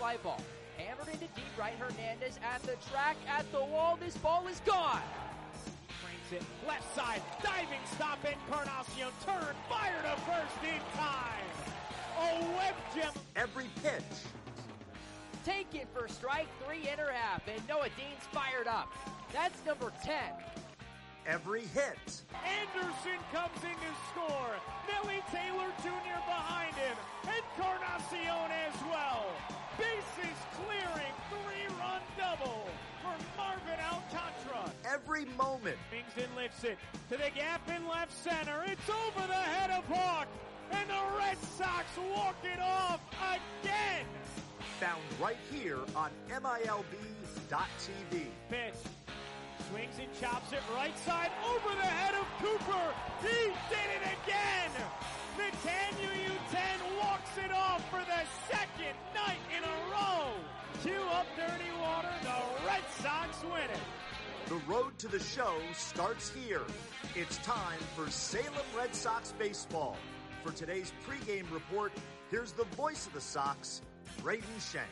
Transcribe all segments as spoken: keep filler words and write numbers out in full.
fly ball. Hammered into deep right, Hernandez at the track, at the wall, this ball is gone! Frames it, left side, diving stop, Encarnacion, turn, fire to first in time! A web gem! Every pitch. Take it for strike three inner half, and Noah Dean's fired up. That's number ten. Every hit. Anderson comes in to score. Nelly Taylor Junior behind him. Encarnacion as well. Bases clearing. Three-run double for Marvin Alcantara. Every moment. Kingston lifts it to the gap in left center. It's over the head of Hawk. And the Red Sox walk it off again. Found right here on M I L B dot T V. Pitch. Swings and chops it right side over the head of Cooper. He did it again. Nathaniel Uten walks it off for the second night in a row. Cue up dirty water. The Red Sox win it. The road to the show starts here. It's time for Salem Red Sox baseball. For today's pregame report, here's the voice of the Sox, Braden Shank.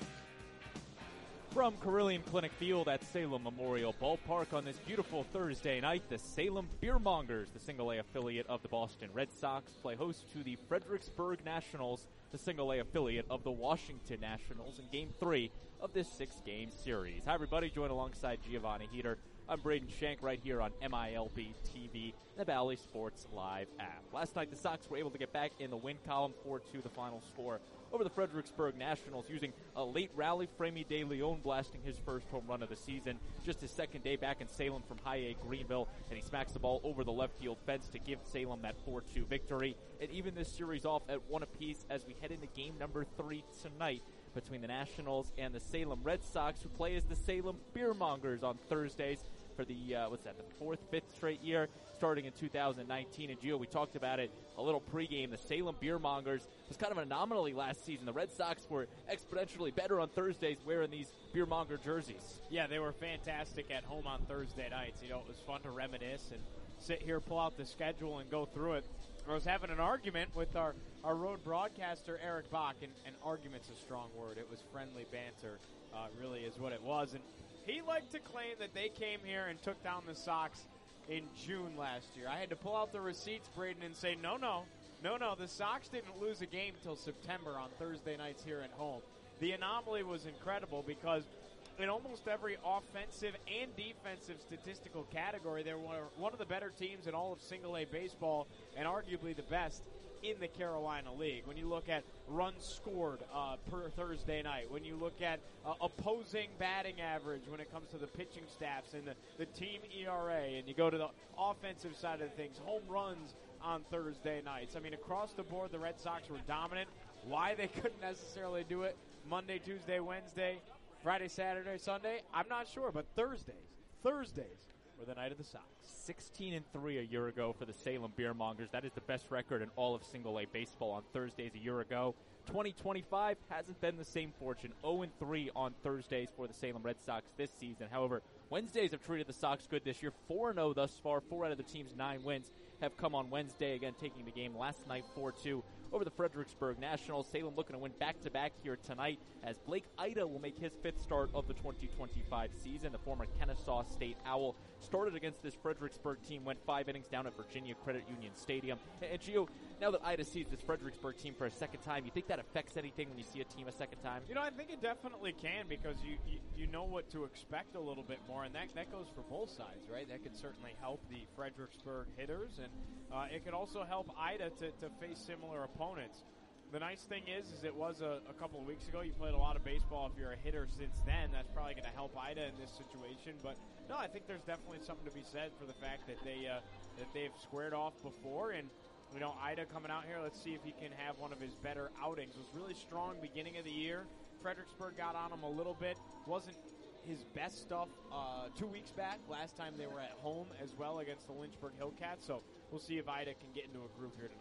From Carillion Clinic Field at Salem Memorial Ballpark on this beautiful Thursday night, the Salem Beermongers, the single-A affiliate of the Boston Red Sox, play host to the Fredericksburg Nationals, the single-A affiliate of the Washington Nationals, in Game three of this six-game series. Hi, everybody. Joined alongside Giovanni Heater. I'm Braden Shank right here on M I L B T V, the Bally Sports Live app. Last night, the Sox were able to get back in the win column, four two the final score over the Fredericksburg Nationals, using a late rally. Framey De Leon blasting his first home run of the season, just his second day back in Salem from High A Greenville, and he smacks the ball over the left field fence to give Salem that four two victory. And even this series off at one apiece as we head into game number three tonight between the Nationals and the Salem Red Sox, who play as the Salem Beermongers on Thursdays for the, uh, what's that, the fourth, fifth straight year, starting in two thousand nineteen. And Gio, we talked about it a little pregame. The Salem Beermongers was kind of an anomaly last season. The Red Sox were exponentially better on Thursdays wearing these Beermonger jerseys. Yeah, they were fantastic at home on Thursday nights. You know, it was fun to reminisce and sit here, pull out the schedule, and go through it. I was having an argument with our, our road broadcaster, Eric Bach, and, and argument's a strong word. It was friendly banter, uh, really is what it was. And he liked to claim that they came here and took down the Sox in June last year. I had to pull out the receipts, Braden, and say, no, no, no, no, the Sox didn't lose a game until September on Thursday nights here at home. The anomaly was incredible because in almost every offensive and defensive statistical category, they were one of the better teams in all of single-A baseball and arguably the best in the Carolina League. When you look at runs scored uh, per Thursday night, when you look at uh, opposing batting average when it comes to the pitching staffs and the, the team E R A, and you go to the offensive side of things, home runs on Thursday nights. I mean, across the board, the Red Sox were dominant. Why they couldn't necessarily do it Monday, Tuesday, Wednesday, Friday, Saturday, Sunday, I'm not sure, but Thursdays, Thursdays were the night of the Sox. sixteen and three a year ago for the Salem Beermongers. That is the best record in all of single-A baseball on Thursdays a year ago. twenty twenty-five hasn't been the same fortune. oh and three on Thursdays for the Salem Red Sox this season. However, Wednesdays have treated the Sox good this year. four and oh thus far. Four out of the team's nine wins have come on Wednesday. Again, taking the game last night four two over the Fredericksburg Nationals. Salem looking to win back-to-back here tonight as Blake Ida will make his fifth start of the twenty twenty-five season. The former Kennesaw State Owl started against this Fredericksburg team, went five innings down at Virginia Credit Union Stadium. And Gio, now that Ida sees this Fredericksburg team for a second time, you think that affects anything when you see a team a second time? You know, I think it definitely can because you, you, you know what to expect a little bit more, and that, that goes for both sides, right? That could certainly help the Fredericksburg hitters, and uh, it could also help Ida to, to face similar opponents. The nice thing is, is it was a, a couple of weeks ago. You played a lot of baseball. If you're a hitter since then, that's probably going to help Ida in this situation. But no, I think there's definitely something to be said for the fact that they uh, that they've squared off before. And you know, Ida coming out here, let's see if he can have one of his better outings. It was really strong beginning of the year. Fredericksburg got on him a little bit. Wasn't his best stuff uh, two weeks back. Last time they were at home as well against the Lynchburg Hillcats. So we'll see if Ida can get into a groove here tonight.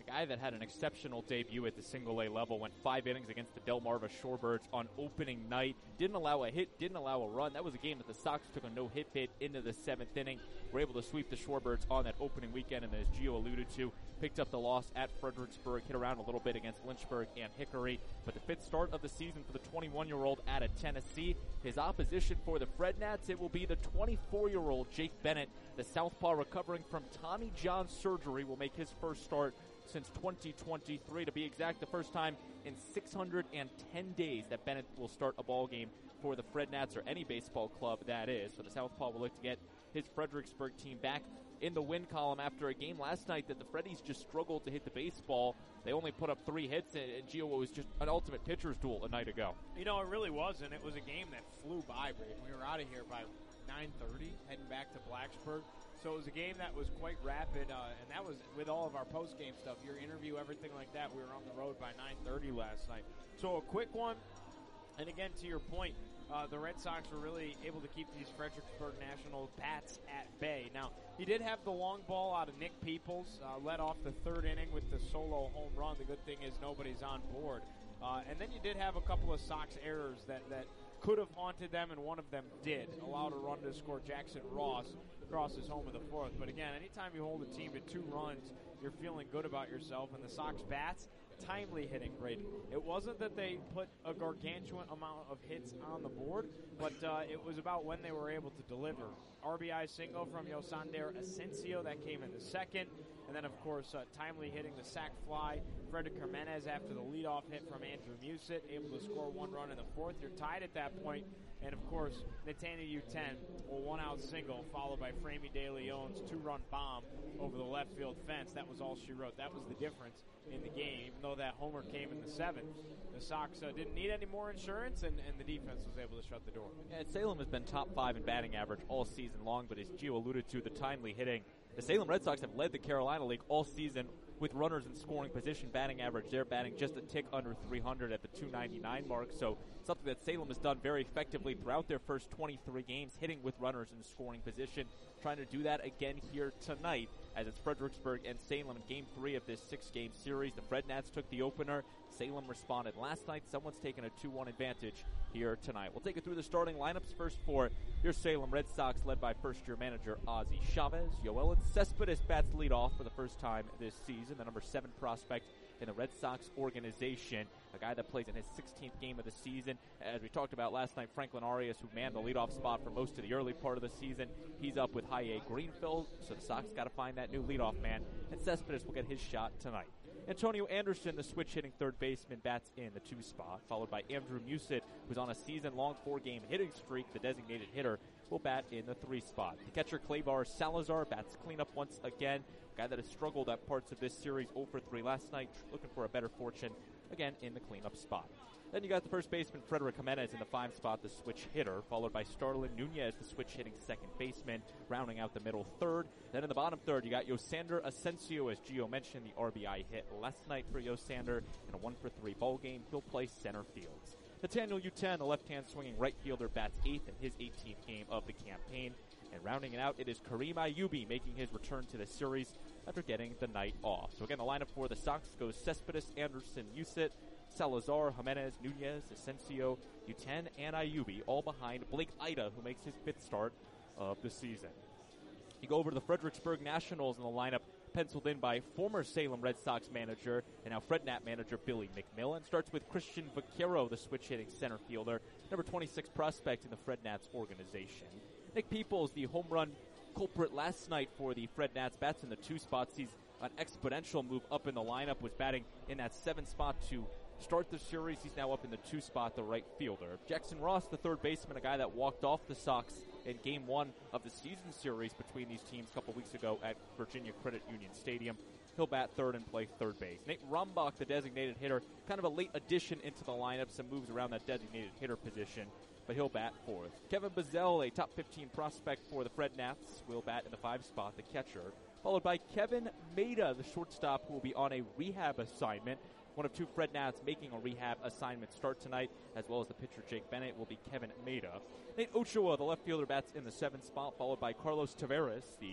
guy that had an exceptional debut at the single A level, went five innings against the Delmarva Shorebirds on opening night. Didn't allow a hit, didn't allow a run. That was a game that the Sox took a no-hit bid into the seventh inning. Were able to sweep the Shorebirds on that opening weekend, and as Gio alluded to, picked up the loss at Fredericksburg, hit around a little bit against Lynchburg and Hickory. But the fifth start of the season for the twenty-one-year-old out of Tennessee. His opposition for the Frednats, it will be the twenty-four-year-old Jake Bennett. The southpaw recovering from Tommy John surgery will make his first start since twenty twenty-three. To be exact, the first time in six hundred ten days that Bennett will start a ball game for the Frednats, or any baseball club that is. So the southpaw will look to get his Fredericksburg team back in the win column after a game last night that the Freddies just struggled to hit the baseball. They only put up three hits, and, and Gio was just an ultimate pitcher's duel a night ago. You know, it really was, and it was a game that flew by, Braden. We were out of here by nine thirty, heading back to Blacksburg. So it was a game that was quite rapid, uh, and that was with all of our post-game stuff, your interview, everything like that. We were on the road by nine thirty last night. So a quick one, and again, to your point, uh, the Red Sox were really able to keep these Fredericksburg National bats at bay. Now, he did have the long ball out of Nick Peoples, uh, led off the third inning with the solo home run. The good thing is nobody's on board. Uh, and then you did have a couple of Sox errors that, that could have haunted them, and one of them did. Allowed a run to score. Jackson Ross crosses home in the fourth. But again, anytime you hold a team to two runs, you're feeling good about yourself. And the Sox bats, timely hitting, Braden. It wasn't that they put a gargantuan amount of hits on the board, but uh, it was about when they were able to deliver. R B I single from Yosander Asensio, that came in the second. And then, of course, uh, timely hitting the sac fly, Frederick Jimenez after the leadoff hit from Andrew Musit, able to score one run in the fourth. You're tied at that point. And, of course, Natana U ten, a one-out single, followed by Framey De Leon's two-run bomb over the left field fence. That was all she wrote. That was the difference in the game, even though that homer came in the seventh. The Sox uh, didn't need any more insurance, and, and the defense was able to shut the door. Yeah, Salem has been top five in batting average all season long, but as Gio alluded to, the timely hitting. The Salem Red Sox have led the Carolina League all season with runners in scoring position. Batting average, they're batting just a tick under three hundred at the two ninety-nine mark. So something that Salem has done very effectively throughout their first twenty-three games, hitting with runners in scoring position. Trying to do that again here tonight as it's Fredericksburg and Salem in game three of this six-game series. The Frednats took the opener. Salem responded last night. Someone's taken a two one advantage here tonight. We'll take it through the starting lineups first for your Salem Red Sox, led by first-year manager Ozzie Chavez. Yoelin Cespedes bats lead off for the first time this season, the number seven prospect in the Red Sox organization, a guy that plays in his sixteenth game of the season. As we talked about last night, Franklin Arias, who manned the leadoff spot for most of the early part of the season, he's up with High A Greenfield, so the Sox got to find that new leadoff man, and Cespedes will get his shot tonight. Antonio Anderson, the switch-hitting third baseman, bats in the two spot, followed by Andrew Musit, who's on a season-long four-game hitting streak. The designated hitter will bat in the three spot. The catcher, Clavar Salazar, bats cleanup once again. A guy that has struggled at parts of this series, oh for three last night, looking for a better fortune, again, in the cleanup spot. Then you got the first baseman, Frederick Jimenez, in the five spot, the switch hitter, followed by Starlin Nunez, the switch-hitting second baseman, rounding out the middle third. Then in the bottom third, you got Yosander Asensio, as Gio mentioned, the R B I hit last night for Yosander in a one for three ball game. He'll play center fields. Nathaniel U ten, the left-hand swinging right fielder, bats eighth in his eighteenth game of the campaign. And rounding it out, it is Kareem Ayubi making his return to the series after getting the night off. So again, the lineup for the Sox goes Cespedes, Anderson, Musit, Salazar, Jimenez, Nunez, Asensio, U ten, and Ayubi, all behind Blake Ida, who makes his fifth start of the season. You go over to the Fredericksburg Nationals in the lineup, penciled in by former Salem Red Sox manager and now Frednat manager Billy McMillan. Starts with Christian Vaquero, the switch-hitting center fielder, number twenty-six prospect in the Frednats organization. Nick Peoples, the home run culprit last night for the Frednats, bats in the two spots. He's an exponential move up in the lineup, was batting in that seven spot to start the series. He's now up in the two spot, the right fielder. Jackson Ross, the third baseman, a guy that walked off the Sox in game one of the season series between these teams a couple weeks ago at Virginia Credit Union Stadium. He'll bat third and play third base. Nate Rumbach, the designated hitter, kind of a late addition into the lineup, some moves around that designated hitter position, but he'll bat fourth. Kevin Bazell, a top fifteen prospect for the Frednats, will bat in the five spot, the catcher, followed by Kevin Maida, the shortstop, who will be on a rehab assignment. One of two Frednats making a rehab assignment start tonight, as well as the pitcher Jake Bennett will be Kevin Maida. Nate Ochoa, the left fielder, bats in the seventh spot, followed by Carlos Tavares, the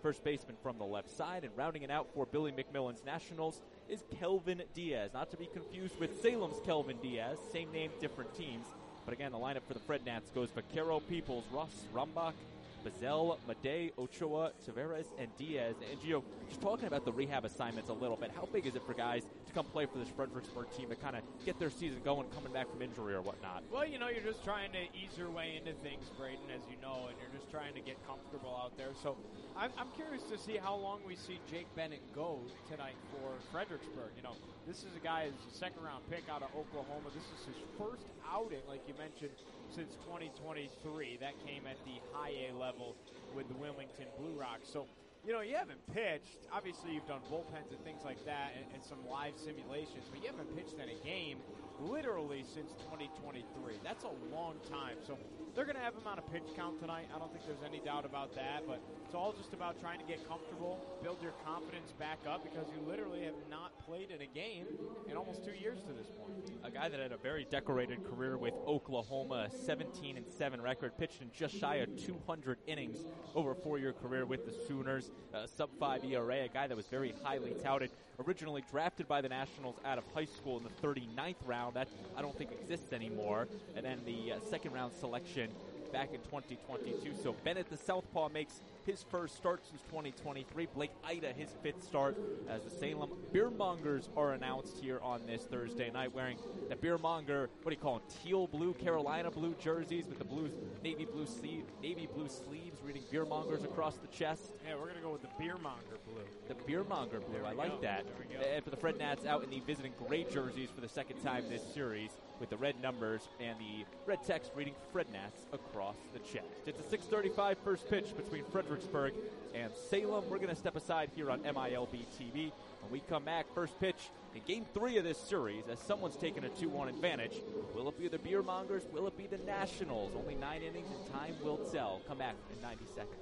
first baseman from the left side, and rounding it out for Billy McMillan's Nationals is Kelvin Diaz, not to be confused with Salem's Kelvin Diaz, same name, different teams. But again, the lineup for the Fred Nats goes Vaquero, Peoples, Ross, Rambach, Bazell, Madej, Ochoa, Tavares, and Diaz. And Gio, just talking about the rehab assignments a little bit, how big is it for guys to come play for this Fredericksburg team to kind of get their season going, coming back from injury or whatnot? Well, you know, you're just trying to ease your way into things, Braden, as you know, and you're just trying to get comfortable out there. So I'm, I'm curious to see how long we see Jake Bennett go tonight for Fredericksburg. You know, this is a guy who's a second-round pick out of Oklahoma. This is his first outing, like you mentioned, since twenty twenty-three. That came at the high A level with the Wilmington Blue Rocks. So, you know, you haven't pitched. Obviously, you've done bullpens and things like that and, and some live simulations, but you haven't pitched in a game literally since twenty twenty-three. That's a long time. So they're going to have him on a pitch count tonight. I don't think there's any doubt about that, but it's all just about trying to get comfortable, build your confidence back up, because you literally have not played in a game in almost two years to this point. A guy that had a very decorated career with Oklahoma, seventeen and seven record, pitched in just shy of two hundred innings over a four-year career with the Sooners, uh, sub five E R A, a guy that was very highly touted, originally drafted by the Nationals out of high school in the thirty-ninth round. That I don't think exists anymore. And then the uh, second round selection back in twenty twenty-two. So Bennett, the southpaw, makes his first start since twenty twenty-three. Blake Ida, his fifth start, as the Salem Beermongers are announced here on this Thursday night, wearing the Beermonger, what do you call them, teal blue, Carolina blue jerseys with the blue, navy blue sleeve, navy blue sleeves, reading Beermongers across the chest. Yeah, we're going to go with the Beermonger blue. The Beermonger blue, I like go. that. And for the Fred Nats, out in the visiting gray jerseys for the second time this series, with the red numbers and the red text reading Fred Nats across the chest. It's a six thirty-five first pitch between Fredericksburg and Salem. We're going to step aside here on M I L B T V. When we come back, first pitch in game three of this series, as someone's taken a two one advantage. Will it be the Beermongers? Will it be the Nationals? Only nine innings and time will tell. Come back in ninety seconds.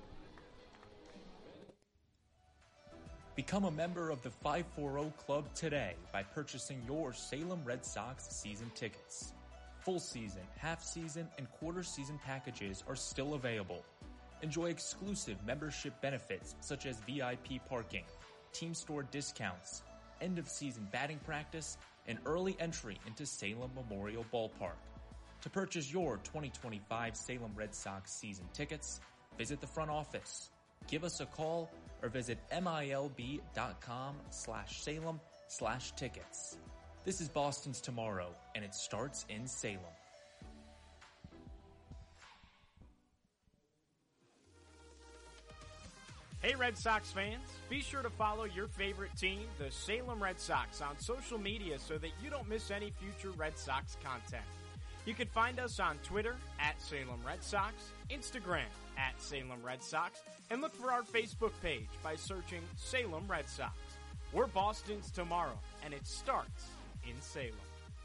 Become a member of the five forty Club today by purchasing your Salem Red Sox season tickets. Full season, half season, and quarter season packages are still available. Enjoy exclusive membership benefits such as V I P parking, team store discounts, end of season batting practice, and early entry into Salem Memorial Ballpark. To purchase your twenty twenty-five Salem Red Sox season tickets, visit the front office, give us a call, or visit milb.com slash Salem slash tickets. This is Boston's Tomorrow, and it starts in Salem. Hey Red Sox fans, be sure to follow your favorite team, the Salem Red Sox, on social media so that you don't miss any future Red Sox content. You can find us on Twitter at Salem Red Sox, Instagram at Salem Red Sox, and look for our Facebook page by searching Salem Red Sox. We're Boston's Tomorrow, and it starts in Salem.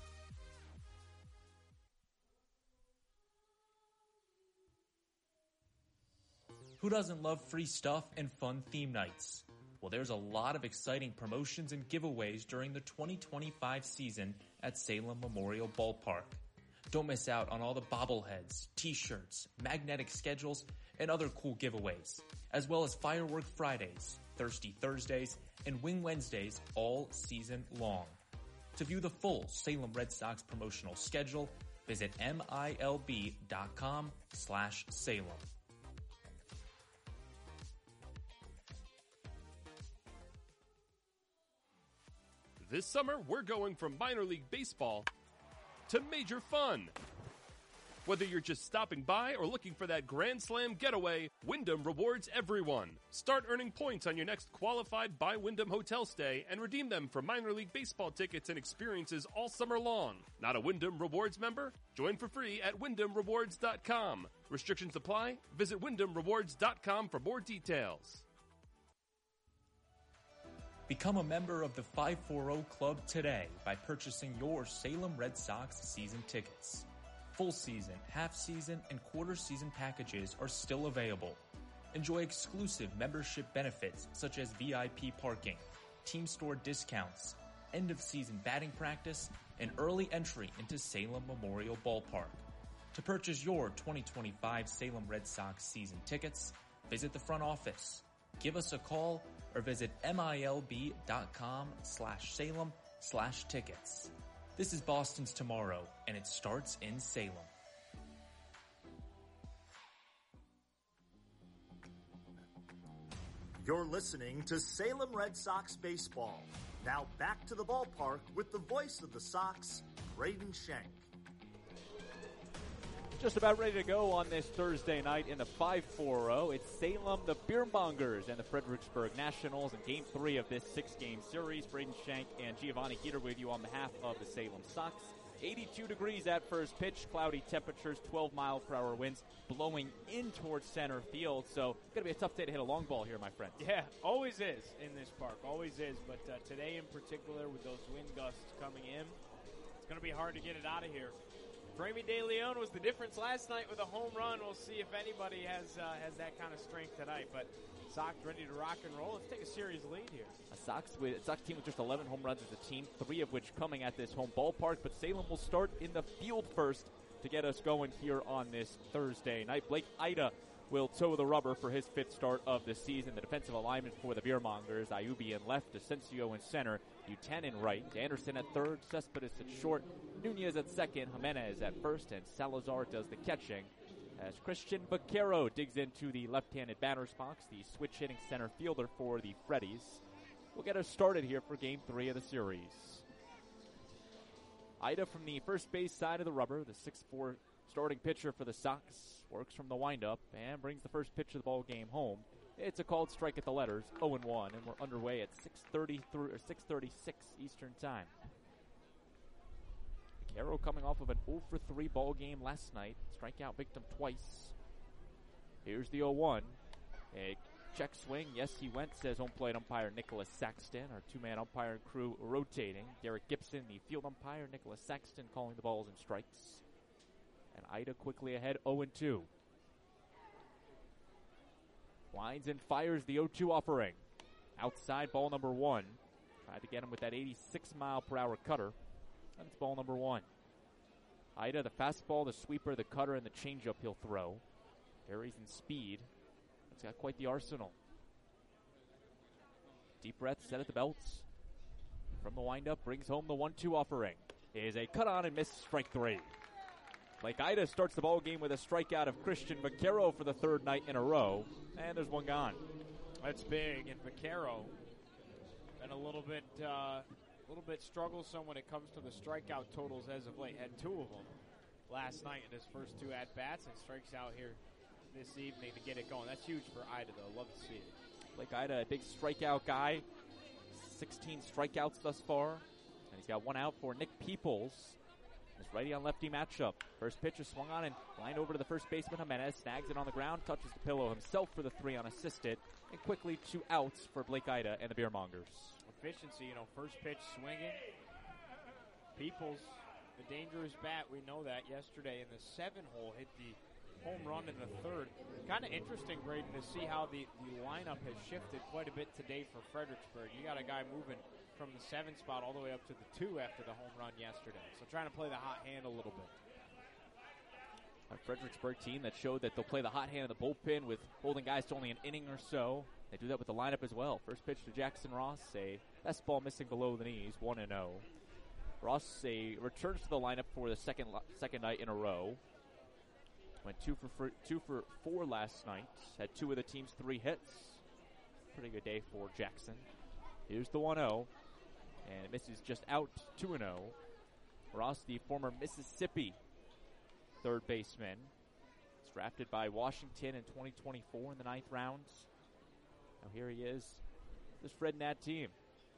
Who doesn't love free stuff and fun theme nights? Well, there's a lot of exciting promotions and giveaways during the twenty twenty-five season at Salem Memorial Ballpark. Don't miss out on all the bobbleheads, t-shirts, magnetic schedules, and other cool giveaways, as well as Firework Fridays, Thirsty Thursdays, and Wing Wednesdays all season long. To view the full Salem Red Sox promotional schedule, visit milb.com slash Salem. This summer, we're going from minor league baseball to major fun. Whether you're just stopping by or looking for that Grand Slam getaway, Wyndham rewards everyone. Start earning points on your next qualified by Wyndham hotel stay and redeem them for minor league baseball tickets and experiences all summer long. Not a Wyndham Rewards member? Join for free at wyndham rewards dot com. Restrictions apply. Visit wyndham rewards dot com for more details. Become a member of the five forty Club today by purchasing your Salem Red Sox season tickets. Full season, half season, and quarter season packages are still available. Enjoy exclusive membership benefits such as V I P parking, team store discounts, end of season batting practice, and early entry into Salem Memorial Ballpark. To purchase your twenty twenty-five Salem Red Sox season tickets, visit the front office, Give us a call or visit milb.com slash Salem slash tickets. This is Boston's Tomorrow, and it starts in Salem. You're listening to Salem Red Sox baseball. Now back to the ballpark with the voice of the Sox, Braden Shank. Just about ready to go on this Thursday night in the five four zero. It's Salem, the Beermongers, and the Fredericksburg Nationals in Game three of this six-game series. Braden Shank and Giovanni Geter with you on behalf of the Salem Sox. eighty-two degrees at first pitch, cloudy temperatures, twelve mile per hour winds blowing in towards center field. So it's going to be a tough day to hit a long ball here, my friend. Yeah, always is in this park, always is. But uh, today in particular with those wind gusts coming in, it's going to be hard to get it out of here. Framey De Leon was the difference last night with a home run. We'll see if anybody has uh, has that kind of strength tonight. But Sox ready to rock and roll. Let's take a series lead here. A Sox with Sox team with just eleven home runs as a team, three of which coming at this home ballpark. But Salem will start in the field first to get us going here on this Thursday night. Blake Ida will toe the rubber for his fifth start of the season. The defensive alignment for the Beermongers: Ayubi in left, Asensio in center, Uten in right, Anderson at third, Cespedes at short, Nunez at second, Jimenez at first, and Salazar does the catching as Christian Vaquero digs into the left-handed batter's box, the switch-hitting center fielder for the Freddies. We'll get us started here for Game three of the series. Ida from the first base side of the rubber, the six four starting pitcher for the Sox, works from the windup and brings the first pitch of the ball game home. It's a called strike at the letters, oh and one, and we're underway at six thirty-three or six thirty-six Eastern Time. Vaquero coming off of an oh for three ball game last night, strikeout victim twice. Here's the oh one. A check swing, yes he went, says home plate umpire Nicholas Saxton. Our two-man umpire crew rotating. Derek Gibson, the field umpire, Nicholas Saxton calling the balls and strikes. And Ida quickly ahead, oh and two. Winds and fires the oh two offering. Outside, ball number one. Tried to get him with that eighty-six mile per hour cutter. And it's ball number one. Ida, the fastball, the sweeper, the cutter, and the changeup he'll throw. Varies in speed. It's got quite the arsenal. Deep breath, set at the belts. From the windup, brings home the one two offering. Is a cut on and miss, strike three. Blake Ida starts the ball game with a strikeout of Christian Vaquero for the third night in a row, and there's one gone. That's big, and Vaquero been a little bit, uh, a little bit strugglesome when it comes to the strikeout totals as of late. Had two of them last night in his first two at bats, and strikes out here this evening to get it going. That's huge for Ida, though. Love to see it. Blake Ida, a big strikeout guy, sixteen strikeouts thus far, and he's got one out for Nick Peoples. This righty on lefty matchup. First pitch is swung on and lined over to the first baseman Jimenez. Snags it on the ground, touches the pillow himself for the three unassisted, and quickly two outs for Blake Ida and the Beermongers. Efficiency, you know, first pitch swinging. Peoples, the dangerous bat, we know that yesterday in the seven hole, hit the home run in the third. Kind of interesting, Braden, to see how the, the lineup has shifted quite a bit today for Fredericksburg. You got a guy moving from the seven spot all the way up to the two after the home run yesterday. So trying to play the hot hand a little bit. A Fredericksburg team that showed that they'll play the hot hand in the bullpen with holding guys to only an inning or so. They do that with the lineup as well. First pitch to Jackson Ross, a fastball missing below the knees, one and oh. Ross a, returns to the lineup for the second second night in a row. Went two for, for two for four last night. Had two of the team's three hits. Pretty good day for Jackson. Here's the one oh. And it misses just out, two and oh. Ross, the former Mississippi third baseman. He's drafted by Washington in twenty twenty-four in the ninth round. Now here he is, this Fred Nat team.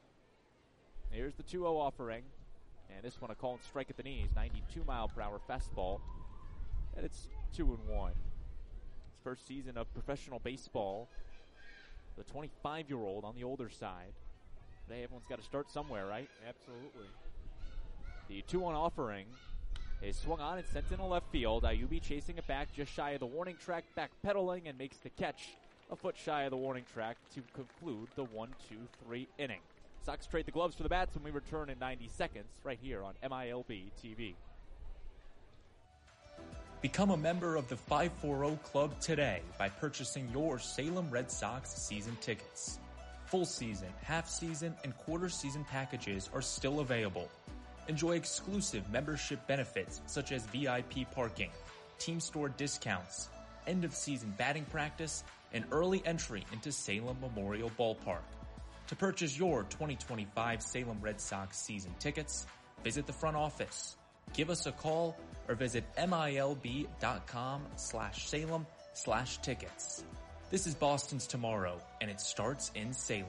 Here's the two oh offering. And this one a call and strike at the knees. ninety-two mile per hour fastball. And it's two and one. His first season of professional baseball. The twenty-five-year-old on the older side. Today everyone's got to start somewhere, right? Absolutely. The two one offering is swung on and sent into left field. Ayubi chasing it back just shy of the warning track, backpedaling and makes the catch a foot shy of the warning track to conclude the one two three inning. Sox trade the gloves for the bats when we return in ninety seconds right here on M I L B T V. Become a member of the five forty Club today by purchasing your Salem Red Sox season tickets. Full season, half season, and quarter season packages are still available. Enjoy exclusive membership benefits such as V I P parking, team store discounts, end of season batting practice, and early entry into Salem Memorial Ballpark. To purchase your twenty twenty-five Salem Red Sox season tickets, visit the front office, give us a call, or visit milb.com slash Salem slash tickets. This is Boston's Tomorrow, and it starts in Salem.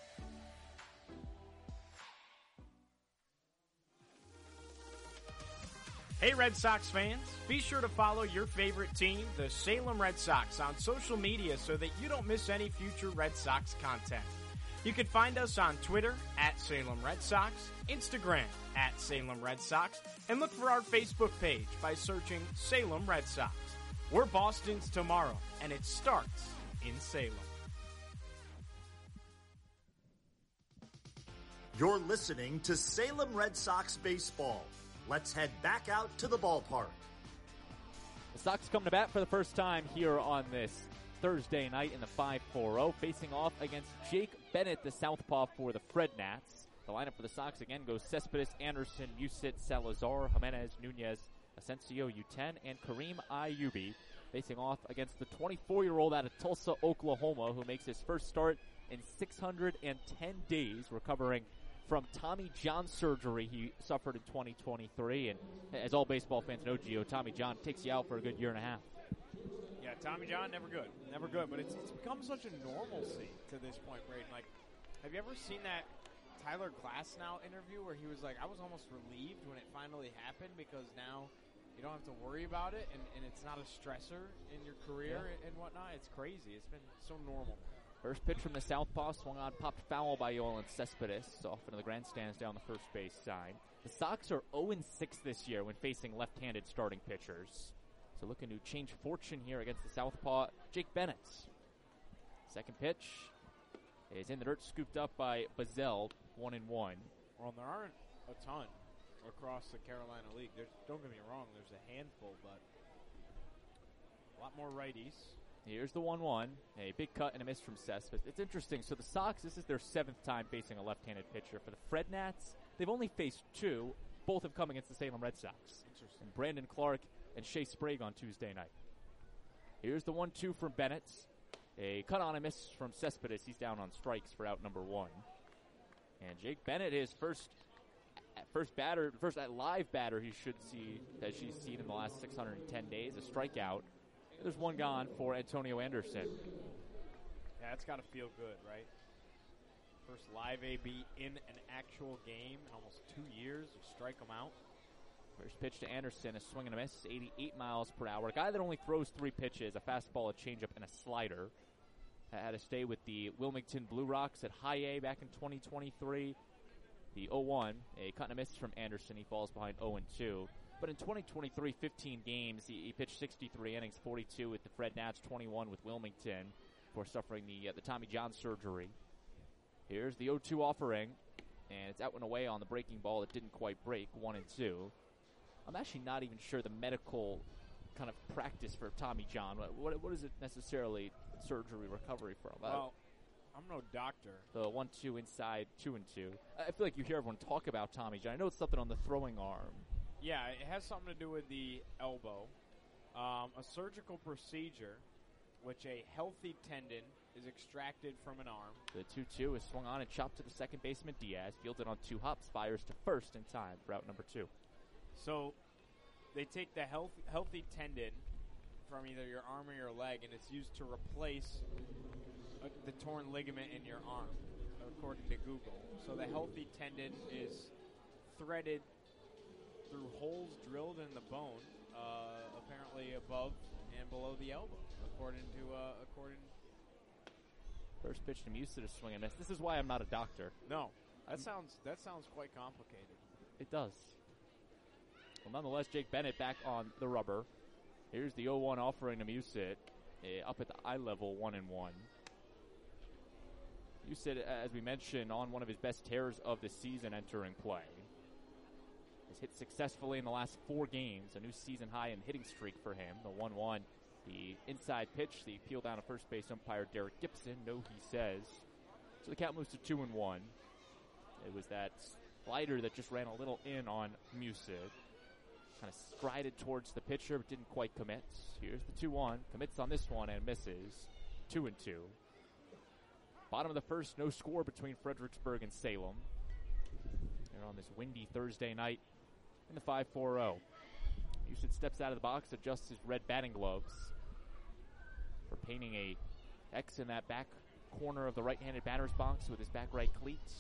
Hey Red Sox fans, be sure to follow your favorite team, the Salem Red Sox, on social media so that you don't miss any future Red Sox content. You can find us on Twitter at Salem Red Sox, Instagram at Salem Red Sox, and look for our Facebook page by searching Salem Red Sox. We're Boston's Tomorrow, and it starts in Salem. You're listening to Salem Red Sox baseball. Let's head back out to the ballpark. The Sox come to bat for the first time here on this Thursday night in the five forty, facing off against Jake Bennett, the southpaw for the Fred Nats. The lineup for the Sox again goes Cespedes, Anderson, Musit, Salazar, Jimenez, Nunez, Asensio, U ten, and Kareem Ayubi, facing off against the twenty-four-year-old out of Tulsa, Oklahoma, who makes his first start in six hundred ten days, recovering from Tommy John surgery he suffered in twenty twenty-three. And as all baseball fans know, Gio, Tommy John takes you out for a good year and a half. Yeah, Tommy John, never good. Never good. But it's, it's become such a normalcy to this point, Braden. Like, have you ever seen that Tyler Glasnow interview where he was like, I was almost relieved when it finally happened because now you don't have to worry about it and, and it's not a stressor in your career yeah. and whatnot. It's crazy. It's been so normal. First pitch from the southpaw, swung on, popped foul by Yolan Cespedes, off into the grandstands down the first base side. The Sox are oh and six this year when facing left-handed starting pitchers. So looking to change fortune here against the southpaw, Jake Bennett. Second pitch is in the dirt, scooped up by Bazell, one and one. Well, there aren't a ton across the Carolina League. There's, don't get me wrong, there's a handful, but a lot more righties. Here's the one one. A big cut and a miss from Cespedes. It's interesting. So the Sox, this is their seventh time facing a left-handed pitcher. For the Fred Nats, they've only faced two. Both have come against the Salem Red Sox. Interesting. And Brandon Clark and Shea Sprague on Tuesday night. Here's the one two from Bennett. A cut on a miss from Cespedes. He's down on strikes for out number one. And Jake Bennett, his first first batter, first live batter he should see, that she's seen in the last six hundred ten days, a strikeout. There's one gone for Antonio Anderson. Yeah, that's got to feel good, right? First live A B in an actual game in almost two years. You strike them out. First pitch to Anderson, a swing and a miss, eighty-eight miles per hour. A guy that only throws three pitches, a fastball, a changeup, and a slider. Had to stay with the Wilmington Blue Rocks at High A back in twenty twenty-three. The oh one, a cut and a miss from Anderson. He falls behind oh and two. But in twenty twenty-three, fifteen games, he, he pitched sixty-three innings, forty-two with the Fred Nats, twenty-one with Wilmington, before suffering the uh, the Tommy John surgery. Here's the oh two offering, and it's out and away on the breaking ball. It didn't quite break, one and two. I'm actually not even sure the medical kind of practice for Tommy John. What what, what is it necessarily surgery recovery from? Well, I'm no doctor. The one two inside, two and two. I feel like you hear everyone talk about Tommy John. I know it's something on the throwing arm. Yeah, it has something to do with the elbow. Um, a surgical procedure, which a healthy tendon is extracted from an arm. The two two is swung on and chopped to the second baseman, Diaz. Fielded on two hops, fires to first in time for out number two. So they take the health, healthy tendon from either your arm or your leg, and it's used to replace uh, the torn ligament in your arm, according to Google. So the healthy tendon is threaded through holes drilled in the bone, uh, apparently above and below the elbow, according to uh, according. First pitch to Musit, a swing and miss. This is why I'm not a doctor. No, that sounds that sounds quite complicated. It does. Well, nonetheless, Jake Bennett back on the rubber. Here's the oh one offering to Musit, uh, up at the eye level, one and one. Musit, as we mentioned, on one of his best tears of the season entering play. Has hit successfully in the last four games, a new season high in hitting streak for him. The one one, the inside pitch, the appeal down to first base umpire Derek Gibson. No, he says. So the count moves to two and one. It was that slider that just ran a little in on Musid. Kind of strided towards the pitcher, but didn't quite commit. Here's the two one. Commits on this one and misses. two and two. Bottom of the first, no score between Fredericksburg and Salem. They're on this windy Thursday night in the five four oh. Musid steps out of the box, adjusts his red batting gloves for painting a X in that back corner of the right-handed batter's box with his back right cleats.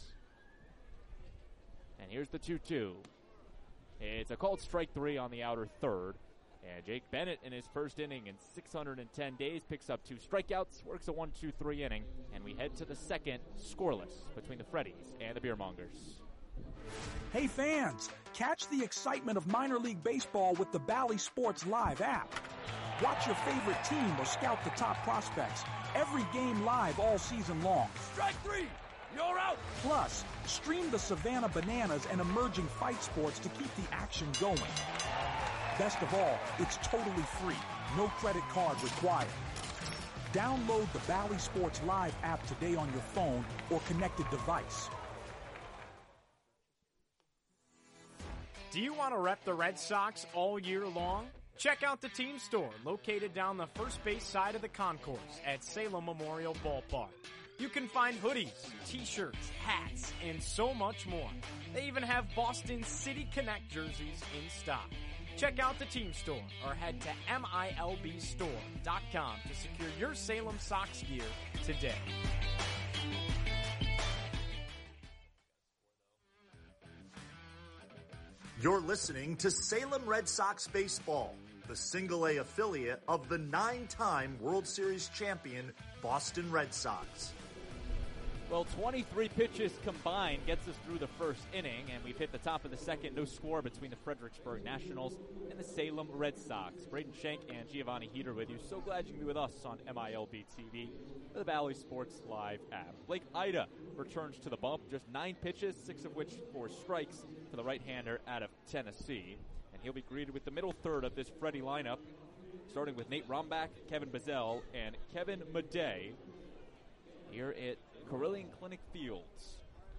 And here's the two two. It's a called strike three on the outer third. And Jake Bennett in his first inning in six hundred ten days picks up two strikeouts, works a one two three inning, and we head to the second scoreless between the Freddies and the Beermongers. Hey fans, catch the excitement of minor league baseball with the Bally Sports Live app. Watch your favorite team or scout the top prospects. Every game live all season long. Strike three! You're out! Plus, stream the Savannah Bananas and emerging fight sports to keep the action going. Best of all, it's totally free. No credit card required. Download the Bally Sports Live app today on your phone or connected device. Do you want to rep the Red Sox all year long? Check out the team store located down the first base side of the concourse at Salem Memorial Ballpark. You can find hoodies, t-shirts, hats, and so much more. They even have Boston City Connect jerseys in stock. Check out the team store or head to M I L B store dot com to secure your Salem Sox gear today. You're listening to Salem Red Sox Baseball, the single A affiliate of the nine-time World Series champion Boston Red Sox. Well, twenty-three pitches combined gets us through the first inning, and we've hit the top of the second. No score between the Fredericksburg Nationals and the Salem Red Sox. Braden Shank and Giovanni Heater with you. So glad you can be with us on M I L B T V, the Bally Sports Live app. Blake Ida returns to the bump. Just nine pitches, six of which for strikes for the right-hander out of Tennessee. And he'll be greeted with the middle third of this Freddie lineup, starting with Nate Rombach, Kevin Bazell, and Kevin Madej here at Carilion Clinic Fields.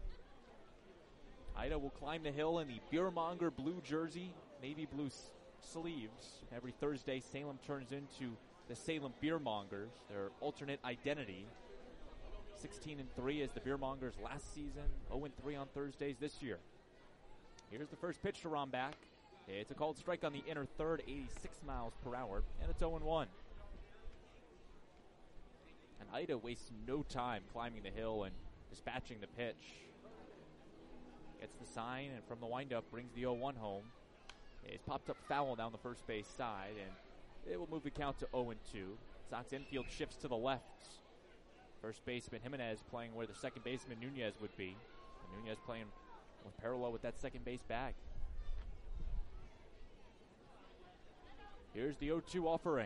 Ida will climb the hill in the Beermonger blue jersey, navy blue s- sleeves. Every Thursday, Salem turns into the Salem Beermongers, their alternate identity. sixteen and three as the Beermongers last season, oh and three on Thursdays this year. Here's the first pitch to Rombach. It's a called strike on the inner third, eighty-six miles per hour, and it's oh and one. And Ida wastes no time climbing the hill and dispatching the pitch. Gets the sign, and from the windup brings the oh one home. It's popped up foul down the first base side, and it will move the count to oh and two. Sox infield shifts to the left. First baseman Jimenez playing where the second baseman Nunez would be. And Nunez playing with parallel with that second base bag. Here's the oh two offering.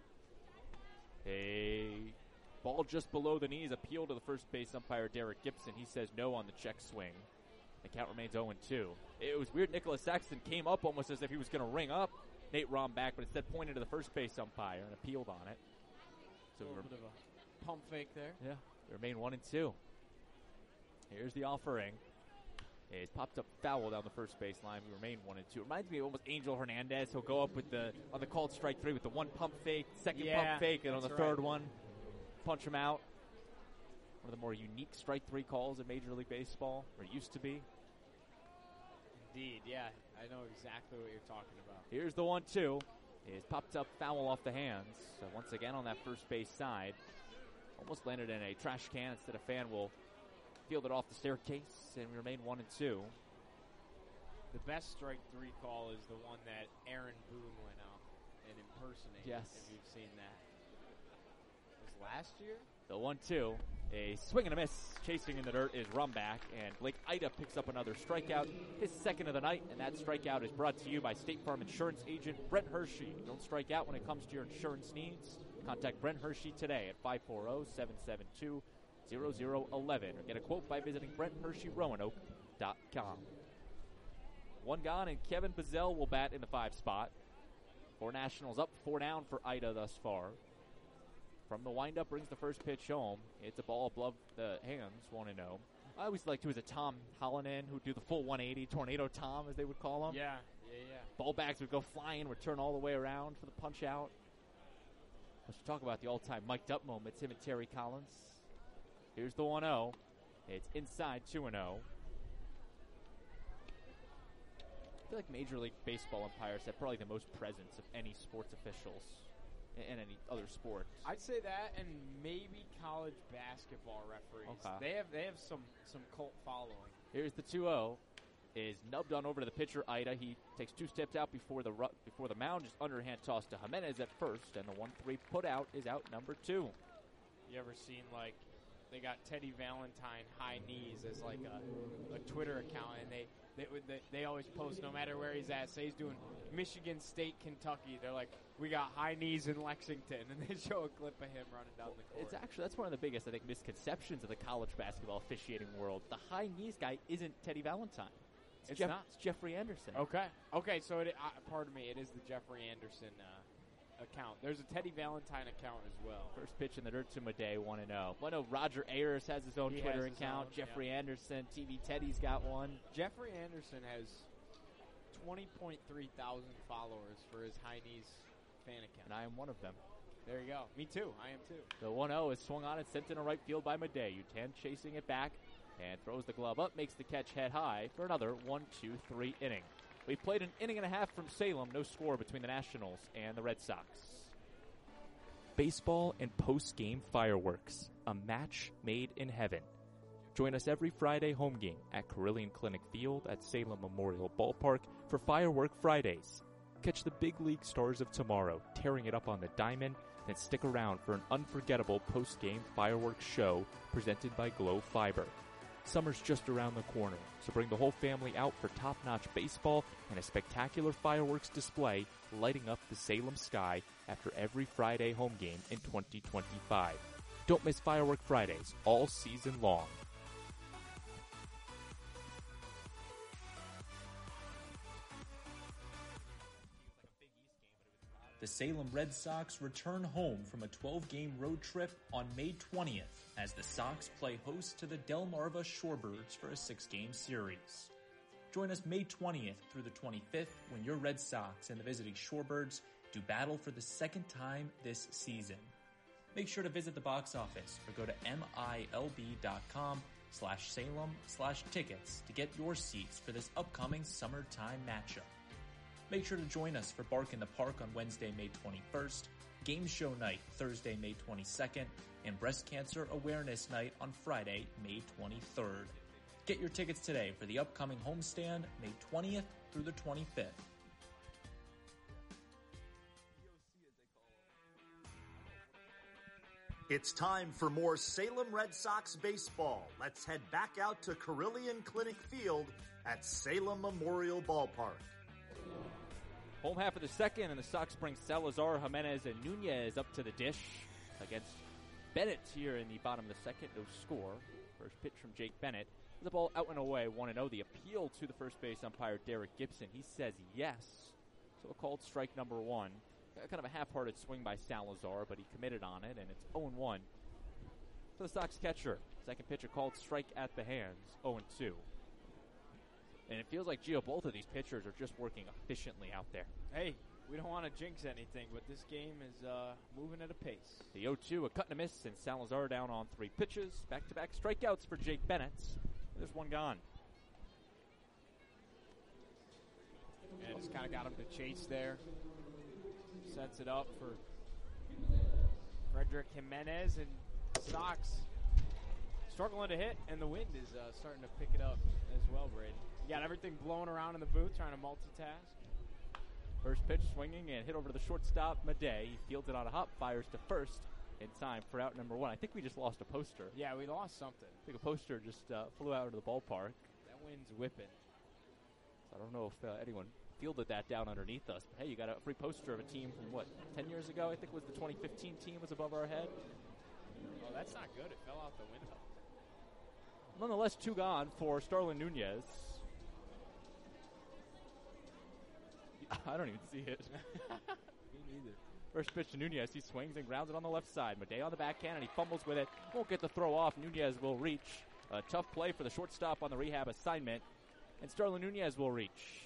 A ball just below the knees, appeal to the first base umpire Derek Gibson. He says no on the check swing. The count remains oh and two. It was weird. Nicholas Saxton came up almost as if he was going to ring up Nate Rombach, but instead pointed to the first base umpire and appealed on it. So a little bit of a pump fake there. Yeah, they remain one and two. Here's the offering. It's popped up foul down the first base line. We remain one and two. It reminds me of almost Angel Hernandez. He'll go up with the on the called strike three with the one pump fake, second yeah, pump fake, and on the right. third one, punch him out. One of the more unique strike three calls in Major League Baseball, or used to be. Indeed, yeah. I know exactly what you're talking about. Here's the one two. It's popped up foul off the hands. So once again on that first base side. Almost landed in a trash can. Instead, a fan will field it off the staircase, and we remain one and two. The best strike three call is the one that Aaron Boone went out and impersonated. Yes. If you've seen that. It was last year? The one two. A swing and a miss. Chasing in the dirt is Rombach, and Blake Ida picks up another strikeout, his second of the night, and that strikeout is brought to you by State Farm Insurance Agent Brent Hershey. Don't strike out when it comes to your insurance needs. Contact Brent Hershey today at five four zero, seven seven two, zero zero one one or get a quote by visiting Brent Hershey Roanoke dot com. One gone, and Kevin Bazell will bat in the five spot. Four Nationals up, four down for Ida thus far. From the windup, brings the first pitch home. It's a ball above the hands, one and oh. I always liked who was a Tom Hollinan who'd do the full one eighty, Tornado Tom, as they would call him. Yeah, yeah, yeah. Ball bags would go flying, would turn all the way around for the punch out. Let's talk about the all-time mic'd up moments, him and Terry Collins. Here's the one oh. It's inside two and oh. I feel like Major League Baseball umpires have probably the most presence of any sports officials in, in any other sport. I'd say that, and maybe college basketball referees. Okay. They have they have some, some cult following. Here's the two oh. Is nubbed on over to the pitcher, Ida. He takes two steps out before the ru- before the mound. Just underhand toss to Jimenez at first, and the one three put out is out number two. You ever seen, like, they got Teddy Valentine high knees as, like, a, a Twitter account, and they they, they they always post no matter where he's at. Say he's doing Michigan State, Kentucky. They're like, we got high knees in Lexington, and they show a clip of him running down the court. It's actually, that's one of the biggest, I think, misconceptions of the college basketball officiating world. The high knees guy isn't Teddy Valentine. It's, It's Jeff, not. It's Jeffrey Anderson. Okay. Okay, so, it, uh, pardon me, it is the Jeffrey Anderson uh, account. There's a Teddy Valentine account as well. First pitch in the dirt to Madej, one and oh. Well, no, Roger Ayers has his own He Twitter has his account. own, Jeffrey yeah. Anderson, T V Teddy's got one. Jeffrey Anderson has twenty point three thousand followers for his high knees fan account. And I am one of them. There you go. Me too. I am too. The one oh is swung on and sent into right field by Madej. Utan chasing it back and throws the glove up, makes the catch head high for another one two three inning. We've played an inning and a half from Salem. No score between the Nationals and the Red Sox. Baseball and post-game fireworks. A match made in heaven. Join us every Friday home game at Carillion Clinic Field at Salem Memorial Ballpark for Firework Fridays. Catch the big league stars of tomorrow tearing it up on the diamond, and stick around for an unforgettable post-game fireworks show presented by Glow Fiber. Summer's just around the corner, so bring the whole family out for top-notch baseball and a spectacular fireworks display lighting up the Salem sky after every Friday home game in twenty twenty-five. Don't miss Firework Fridays all season long. The Salem Red Sox return home from a twelve-game road trip on May twentieth as the Sox play host to the Delmarva Shorebirds for a six-game series. Join us May twentieth through the twenty-fifth when your Red Sox and the visiting Shorebirds do battle for the second time this season. Make sure to visit the box office or go to milb.com slash Salem slash tickets to get your seats for this upcoming summertime matchup. Make sure to join us for Bark in the Park on Wednesday, May twenty-first, Game Show Night Thursday, May twenty-second, and Breast Cancer Awareness Night on Friday, May twenty-third. Get your tickets today for the upcoming homestand, May twentieth through the twenty-fifth. It's time for more Salem Red Sox baseball. Let's head back out to Carillion Clinic Field at Salem Memorial Ballpark. Home half of the second, and the Sox bring Salazar, Jimenez, and Nunez up to the dish against Bennett here in the bottom of the second. No score. First pitch from Jake Bennett. The ball out and away, one and oh. The appeal to the first base umpire, Derek Gibson. He says yes. So a called strike number one. Kind of a half-hearted swing by Salazar, but he committed on it, and it's oh and one for the Sox catcher. Second pitch, a called strike at the hands, oh and two. And it feels like, Gio, both of these pitchers are just working efficiently out there. Hey, we don't want to jinx anything, but this game is uh, moving at a pace. The oh two, a cut and a miss, and Salazar down on three pitches. Back-to-back strikeouts for Jake Bennett. There's one gone. And just kind of got him to chase there. Sets it up for Frederick Jimenez, and Sox struggling to hit, and the wind is uh, starting to pick it up as well, Braden. You got everything blowing around in the booth, trying to multitask. First pitch swinging and hit over to the shortstop, Madej. He fields it on a hop, fires to first in time for out number one. I think we just lost a poster. Yeah, we lost something. I think a poster just uh, flew out into the ballpark. That wind's whipping. I don't know if uh, anyone fielded that down underneath us. But, hey, you got a free poster of a team from, what, ten years ago? I think it was the twenty fifteen team was above our head. Oh, that's not good. It fell out the window. Nonetheless, two gone for Starlin Nunez. I don't even see it. Me neither. First pitch to Nunez. He swings and grounds it on the left side. Madej on the backhand, and he fumbles with it. Won't get the throw off. Nunez will reach. A tough play for the shortstop on the rehab assignment. And Starlin Nunez will reach.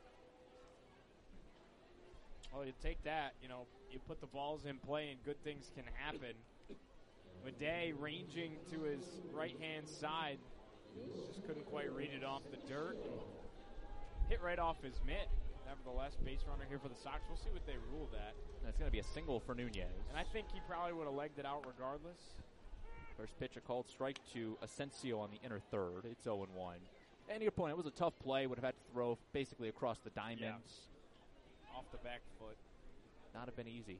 Well, you take that, you know, you put the balls in play and good things can happen. Madej ranging to his right-hand side. Just couldn't quite read it off the dirt. Hit right off his mitt. Nevertheless, base runner here for the Sox. We'll see what they rule that. That's going to be a single for Nunez. And I think he probably would have legged it out regardless. First pitch, a called strike to Asensio on the inner third. It's oh and one. And to your point, it was a tough play. Would have had to throw basically across the diamonds. Yeah. Off the back foot. Not have been easy.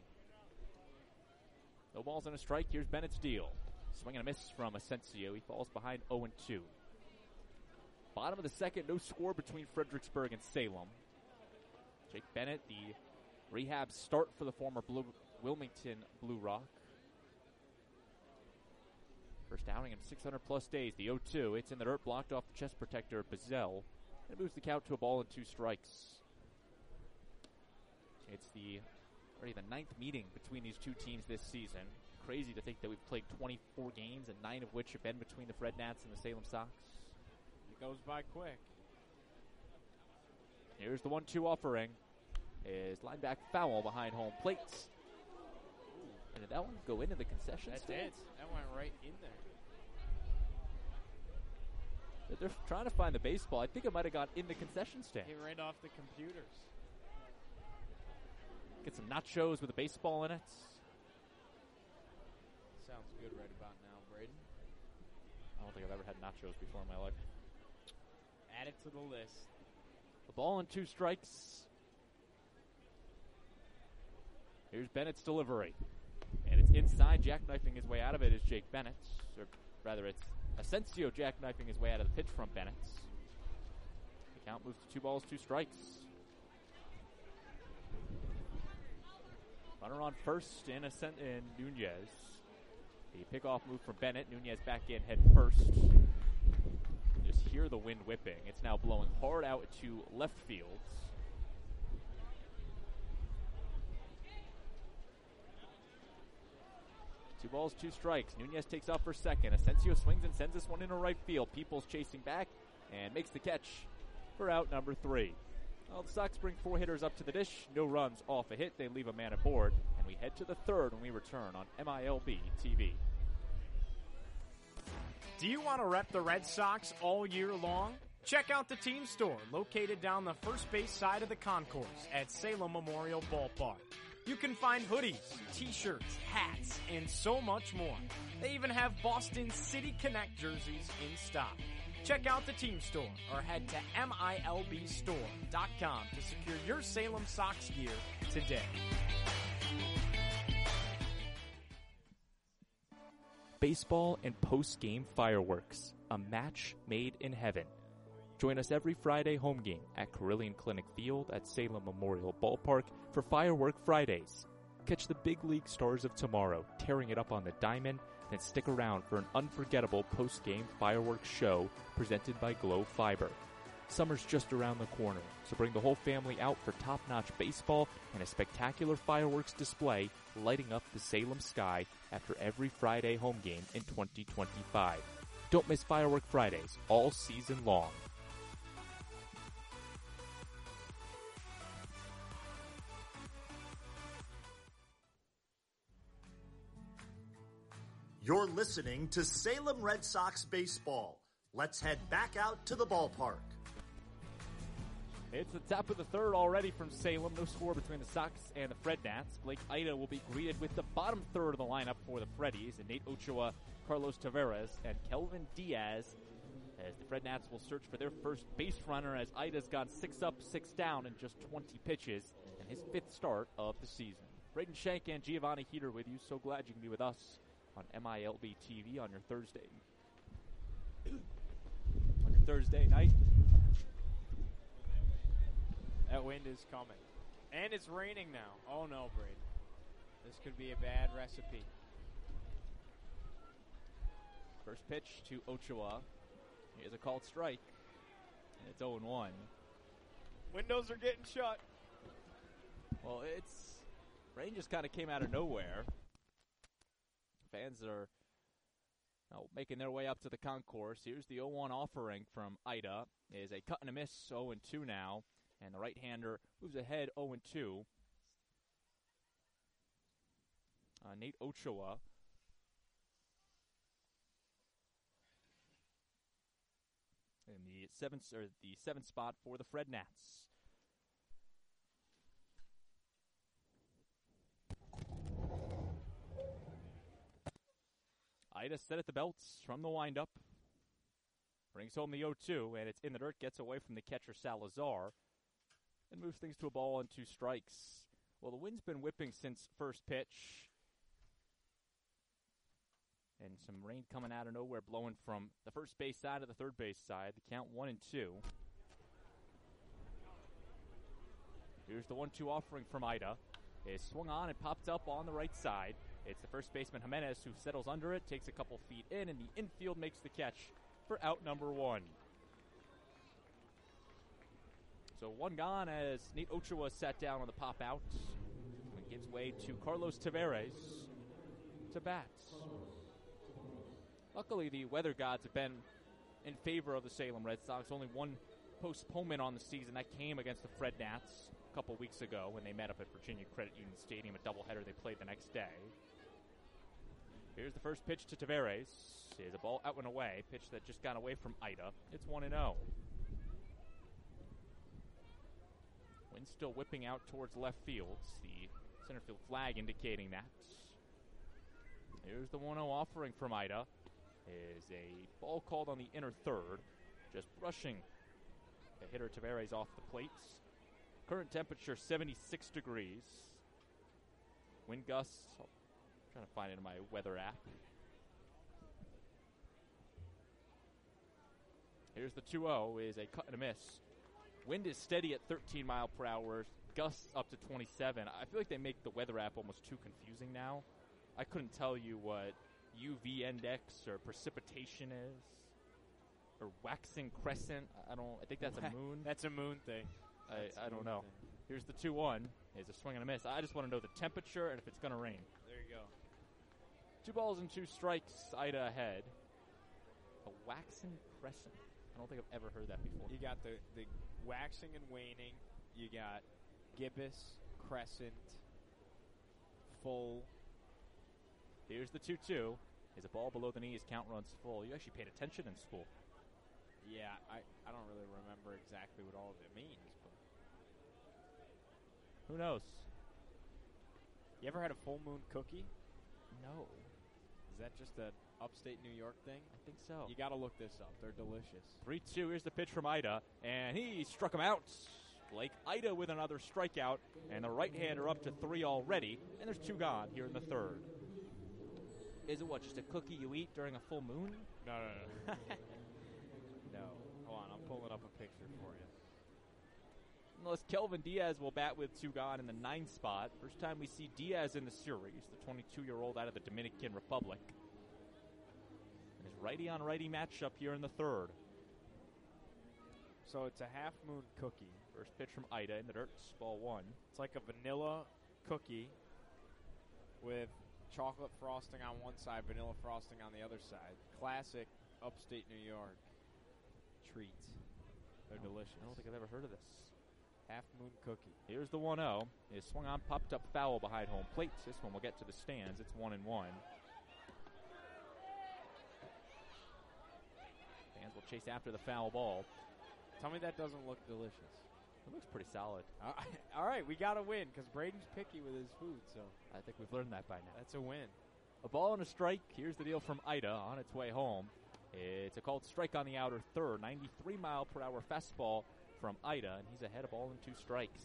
No balls and a strike. Here's Bennett's deal. Swing and a miss from Asensio. He falls behind oh and two. Bottom of the second, no score between Fredericksburg and Salem. Jake Bennett, the rehab start for the former Blue Wilmington Blue Rock. First outing in six hundred plus days. The oh two. It's in the dirt, blocked off the chest protector, Bazell. And it moves the count to a ball and two strikes. It's the already the ninth meeting between these two teams this season. Crazy to think that we've played twenty-four games, and nine of which have been between the Fred Nats and the Salem Sox. It goes by quick. Here's the one two offering. Is line back foul behind home plate. And did that one go into the concession That stand? did. That went right in there. They're trying to find the baseball. I think it might have gone in the concession stand. Hit right off the computers. Get some nachos with a baseball in it. Sounds good right about now, Braden. I don't think I've ever had nachos before in my life. Add it to the list. The ball and two strikes. Here's Bennett's delivery. And it's inside. Jackknifing his way out of it is Jake Bennett. Or rather, it's Asensio jackknifing his way out of the pitch from Bennett. The count moves to two balls, two strikes. Runner on first in, Ascent- in Nunez. The pickoff move from Bennett. Nunez back in head first. Just hear the wind whipping. It's now blowing hard out to left field. Two balls, two strikes. Nunez takes off for second. Asensio swings and sends this one into right field. Peoples chasing back and makes the catch for out number three. Well, the Sox bring four hitters up to the dish. No runs off a hit. They leave a man aboard. And we head to the third when we return on M I L B T V. Do you want to rep the Red Sox all year long? Check out the team store located down the first base side of the concourse at Salem Memorial Ballpark. You can find hoodies, t-shirts, hats, and so much more. They even have Boston City Connect jerseys in stock. Check out the team store or head to M I L B store dot com to secure your Salem Sox gear today. Baseball and post-game fireworks, a match made in heaven. Join us every Friday home game at Carilion Clinic Field at Salem Memorial Ballpark for Firework Fridays. Catch the big league stars of tomorrow tearing it up on the diamond, then stick around for an unforgettable post-game fireworks show presented by Glow Fiber. Summer's just around the corner, so bring the whole family out for top-notch baseball and a spectacular fireworks display lighting up the Salem sky after every Friday home game in twenty twenty-five. Don't miss Firework Fridays all season long. You're listening to Salem Red Sox baseball. Let's head back out to the ballpark. It's the top of the third already from Salem. No score between the Sox and the Fred Nats. Blake Ida will be greeted with the bottom third of the lineup for the Freddies, and Nate Ochoa, Carlos Taveras, and Kelvin Diaz, as the Fred Nats will search for their first base runner, as Ida's gone six up, six down in just twenty pitches, and his fifth start of the season. Braden Shank and Giovanni Heater with you. So glad you can be with us on M I L B T V on your Thursday. on your Thursday night. That wind is coming. And it's raining now. Oh no, Braden. This could be a bad recipe. First pitch to Ochoa. Here's a called strike. And it's oh and one. Windows are getting shut. Well, it's rain just kind of came out of nowhere. Fans are oh, making their way up to the concourse. Here's the oh one offering from Ida. It is a cut and a miss, oh and two now. And the right-hander moves ahead oh and two. Uh, Nate Ochoa. In the seventh, or the seventh spot for the Fred Nats. Ida set at the belts from the windup. Brings home the oh two, and it's in the dirt, gets away from the catcher Salazar, and moves things to a ball and two strikes. Well, the wind's been whipping since first pitch. And some rain coming out of nowhere, blowing from the first base side to the third base side. The count one and two. Here's the one two offering from Ida. It's swung on and popped up on the right side. It's the first baseman Jimenez who settles under it, takes a couple feet in, and the infield makes the catch for out number one. So one gone as Nate Ochoa sat down on the pop out and gives way to Carlos Taveras to bat. Luckily, the weather gods have been in favor of the Salem Red Sox. Only one postponement on the season. That came against the Fred Nats a couple weeks ago when they met up at Virginia Credit Union Stadium, a doubleheader they played the next day. Here's the first pitch to Taveras. Here's a ball out and away. Pitch that just got away from Ida. It's one and oh. Wind still whipping out towards left field. The center field flag indicating that. Here's the one oh offering from Ida. Is a ball called on the inner third, just brushing the hitter Taveras off the plates. Current temperature seventy-six degrees. Wind gusts, I'm trying to find it in my weather app. Here's the two oh, is a cut and a miss. Wind is steady at thirteen mile per hour, gusts up to twenty-seven. I feel like they make the weather app almost too confusing now. I couldn't tell you what U V index or precipitation is, or waxing crescent. I don't. I think that's a moon. That's a moon thing. I, I don't know. Thing. Here's the two one. Is a swing and a miss. I just want to know the temperature and if it's going to rain. There you go. Two balls and two strikes. Ida ahead. A waxing crescent. I don't think I've ever heard that before. You got the the waxing and waning. You got gibbous, crescent, full. Here's the two two. Is a ball below the knees, count runs full. You actually paid attention in school. Yeah, I, I don't really remember exactly what all of it means, but who knows? You ever had a full moon cookie? No. Is that just an upstate New York thing? I think so. You got to look this up. They're delicious. three two. Here's the pitch from Ida, and he struck him out. Blake Ida with another strikeout, and the right-hander up to three already, and there's two gone here in the third. Is it what, just a cookie you eat during a full moon? No, no, no. No. Hold on, I'm pulling up a picture for you. Unless Kelvin Diaz will bat with two gone in the ninth spot. First time we see Diaz in the series, the twenty-two-year-old out of the Dominican Republic. And his righty-on-righty matchup here in the third. So it's a half-moon cookie. First pitch from Ida in the dirt, ball one. It's like a vanilla cookie with chocolate frosting on one side, vanilla frosting on the other side. Classic upstate New York treat. They're oh, delicious. I don't think I've ever heard of this. Half Moon Cookie. Here's the one oh. It swung on, popped up foul behind home plate. This one will get to the stands. It's one and one. Fans will chase after the foul ball. Tell me that doesn't look delicious. It looks pretty solid. Uh, all right, we got to win because Braden's picky with his food. So I think we've learned that by now. That's a win. A ball and a strike. Here's the deal from Ida on its way home. It's a called strike on the outer third. ninety-three mile per hour fastball from Ida, and he's ahead of ball and two strikes.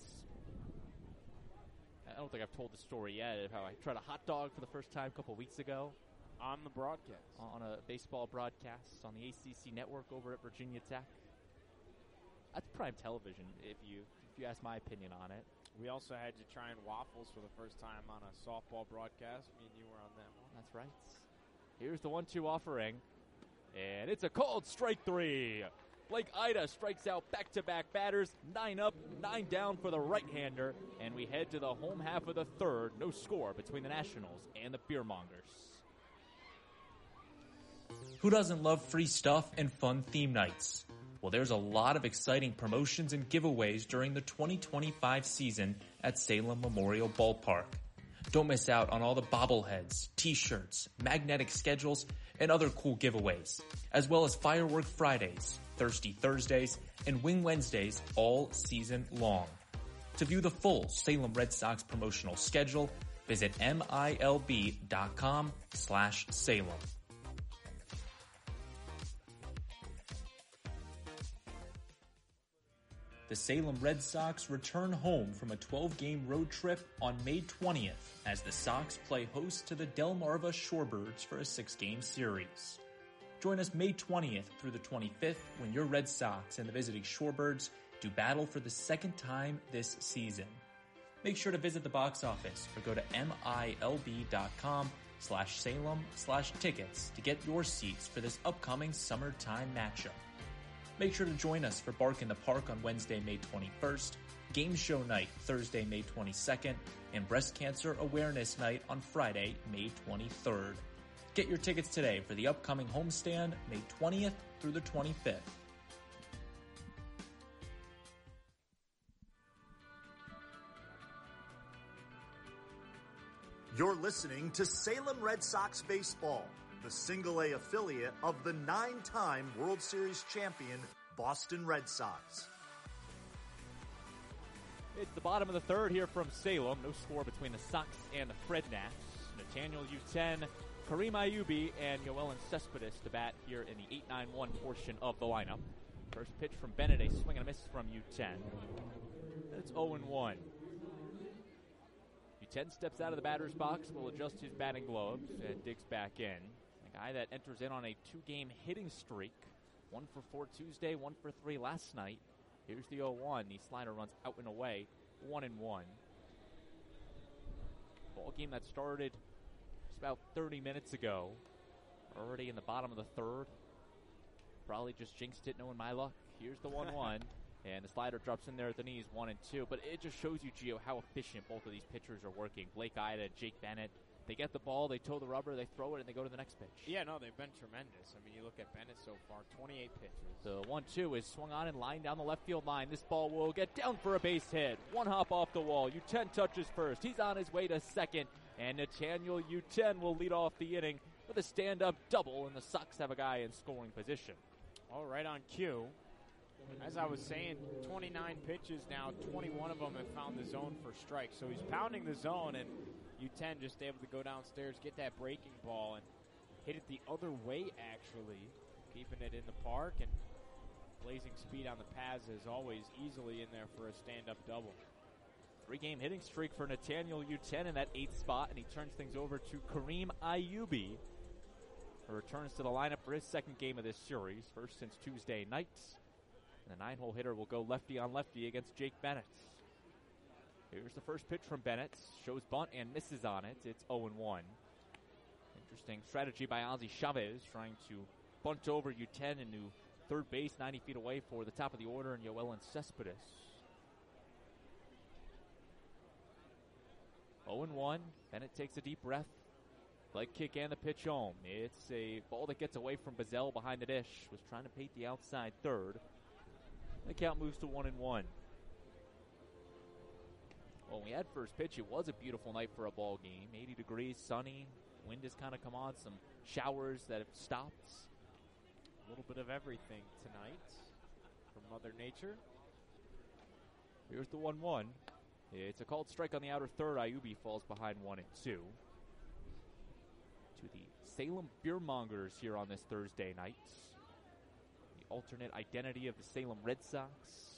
I don't think I've told the story yet of how I tried a hot dog for the first time a couple weeks ago. On the broadcast. On a baseball broadcast on the A C C network over at Virginia Tech. That's prime television, if you if you ask my opinion on it. We also had you trying waffles for the first time on a softball broadcast. Me and you were on that one. That's right. Here's the one two offering. And it's a called strike three. Blake Ida strikes out back-to-back batters, nine up, nine down for the right-hander, and we head to the home half of the third. No score between the Nationals and the Beermongers. Who doesn't love free stuff and fun theme nights? Well, there's a lot of exciting promotions and giveaways during the twenty twenty-five season at Salem Memorial Ballpark. Don't miss out on all the bobbleheads, t-shirts, magnetic schedules, and other cool giveaways, as well as Firework Fridays, Thirsty Thursdays, and Wing Wednesdays all season long. To view the full Salem Red Sox promotional schedule, visit milb.com slash Salem. The Salem Red Sox return home from a twelve-game road trip on May twentieth as the Sox play host to the Delmarva Shorebirds for a six-game series. Join us May twentieth through the twenty-fifth when your Red Sox and the visiting Shorebirds do battle for the second time this season. Make sure to visit the box office or go to milb.com slash Salem slash tickets to get your seats for this upcoming summertime matchup. Make sure to join us for Bark in the Park on Wednesday, May twenty-first, Game Show Night Thursday, May twenty-second, and Breast Cancer Awareness Night on Friday, May twenty-third. Get your tickets today for the upcoming homestand, May twentieth through the twenty-fifth. You're listening to Salem Red Sox Baseball, the single-A affiliate of the nine-time World Series champion Boston Red Sox. It's the bottom of the third here from Salem. No score between the Sox and the Frednaps. Nathaniel Uten, Kareem Ayubi, and Yoelan Cespedes to bat here in the eight nine one portion of the lineup. First pitch from Bennett, a swing and a miss from Uten. It's oh and one. Uten steps out of the batter's box, will adjust his batting gloves, and digs back in. A guy that enters in on a two-game hitting streak. One for four Tuesday, one for three last night. Here's the oh one. The slider runs out and away, one and one. Ball game that started just about thirty minutes ago. Already in the bottom of the third. Probably just jinxed it, knowing my luck. Here's the one one. And the slider drops in there at the knees, one and two. But it just shows you, Gio, how efficient both of these pitchers are working. Blake Ida, Jake Bennett. They get the ball, they toe the rubber, they throw it, and they go to the next pitch. Yeah, no, they've been tremendous. I mean, you look at Bennett so far, twenty-eight pitches. The one two is swung on and lined down the left field line. This ball will get down for a base hit. One hop off the wall. Uten touches first. He's on his way to second. And Nathaniel Uten will lead off the inning with a stand-up double, and the Sox have a guy in scoring position. All right on cue. As I was saying, twenty-nine pitches now, twenty-one of them have found the zone for strikes. So he's pounding the zone, and Uten just able to go downstairs, get that breaking ball, and hit it the other way, actually, keeping it in the park, and blazing speed on the pads as always, easily in there for a stand-up double. Three-game hitting streak for Nathaniel Uten in that eighth spot, and he turns things over to Kareem Ayubi, who returns to the lineup for his second game of this series, first since Tuesday night. And the nine-hole hitter will go lefty on lefty against Jake Bennett. Here's the first pitch from Bennett. Shows bunt and misses on it. It's oh and one. Interesting strategy by Ozzie Chavez, trying to bunt over Uten into third base, ninety feet away for the top of the order, and Yoelan Cespedes. oh and one. Bennett takes a deep breath. Leg kick and the pitch home. It's a ball that gets away from Bazell behind the dish. Was trying to paint the outside third. The count moves to one and one. Well, we had first pitch. It was a beautiful night for a ball game. eighty degrees, sunny. Wind has kind of come on. Some showers that have stopped. A little bit of everything tonight from Mother Nature. Here's the one one. It's a called strike on the outer third. Ayubi falls behind one and two. To the Salem Beermongers here on this Thursday night. Alternate identity of the Salem Red Sox.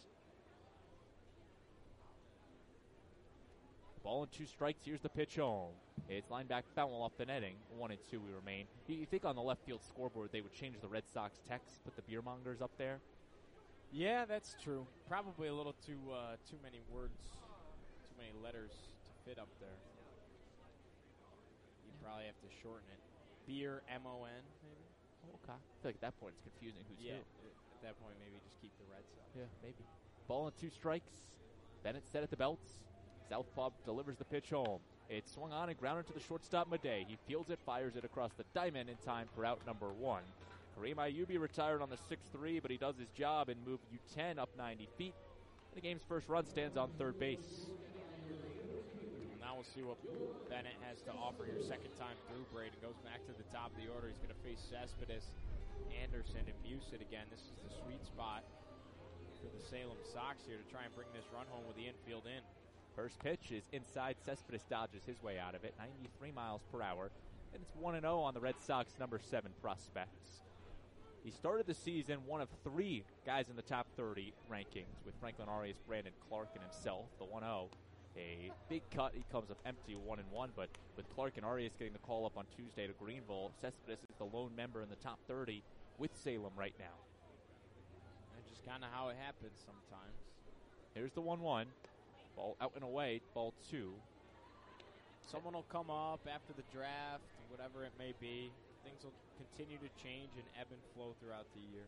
Ball and two strikes. Here's the pitch home. It's lined back foul off the netting. One and two we remain. You think on the left field scoreboard they would change the Red Sox text, put the Beermongers up there? Yeah, that's true. Probably a little too uh, too many words, too many letters to fit up there. You'd probably have to shorten it. Beer, M O N, maybe? Okay. I feel like at that point it's confusing who's yeah, who. It, at that point, maybe just keep the Red Sox. Yeah, maybe. Ball and two strikes. Bennett set at the belts. Southpaw delivers the pitch home. It's swung on and grounded to the shortstop, Madej. He fields it, fires it across the diamond in time for out number one. Kareem Ayubi retired on the six three, but he does his job and moved U ten up ninety feet. The game's first run stands on third base. Now we'll see what Bennett has to offer here. Second time through, Braden goes back to the top of the order. He's going to face Cespedes, Anderson, and Musit again. This is the sweet spot for the Salem Sox here to try and bring this run home with the infield in. First pitch is inside. Cespedes dodges his way out of it, ninety-three miles per hour. And it's one and oh on the Red Sox number seven prospects. He started the season one of three guys in the top thirty rankings with Franklin Arias, Brandon Clark, and himself, the one oh. A big cut. He comes up empty, one and one, but with Clark and Arias getting the call up on Tuesday to Greenville, Cespedes is the lone member in the top thirty with Salem right now. That's just kind of how it happens sometimes. Here's the one one. Ball out and away, ball two. Someone will come up after the draft, whatever it may be. Things will continue to change and ebb and flow throughout the year.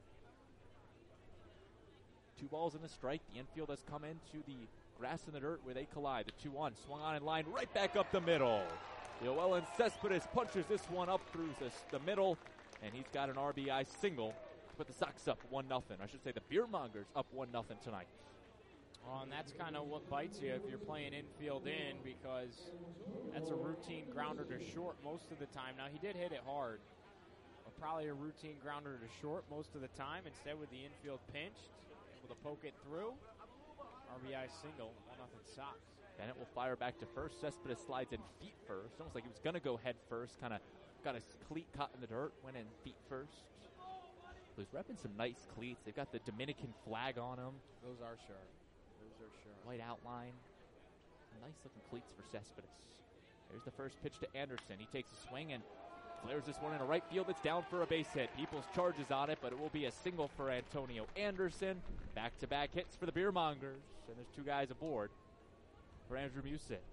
Two balls and a strike. The infield has come into the grass and the dirt where they collide. The two one swung on in line right back up the middle. Yoelin Cespedes punches this one up through this, the middle, and he's got an R B I single to put the Sox up one nothing. I should say the Beermongers up one nothing tonight. Well, and that's kind of what bites you if you're playing infield in, because that's a routine grounder to short most of the time. Now, he did hit it hard, but probably a routine grounder to short most of the time. Instead, with the infield pinched, able to poke it through. R B I single, one nothing Sox. Bennett will fire back to first. Cespedes slides in feet first. Almost like he was going to go head first. Kind of got his cleat caught in the dirt. Went in feet first. He's repping some nice cleats. They've got the Dominican flag on them. Those are sharp. Those are sharp. White outline. Nice looking cleats for Cespedes. Here's the first pitch to Anderson. He takes a swing and flares this one into right field. It's down for a base hit. Peoples charges on it, but it will be a single for Antonio Anderson. Back-to-back hits for the Beermongers. And there's two guys aboard for Andrew Musit.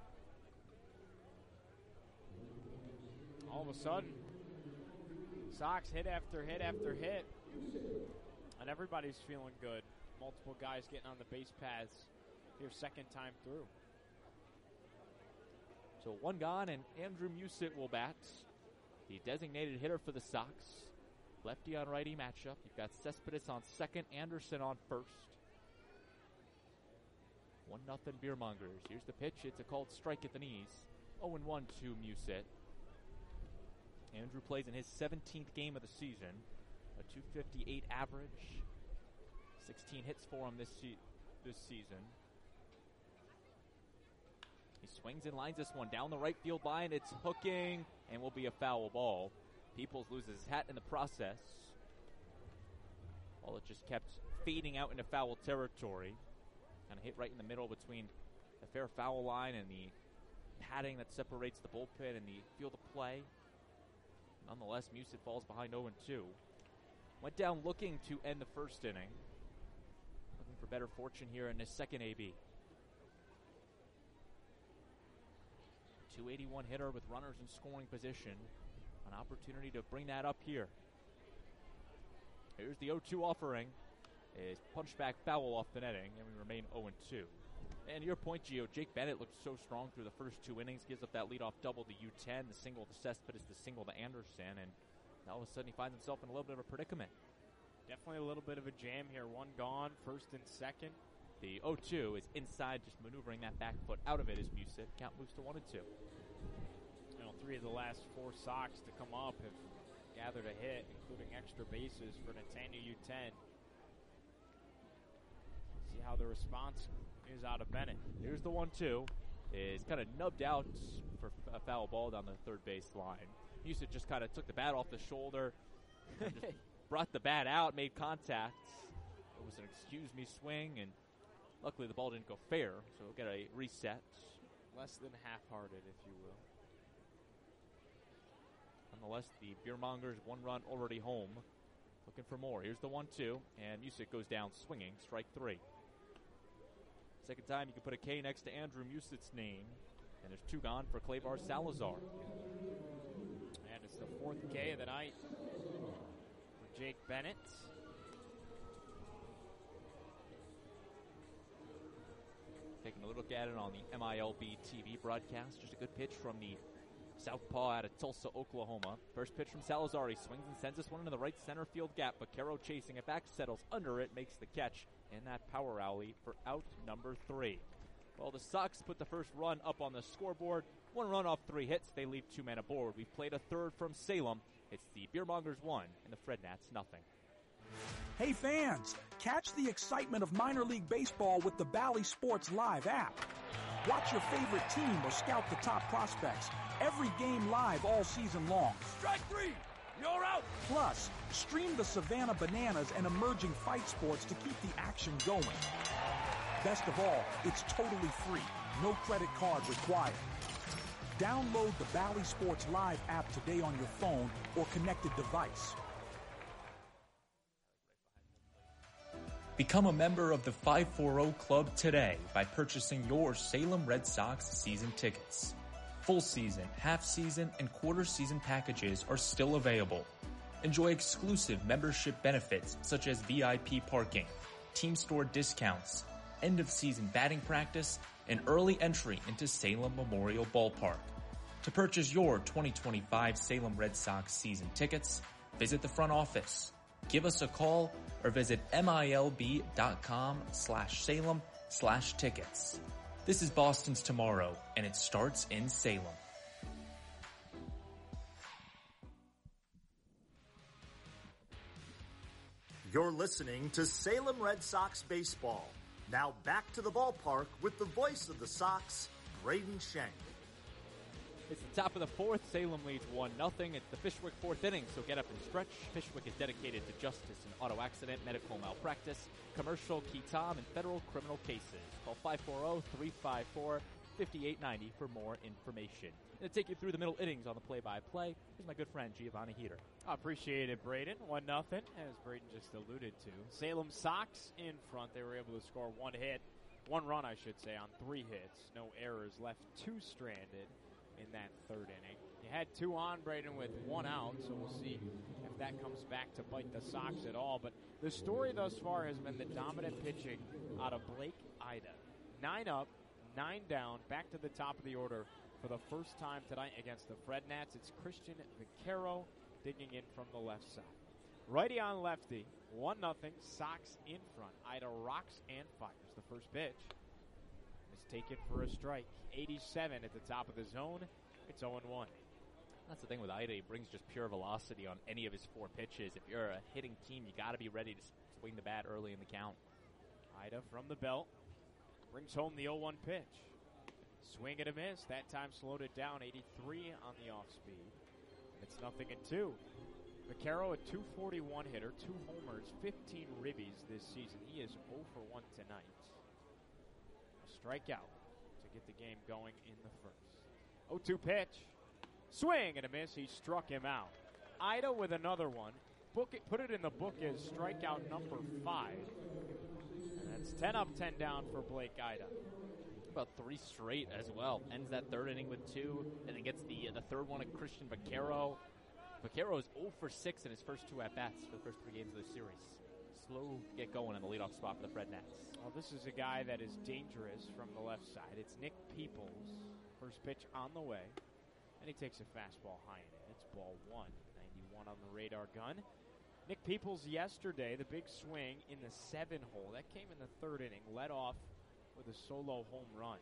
All of a sudden, Sox hit after hit after hit. And everybody's feeling good. Multiple guys getting on the base paths here second time through. So one gone, and Andrew Musit will bat. The designated hitter for the Sox. Lefty on righty matchup. You've got Cespedes on second, Anderson on first. one nothing Beermongers. Here's the pitch. It's a called strike at the knees. oh and one to Musit. Andrew plays in his seventeenth game of the season. A two fifty-eight average. sixteen hits for him this se- this season. He swings and lines this one down the right field line. It's hooking and will be a foul ball. Peoples loses his hat in the process. Ball it just kept fading out into foul territory. Kind of hit right in the middle between the fair foul line and the padding that separates the bullpen and the field of play. Nonetheless, Musit falls behind oh and two. Went down looking to end the first inning. Looking for better fortune here in his second A B. two eighty-one hitter with runners in scoring position. An opportunity to bring that up here. Here's the oh two offering. Is punched back foul off the netting, and we remain oh and two. And to your point, Gio, Jake Bennett looked so strong through the first two innings. Gives up that leadoff double to U ten, the single to Cespedes, the single to Anderson, and all of a sudden he finds himself in a little bit of a predicament. Definitely a little bit of a jam here. One gone, first and second. The oh two is inside, just maneuvering that back foot out of it as Musit. Count moves to one and two. You know, three of the last four Sox to come up have gathered a hit, including extra bases for Nathaniel U ten. See how the response is out of Bennett. Here's the one two. Is kind of nubbed out for a foul ball down the third base line. Musit just kind of took the bat off the shoulder, just brought the bat out, made contact. It was an excuse me swing, and luckily the ball didn't go fair, so we'll get a reset. Less than half-hearted, if you will. Nonetheless, the Beermongers, one run already home. Looking for more. Here's the one two, and Musit goes down swinging, strike three. Second time you can put a K next to Andrew Musit's name, and there's two gone for Clavar Salazar. And it's the fourth K of the night for Jake Bennett. a look at it on the M I L B T V broadcast. Just a good pitch from the southpaw out of Tulsa, Oklahoma. First pitch from Salazar. He swings and sends this one into the right center field gap. Vaquero chasing it back, settles under it, makes the catch, and that power alley for out number three. Well, the Sox put the first run up on the scoreboard. One run off three hits. They leave two men aboard. We've played a third from Salem. It's the Beermongers one and the Frednats nothing. Hey fans, catch the excitement of minor league baseball with the Bally Sports Live app. Watch your favorite team or scout the top prospects. Every game live all season long. Strike three! You're out! Plus, stream the Savannah Bananas and emerging fight sports to keep the action going. Best of all, it's totally free. No credit card required. Download the Bally Sports Live app today on your phone or connected device. Become a member of the five forty Club today by purchasing your Salem Red Sox season tickets. Full season, half season, and quarter season packages are still available. Enjoy exclusive membership benefits such as V I P parking, team store discounts, end of season batting practice, and early entry into Salem Memorial Ballpark. To purchase your twenty twenty-five Salem Red Sox season tickets, visit the front office, give us a call, or visit milb.com slash Salem slash tickets. This is Boston's Tomorrow, and it starts in Salem. You're listening to Salem Red Sox baseball. Now back to the ballpark with the voice of the Sox, Braden Shank. It's the top of the fourth. Salem leads one nothing. It's the Fishwick fourth inning, so get up and stretch. Fishwick is dedicated to justice in auto accident, medical malpractice, commercial, key tom, and federal criminal cases. Call five four zero, three five four, five eight nine zero for more information. I'm going to take you through the middle innings on the play-by-play. Here's my good friend, Giovanni Heater. I appreciate it, Braden. one nothing, as Braden just alluded to. Salem Sox in front. They were able to score one hit, one run, I should say, on three hits. No errors, left two stranded in that third inning. You had two on, Braden, with one out, so we'll see if that comes back to bite the Sox at all. But the story thus far has been the dominant pitching out of Blake Ida. Nine up, nine down, back to the top of the order for the first time tonight against the Frednats. It's Christian Vaquero digging in from the left side. Righty on lefty, one nothing, Sox in front. Ida rocks and fires the first pitch. Take it for a strike. eighty-seven at the top of the zone. It's oh one. That's the thing with Ida. He brings just pure velocity on any of his four pitches. If you're a hitting team, you got to be ready to swing the bat early in the count. Ida from the belt brings home the oh one pitch. Swing and a miss. That time slowed it down. eighty-three on the off speed. It's nothing and two. Vaquero, a two forty-one hitter, two homers, fifteen ribbies this season. He is oh for one tonight. Strikeout to get the game going in the first. oh two pitch. Swing and a miss. He struck him out. Ida with another one. Book it, put it in the book as strikeout number five. And that's ten up, ten down for Blake Ida. About three straight as well. Ends that third inning with two, and then gets the uh, the third one at Christian Vaquero. Vaquero is oh for six in his first two at-bats for the first three games of the series. Slow get going in the leadoff spot for the Frednats. Well, this is a guy that is dangerous from the left side. It's Nick Peoples. First pitch on the way. And he takes a fastball high in it. It's ball one. ninety-one on the radar gun. Nick Peoples yesterday, the big swing in the seven hole. That came in the third inning. Led off with a solo home run.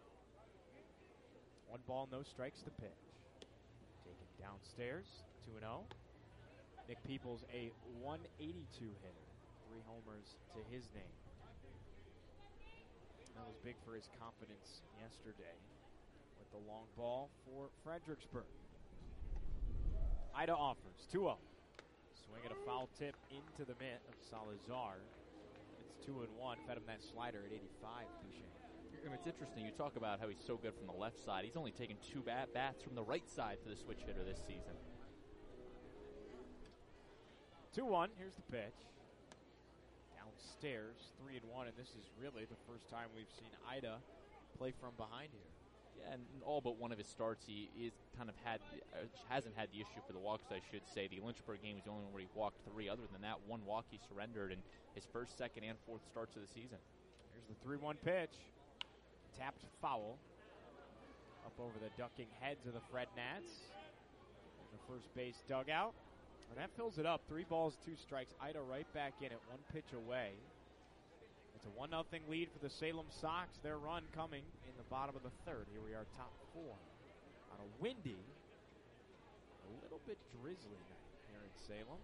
One ball, no strikes to pitch. Taken downstairs, two and oh. Nick Peoples, a one eighty-two hitter. Three homers to his name. That was big for his confidence yesterday with the long ball for Fredericksburg. Ida offers, two oh. Swing at a foul tip into the mitt of Salazar. It's two and one. Fed him that slider at eighty-five, Boucher. I mean, it's interesting. You talk about how he's so good from the left side. He's only taken two bat bats from the right side for the switch hitter this season. two one. Here's the pitch. Downstairs, three and one, and this is really the first time we've seen Ida play from behind here. Yeah, and all but one of his starts, he is kind of had uh, hasn't had the issue for the walks, I should say. The Lynchburg game was the only one where he walked three. Other than that, one walk he surrendered in his first, second, and fourth starts of the season. Here's the three one pitch. tapped foul up over the ducking heads of the Fred Nats. In the first base dugout. And that fills it up. Three balls, two strikes. Ida right back in at one pitch away. It's a one nothing lead for the Salem Sox. Their run coming in the bottom of the third. Here we are, top four. On a windy, a little bit drizzly night here in Salem.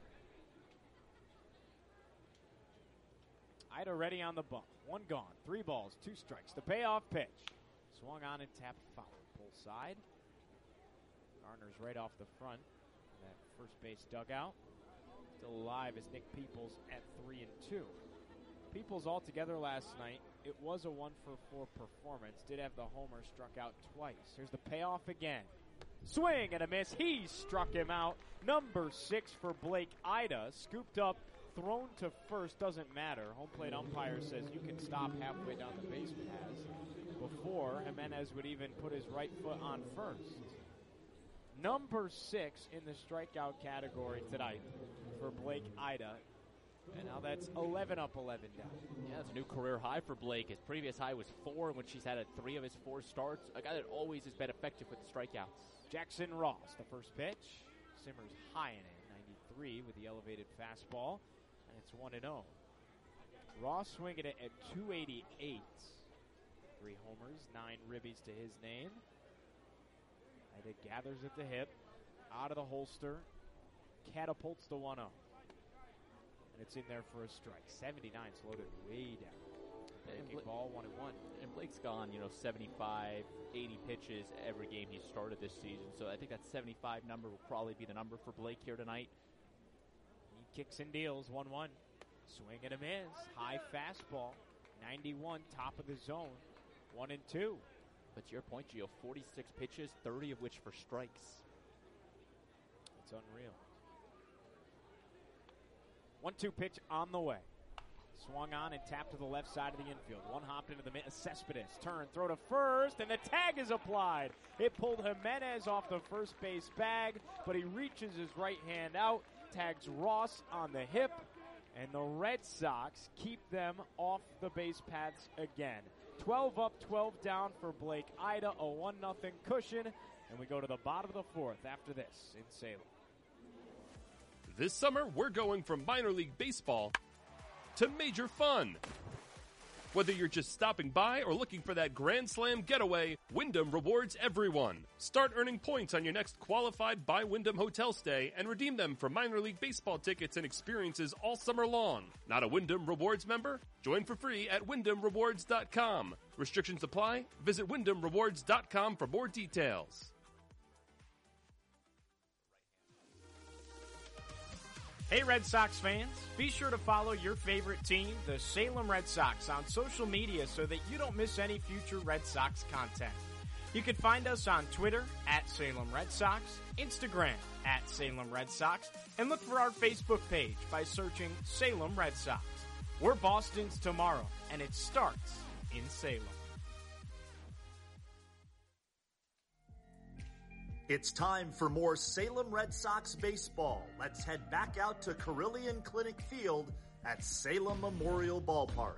Ida ready on the bump. One gone. Three balls, two strikes. The payoff pitch. Swung on and tapped foul. Pull side. Garner's right off the front. That first base dugout. Still alive is Nick Peoples at three and two. Peoples altogether last night. It was a one for four performance. Did have the homer, struck out twice. Here's the payoff again. Swing and a miss. He struck him out. Number six for Blake Ida. Scooped up, thrown to first. Doesn't matter. Home plate umpire says you can stop halfway down the base paths before Jimenez would even put his right foot on first. Number six in the strikeout category tonight for Blake Ida. And now that's eleven up, eleven down. Yeah, it's a new career high for Blake. His previous high was four when she's had a three of his four starts. A guy that always has been effective with the strikeouts. Jackson Ross, the first pitch. Simmers high in it, ninety-three with the elevated fastball. And it's one and oh. Ross swinging it at two eighty-eight. Three homers, nine ribbies to his name. Ida gathers at the hip, out of the holster, catapults the one oh. And it's in there for a strike. seventy-nine slow way down. Big ball, one and one. And Blake's gone, you know, seventy-five, eighty pitches every game he's started this season. So I think that seventy-five number will probably be the number for Blake here tonight. He kicks and deals, one one. Swing and a miss. High fastball. ninety-one, top of the zone. One and two. But to your point, Gio, forty-six pitches, thirty of which for strikes. It's unreal. one two pitch on the way. Swung on and tapped to the left side of the infield. One hopped into the middle. Cespedes turn, throw to first, and the tag is applied. It pulled Jimenez off the first base bag, but he reaches his right hand out, tags Ross on the hip, and the Red Sox keep them off the base paths again. twelve up, twelve down for Blake Ida, a one nothing cushion, and we go to the bottom of the fourth after this in Salem. This summer, we're going from minor league baseball to major fun. Whether you're just stopping by or looking for that Grand Slam getaway, Wyndham rewards everyone. Start earning points on your next qualified by Wyndham hotel stay and redeem them for minor league baseball tickets and experiences all summer long. Not a Wyndham Rewards member? Join for free at wyndham rewards dot com. Restrictions apply. Visit wyndham rewards dot com for more details. Hey Red Sox fans, be sure to follow your favorite team, the Salem Red Sox, on social media so that you don't miss any future Red Sox content. You can find us on Twitter at Salem Red Sox, Instagram at Salem Red Sox, and look for our Facebook page by searching Salem Red Sox. We're Boston's tomorrow, and it starts in Salem. It's time for more Salem Red Sox baseball. Let's head back out to Carilion Clinic Field at Salem Memorial Ballpark.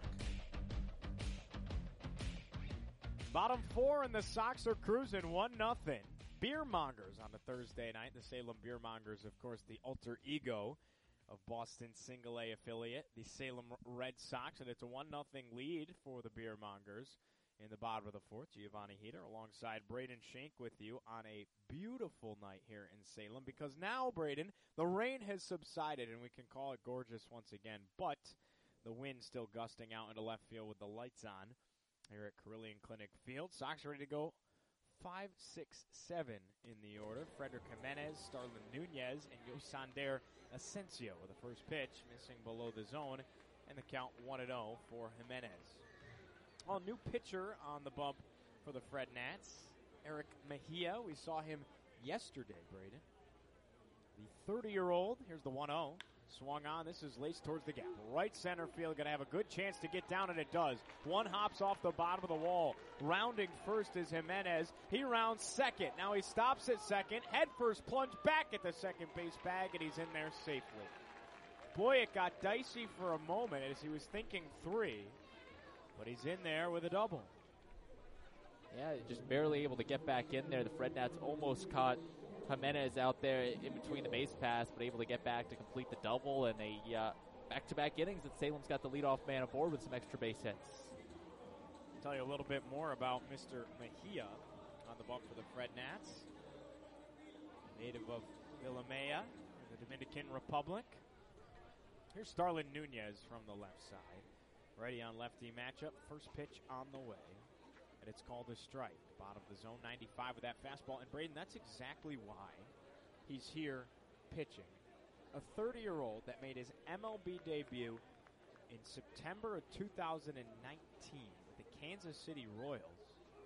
Bottom four, and the Sox are cruising one nothing. Beermongers on the Thursday night. The Salem Beermongers, of course, the alter ego of Boston's single A affiliate, the Salem Red Sox, and it's a one nothing lead for the Beermongers. In the bottom of the fourth, Giovanni Heater alongside Braden Shank with you on a beautiful night here in Salem, because now, Braden, the rain has subsided and we can call it gorgeous once again, but the wind still gusting out into left field with the lights on here at Carilion Clinic Field. Sox ready to go five, six, seven in the order. Frederick Jimenez, Starlin Nunez, and Yosander Asensio with the first pitch, missing below the zone, and the count one and oh for Jimenez. Well, new pitcher on the bump for the Fred Nats, Eric Mejia. We saw him yesterday, Braden. The thirty-year-old, here's the one oh, swung on. This is laced towards the gap. Right center field, going to have a good chance to get down, and it does. One hops off the bottom of the wall. Rounding first is Jimenez. He rounds second. Now he stops at second. Head first plunge back at the second base bag, and he's in there safely. Boy, it got dicey for a moment as he was thinking three. But he's in there with a double. Yeah, just barely able to get back in there. The Fred Nats almost caught Jimenez out there in between the base pass, but able to get back to complete the double, and a uh, back-to-back innings that Salem's got the leadoff man aboard with some extra base hits. I'll tell you a little bit more about Mister Mejia on the bump for the Fred Nats. Native of Villamella, the Dominican Republic. Here's Starlin Nunez from the left side. Ready on lefty matchup. First pitch on the way. And it's called a strike. Bottom of the zone, ninety-five with that fastball. And Braden, that's exactly why he's here pitching. A thirty-year-old that made his M L B debut in September of two thousand nineteen with the Kansas City Royals.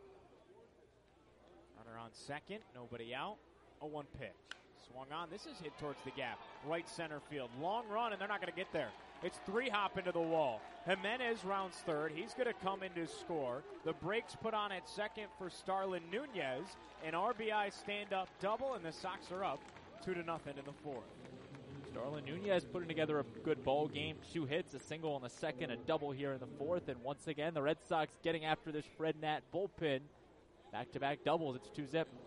Runner on second, nobody out. oh one pitch. Swung on. This is hit towards the gap. Right center field. Long run, and they're not going to get there. It's three hop into the wall. Jimenez rounds third. He's going to come in to score. The brakes put on at second for Starlin Nunez. An R B I stand-up double, and the Sox are up two to nothing in the fourth. Starlin Nunez putting together a good ball game. Two hits, a single in the second, a double here in the fourth. And once again, the Red Sox getting after this Fred Nat bullpen. Back-to-back doubles. It's two zip.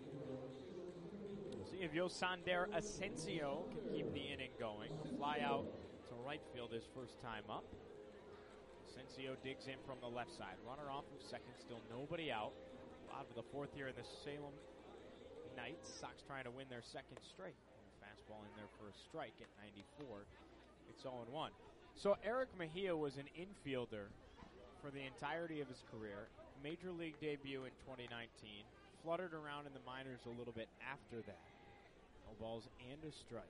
See if Yosander Asensio can keep the inning going. Fly out to right field his first time up. Asensio digs in from the left side. Runner off of second, still nobody out. Out of the fourth here in the Salem Knights. Sox trying to win their second straight. Fastball in there for a strike at ninety-four. It's oh one. So Eric Mejia was an infielder for the entirety of his career. Major league debut in twenty nineteen. Fluttered around in the minors a little bit after that. No balls and a strike.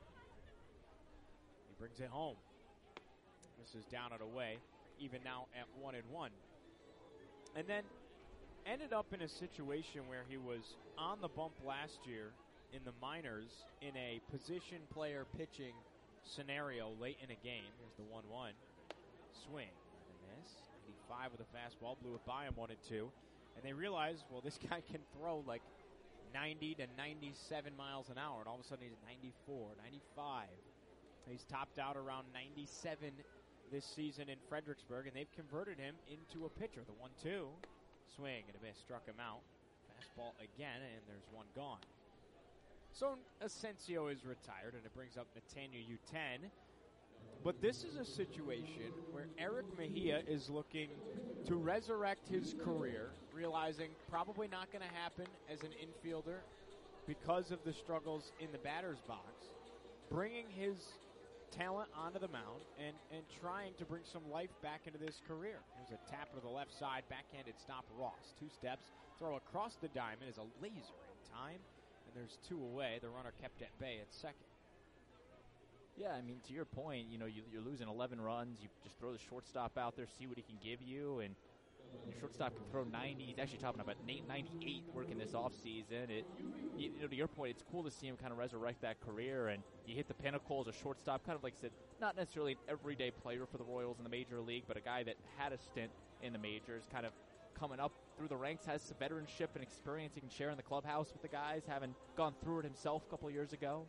He brings it home. Misses down and away. Even now at one and one. And then ended up in a situation where he was on the bump last year in the minors in a position player pitching scenario late in a game. Here's the one one. Swing and a miss. eighty-five with a fastball. Blew it by him one and two. And they realized, well, this guy can throw like ninety to ninety-seven miles an hour. And all of a sudden he's ninety-four, ninety-five. He's topped out around ninety-seven this season in Fredericksburg. And they've converted him into a pitcher. The one two. Swing and a miss. Struck him out. Fastball again. And there's one gone. So Asensio is retired. And it brings up Nathaniel Uten. But this is a situation where Eric Mejia is looking to resurrect his career, realizing probably not going to happen as an infielder because of the struggles in the batter's box, bringing his talent onto the mound and, and trying to bring some life back into this career. There's a tapper to the left side, backhanded stop Ross. Two steps, throw across the diamond is a laser in time, and there's two away. The runner kept at bay at second. Yeah, I mean, to your point, you know, you, you're losing eleven runs. You just throw the shortstop out there, see what he can give you, and your shortstop can throw ninety. He's actually talking about ninety-eight working this offseason. It, you know, to your point, it's cool to see him kind of resurrect that career, and you hit the pinnacle as a shortstop, kind of like I said, not necessarily an everyday player for the Royals in the major league, but a guy that had a stint in the majors, kind of coming up through the ranks, has some veteranship and experience. He can share in the clubhouse with the guys, having gone through it himself a couple years ago.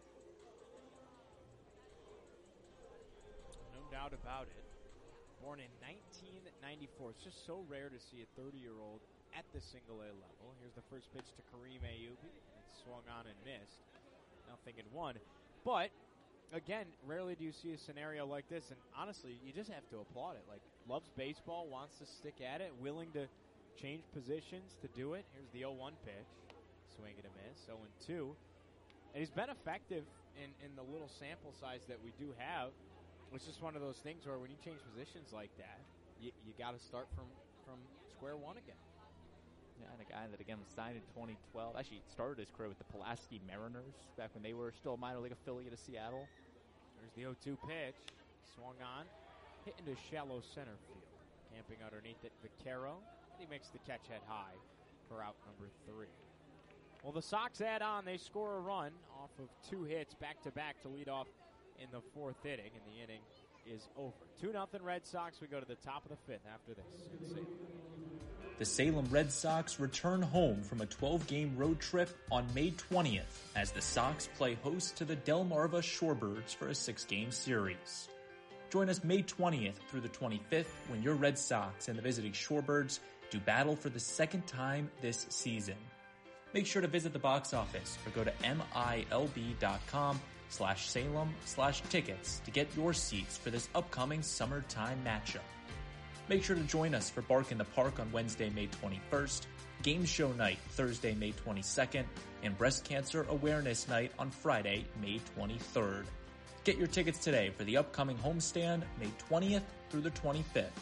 Doubt about it. Born in nineteen ninety-four. It's just so rare to see a thirty-year-old at the single A level. Here's the first pitch to Kareem Ayubi. It swung on and missed. Nothing in one. But, again, rarely do you see a scenario like this. And honestly, you just have to applaud it. Like, loves baseball, wants to stick at it, willing to change positions to do it. Here's the oh one pitch. Swing and a miss. oh and two. And he's been effective in, in the little sample size that we do have. It's just one of those things where when you change positions like that, you, you got to start from, from square one again. Yeah, and a guy that, again, was signed in twenty twelve. Actually started his career with the Pulaski Mariners back when they were still a minor league affiliate of Seattle. There's the oh two pitch. Swung on. Hit into shallow center field. Camping underneath it, Vaquero. And he makes the catch head high for out number three. Well, the Sox add on. They score a run off of two hits back-to-back to lead off in the fourth inning, and the inning is over. two nothing Red Sox. We go to the top of the fifth after this. Salem. The Salem Red Sox return home from a twelve-game road trip on May twentieth as the Sox play host to the Delmarva Shorebirds for a six-game series. Join us May twentieth through the twenty-fifth when your Red Sox and the visiting Shorebirds do battle for the second time this season. Make sure to visit the box office or go to milb.com slash Salem slash tickets to get your seats for this upcoming summertime matchup. Make sure to join us for Bark in the Park on Wednesday, May twenty-first, Game Show Night Thursday, May twenty-second, and Breast Cancer Awareness Night on Friday, May twenty-third. Get your tickets today for the upcoming homestand, May twentieth through the twenty-fifth.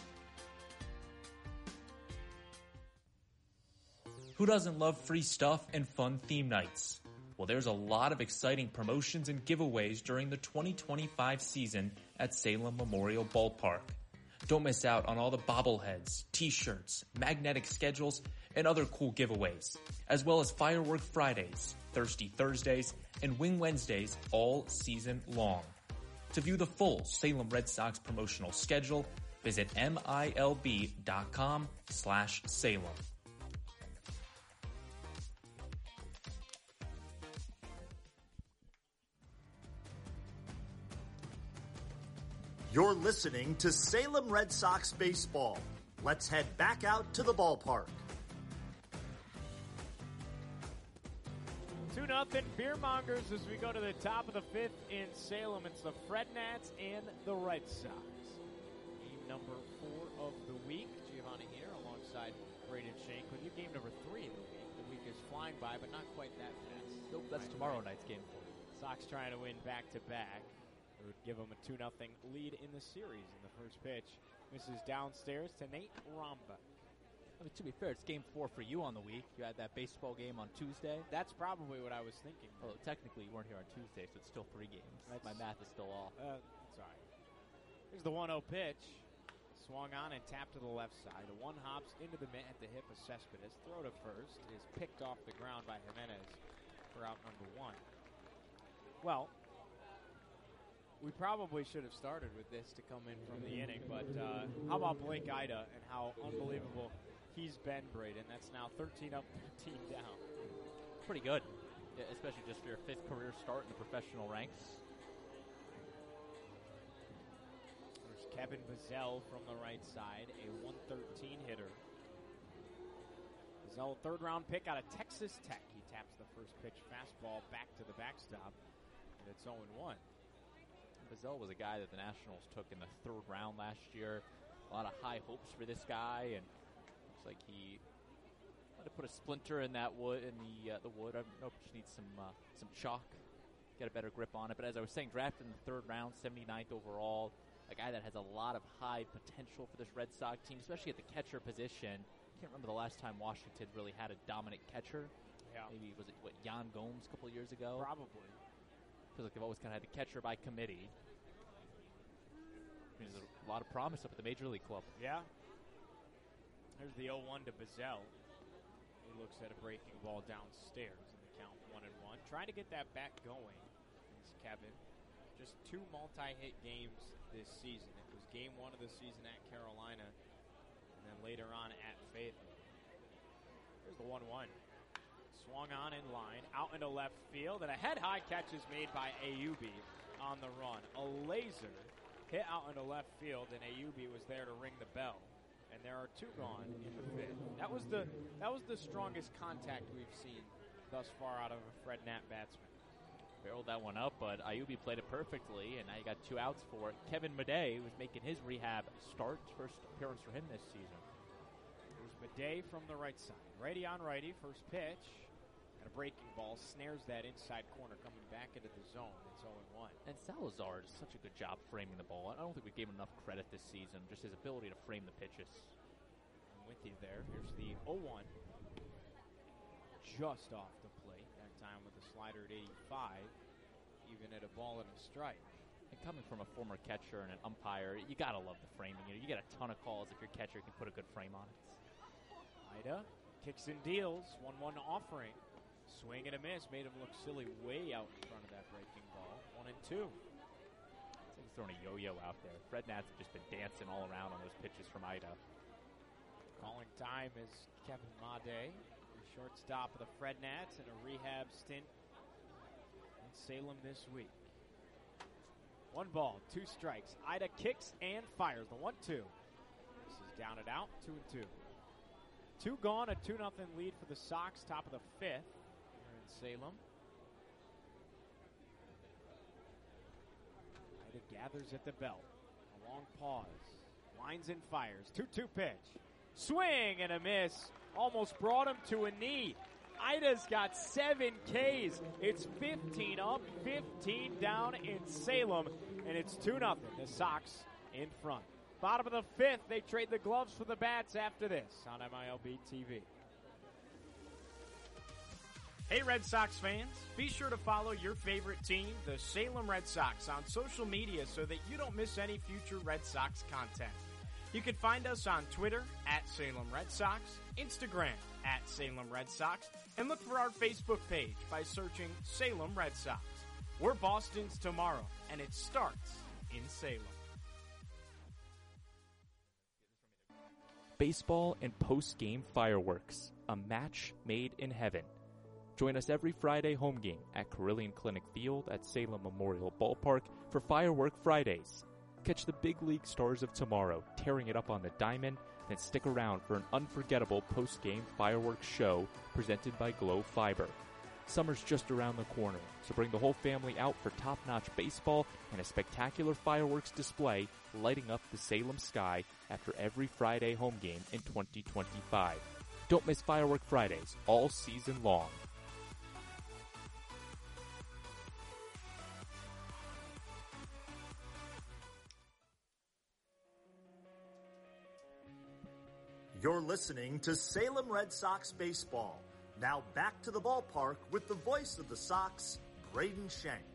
Who doesn't love free stuff and fun theme nights? Well, there's a lot of exciting promotions and giveaways during the twenty twenty-five season at Salem Memorial Ballpark. Don't miss out on all the bobbleheads, t-shirts, magnetic schedules, and other cool giveaways, as well as Firework Fridays, Thirsty Thursdays, and Wing Wednesdays all season long. To view the full Salem Red Sox promotional schedule, visit milb.com slash Salem. You're listening to Salem Red Sox baseball. Let's head back out to the ballpark. two nothing Beermongers as we go to the top of the fifth in Salem. It's the Frednats and the Red Sox. Game number four of the week. Giovanni here alongside Braden Shank with you. Game number three of the week. The week is flying by, but not quite that fast. Nope, that's tomorrow night's game. Sox trying to win back-to-back. It would give them a two nothing lead in the series in the first pitch. Misses downstairs to Nate Ramba. I mean, to be fair, it's game four for you on the week. You had that baseball game on Tuesday. That's probably what I was thinking. Although technically you weren't here on Tuesday, so it's still three games. That's, My math is still off. Uh, sorry. Here's the one oh pitch. Swung on and tapped to the left side. A one hops into the mitt at the hip of Cespedes. Throw to first is picked off the ground by Jimenez for out number one. Well, we probably should have started with this to come in from the inning, but uh, how about Blake Ida and how unbelievable he's been, Braden? That's now thirteen up, thirteen down. Pretty good, yeah, especially just for your fifth career start in the professional ranks. There's Kevin Bazell from the right side, a one thirteen hitter. Bazell, third round pick out of Texas Tech. He taps the first pitch fastball back to the backstop, and it's oh one. Bazell was a guy that the Nationals took in the third round last year. A lot of high hopes for this guy, and looks like he might have put a splinter in that wood, in the uh, the wood. I don't know if he needs some uh, some chalk, get a better grip on it. But as I was saying, drafted in the third round, seventy-ninth overall, a guy that has a lot of high potential for this Red Sox team, especially at the catcher position. I can't remember the last time Washington really had a dominant catcher. Yeah. Maybe was it what Yan Gomes a couple of years ago? Probably. Feels like they've always kind of had the catcher by committee. I mean, there's a lot of promise up at the Major League club. Yeah. There's the oh one to Bazell. He looks at a breaking ball downstairs in the count one and one. Trying to get that back going is Kevin. Just two multi-hit games this season. It was game one of the season at Carolina, and then later on at Fayetteville. Here's the one one. Swung on in line, out into left field, and a head-high catch is made by Ayubi on the run. A laser hit out into left field, and Ayubi was there to ring the bell. And there are two gone in the fifth. That was the that was the strongest contact we've seen thus far out of a Fred Nat batsman. Barreled that one up, but Ayubi played it perfectly, and now you got two outs for it. Kevin Madej was making his rehab start, first appearance for him this season. There's Madej from the right side. Righty on righty, first pitch. And a breaking ball snares that inside corner coming back into the zone. It's oh one. And Salazar does such a good job framing the ball. I don't think we gave him enough credit this season, just his ability to frame the pitches. I'm with you there. Here's the oh one. Just off the plate. That time with a slider at eighty-five. Even at a ball and a strike. And coming from a former catcher and an umpire, you got to love the framing. You know, you get a ton of calls if your catcher can put a good frame on it. Ida kicks and deals. one one offering. Swing and a miss. Made him look silly way out in front of that breaking ball. One and two. It's like he's throwing a yo-yo out there. Fred Nats have just been dancing all around on those pitches from Ida. Calling time is Kevin Madej, the shortstop of the Fred Nats, in a rehab stint in Salem this week. One ball, two strikes. Ida kicks and fires. The one two. This is down and out. Two and two. Two gone, a two nothing lead for the Sox. Top of the fifth here in Salem. Ida gathers at the belt. A long pause. Lines and fires. two two pitch. Swing and a miss. Almost brought him to a knee. Ida's got seven Ks. It's fifteen up, fifteen down in Salem, and it's two nothing. The Sox in front. Bottom of the fifth, they trade the gloves for the bats after this on M I L B T V. Hey Red Sox fans, be sure to follow your favorite team, the Salem Red Sox, on social media so that you don't miss any future Red Sox content. You can find us on Twitter at Salem Red Sox, Instagram at Salem Red Sox, and look for our Facebook page by searching Salem Red Sox. We're Boston's tomorrow, and it starts in Salem. Baseball and post-game fireworks, a match made in heaven. Join us every Friday home game at Carilion Clinic Field at Salem Memorial Ballpark for Firework Fridays. Catch the big league stars of tomorrow tearing it up on the diamond, then stick around for an unforgettable post-game fireworks show presented by Glow Fiber. Summer's just around the corner, so bring the whole family out for top-notch baseball and a spectacular fireworks display lighting up the Salem sky after every Friday home game in twenty twenty-five. Don't miss Firework Fridays all season long. You're listening to Salem Red Sox baseball. Now back to the ballpark with the voice of the Sox, Braden Shank.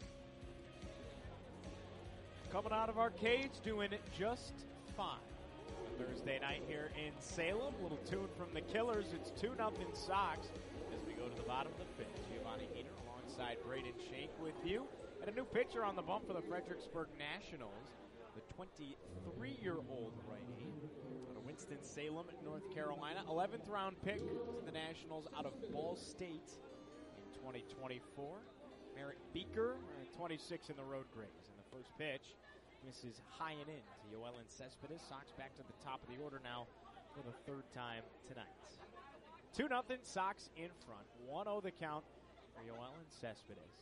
Coming out of our cage, doing it just fine. Thursday night here in Salem. A little tune from the Killers. It's two nothing Sox as we go to the bottom of the fifth. Giovanni Heater alongside Braden Shank with you. And a new pitcher on the bump for the Fredericksburg Nationals. The twenty-three-year-old righty out of Winston-Salem, North Carolina. eleventh round pick to the Nationals out of Ball State in twenty twenty-four. Merritt Beaker, twenty-six in the Road Grays. And the first pitch misses high and in to Yoelin Cespedes. Sox back to the top of the order now for the third time tonight. two nothing Sox in front. one oh the count for Yoelin Cespedes.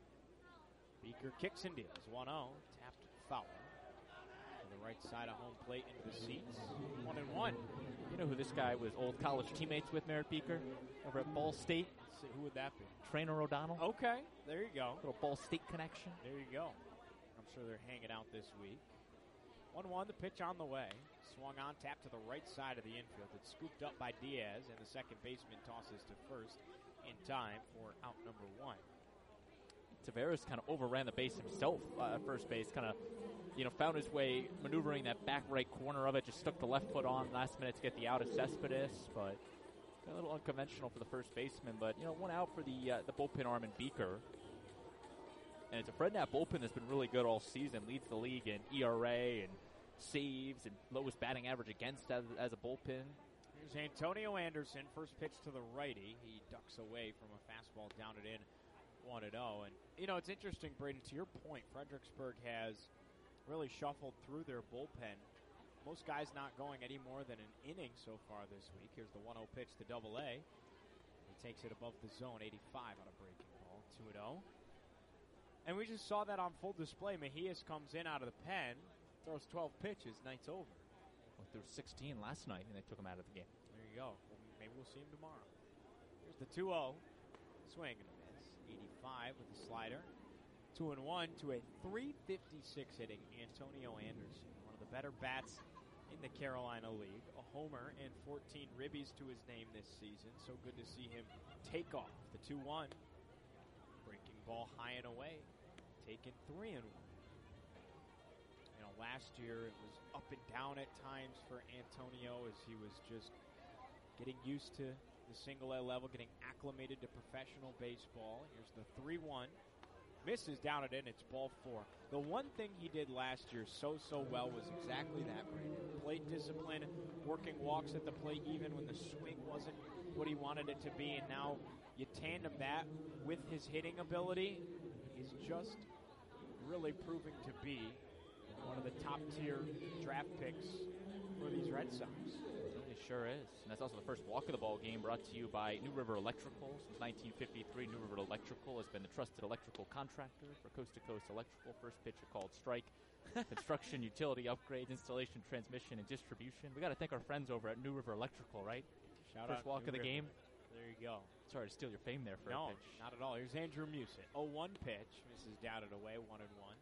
Beaker kicks and deals. one oh. Tapped foul. To the right side of home plate into the seats. One and one. You know who this guy was old college teammates with, Merritt Beaker, over at Ball State? So who would that be? Trainer O'Donnell. Okay, there you go. Little Ball State connection. There you go. I'm sure they're hanging out this week. one one, the pitch on the way. Swung on, tap to the right side of the infield. It's scooped up by Diaz, and the second baseman tosses to first in time for out number one. Tavares kind of overran the base himself uh, at first base, kind of, you know, found his way maneuvering that back right corner of it, just stuck the left foot on last minute to get the out of Cespedes, but a little unconventional for the first baseman. But, you know, one out for the uh, the bullpen arm in Beaker. And it's a Fred Knapp bullpen that's been really good all season, leads the league in E R A and saves and lowest batting average against as, as a bullpen. Here's Antonio Anderson, first pitch to the righty. He ducks away from a fastball down and in, one and oh. And, you know, it's interesting, Braden, to your point, Fredericksburg has really shuffled through their bullpen. Most guys not going any more than an inning so far this week. Here's the one oh pitch to Double A. He takes it above the zone, eighty-five on a breaking ball, two and oh. And we just saw that on full display. Mejias comes in out of the pen, throws twelve pitches, night's over. Well, there were sixteen last night, and they took him out of the game. There you go. Well, maybe we'll see him tomorrow. Here's the two oh. Swing and a miss. eighty-five with the slider. two and one to a three fifty-six hitting Antonio Anderson. One of the better bats in the Carolina League. A homer and fourteen ribbies to his name this season. So good to see him take off. The two one. Breaking ball high and away. Taken three and one. You know, last year it was up and down at times for Antonio as he was just getting used to the single A level, getting acclimated to professional baseball. Here's the three one. Misses down it in. It's ball four. The one thing he did last year so, so well was exactly that, Brandon. Plate discipline, working walks at the plate even when the swing wasn't what he wanted it to be. And now you tandem that with his hitting ability. He's just really proving to be one of the top-tier draft picks for these Red Sox. It sure is. And that's also the first walk of the ball game brought to you by New River Electrical. Since nineteen fifty-three, New River Electrical has been the trusted electrical contractor for coast-to-coast electrical. First pitch called strike. Construction, utility upgrades, installation, transmission, and distribution. We got to thank our friends over at New River Electrical, right? Shout First out walk New of the River. game. There you go. Sorry to steal your fame there for no, a pitch. not at all. Here's Andrew Musit. oh one pitch. Misses down and away, one and one.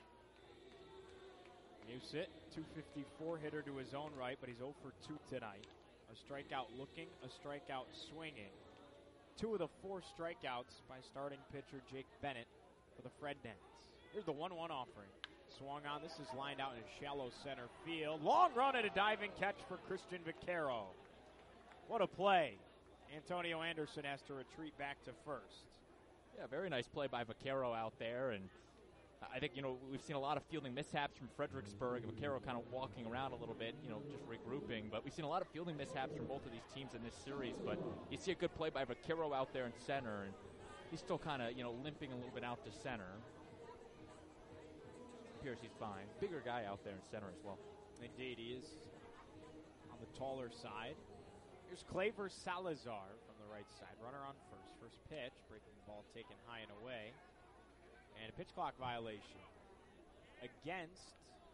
Musit, two fifty-four hitter to his own right, but he's oh for two tonight. A strikeout looking, a strikeout swinging. Two of the four strikeouts by starting pitcher Jake Bennett for the Fred Nats. Here's the one one offering. Swung on. This is lined out in shallow center field. Long run and a diving catch for Christian Vaquero. What a play. Antonio Anderson has to retreat back to first. Yeah, very nice play by Vaquero out there. And I think, you know, we've seen a lot of fielding mishaps from Fredericksburg. Vaquero kind of walking around a little bit, you know, just regrouping. But we've seen a lot of fielding mishaps from both of these teams in this series. But you see a good play by Vaquero out there in center. And he's still kind of, you know, limping a little bit out to center. Appears he's fine. Bigger guy out there in center as well. Indeed, he is on the taller side. Here's Claver Salazar from the right side. Runner on first. First pitch. Breaking the ball taken high and away. And a pitch clock violation against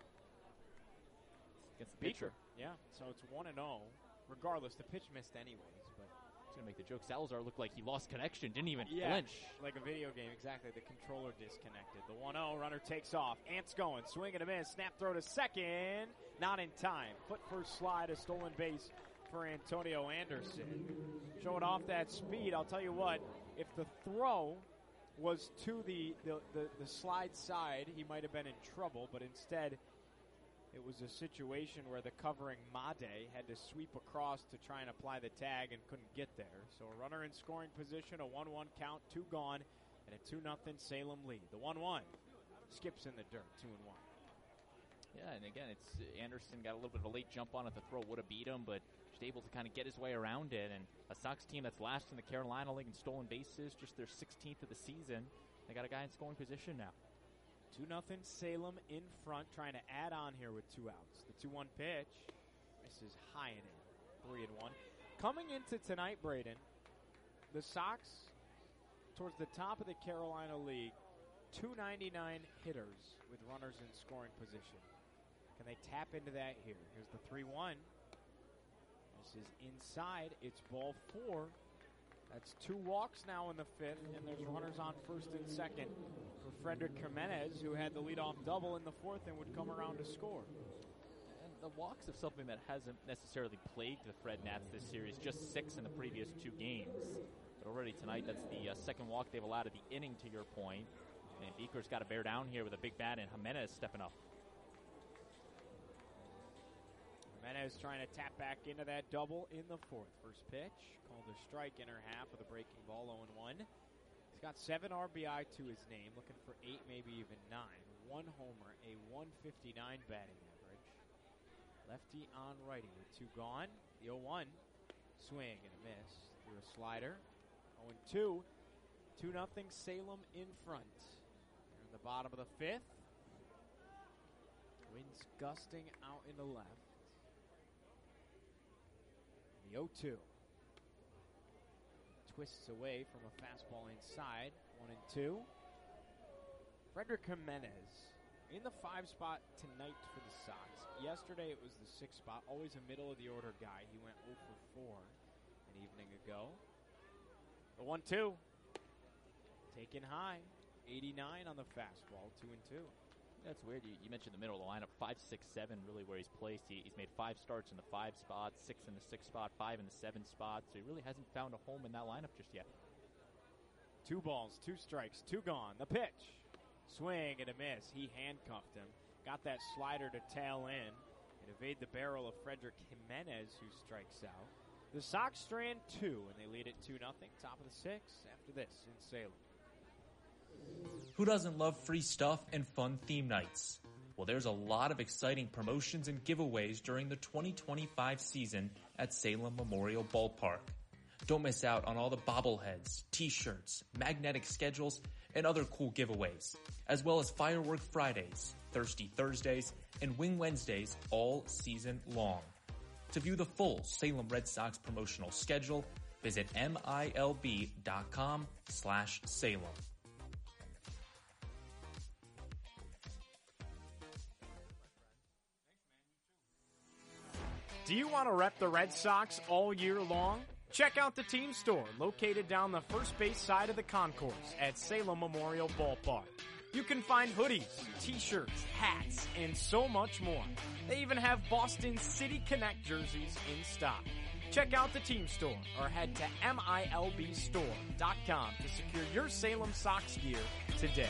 against the pitcher. Yeah, so it's one and oh. Regardless, the pitch missed anyways. But it's going to make the joke. Salazar looked like he lost connection. Didn't even yeah, flinch. Like a video game, exactly. The controller disconnected. The one oh, runner takes off. Ant's going. Swing and a miss. Snap throw to second. Not in time. Foot first slide. A stolen base for Antonio Anderson. Showing off that speed. I'll tell you what, if the throw was to the, the, the, the slide side, he might have been in trouble, but instead it was a situation where the covering Made had to sweep across to try and apply the tag and couldn't get there. So a runner in scoring position, a one one count, two gone, and a two nothing Salem lead. The one one skips in the dirt, two and one. Yeah, and again, it's Anderson got a little bit of a late jump on it. The throw would have beat him, but just able to kind of get his way around it. And a Sox team that's last in the Carolina League in stolen bases, just their sixteenth of the season. They got a guy in scoring position now. two nothing Salem in front, trying to add on here with two outs. The two one pitch. This is high and in. three and one. Coming into tonight, Braden, the Sox, towards the top of the Carolina League, two ninety-nine hitters with runners in scoring position. Can they tap into that here? Here's the three one. This is inside. It's ball four. That's two walks now in the fifth, and there's runners on first and second for Frederick Jimenez, who had the leadoff double in the fourth and would come around to score. And the walks of something that hasn't necessarily plagued the Fred Nats this series, just six in the previous two games. But already tonight, that's the uh, second walk they've allowed of the inning, to your point. And Beeker's got to bear down here with a big bat, and Jimenez stepping up. Jimenez trying to tap back into that double in the fourth. First pitch, called a strike, inner half with a breaking ball, oh and one. He's got seven R B I to his name, looking for eight, maybe even nine. One homer, a one fifty-nine batting average. Lefty on righty with two gone. The oh one, swing and a miss through a slider. oh and two, two nothing Salem in front. Here in the bottom of the fifth. Winds gusting out in the left. The oh two. Twists away from a fastball inside. One and two. Frederick Jimenez in the five spot tonight for the Sox. Yesterday it was the sixth spot. Always a middle of the order guy. He went oh for four an evening ago. The one two. Taken high. eighty-nine on the fastball. Two and two. That's weird. You, you mentioned the middle of the lineup, five, six, seven, really where he's placed. He, he's made five starts in the five spot, six in the six spot, five in the seven spot. So he really hasn't found a home in that lineup just yet. Two balls, two strikes, two gone. The pitch, swing and a miss. He handcuffed him, got that slider to tail in, and evade the barrel of Frederick Jimenez, who strikes out. The Sox strand two, and they lead it two nothing. Top of the sixth after this in Salem. Who doesn't love free stuff and fun theme nights? Well, there's a lot of exciting promotions and giveaways during the twenty twenty-five season at Salem Memorial Ballpark. Don't miss out on all the bobbleheads, t-shirts, magnetic schedules, and other cool giveaways, as well as Firework Fridays, Thirsty Thursdays, and Wing Wednesdays all season long. To view the full Salem Red Sox promotional schedule, visit milb.com slash Salem. Do you want to rep the Red Sox all year long? Check out the team store located down the first base side of the concourse at Salem Memorial Ballpark. You can find hoodies, t-shirts, hats, and so much more. They even have Boston City Connect jerseys in stock. Check out the team store or head to M I L B store dot com to secure your Salem Sox gear today.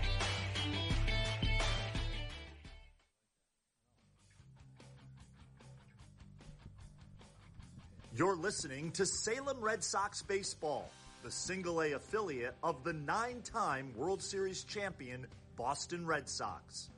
You're listening to Salem Red Sox Baseball, the single A affiliate of the nine-time World Series champion Boston Red Sox.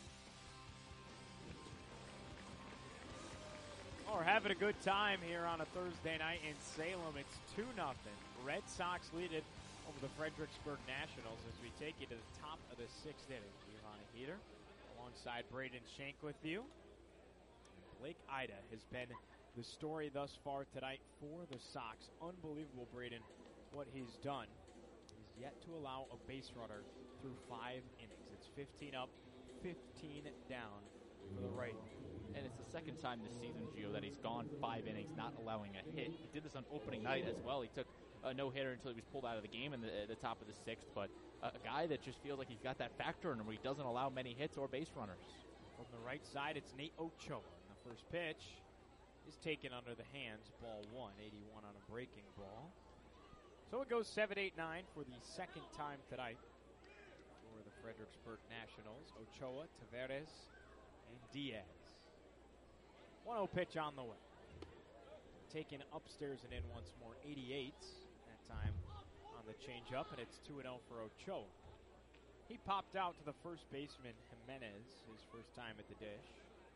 Oh, we're having a good time here on a Thursday night in Salem. It's two nothing. Red Sox lead it over the Fredericksburg Nationals as we take you to the top of the sixth inning. Giovanni Heater alongside Braden Shank with you. And Blake Ida has been the story thus far tonight for the Sox. Unbelievable, Braden, what he's done. He's yet to allow a base runner through five innings. It's fifteen up, fifteen down for the right. And it's the second time this season, Gio, that he's gone five innings not allowing a hit. He did this on opening night as well. He took a no-hitter until he was pulled out of the game in the, the top of the sixth. But a guy that just feels like he's got that factor in him where he doesn't allow many hits or base runners. From the right side, it's Nate Ochoa. And the first pitch is taken under the hands. Ball one, eighty-one on a breaking ball. So it goes seven eight nine for the second time tonight for the Fredericksburg Nationals. Ochoa, Taveras, and Diaz. one oh pitch on the way. Taken upstairs and in once more. eighty-eight that time on the changeup, and it's two and oh for Ochoa. He popped out to the first baseman, Jimenez, his first time at the dish.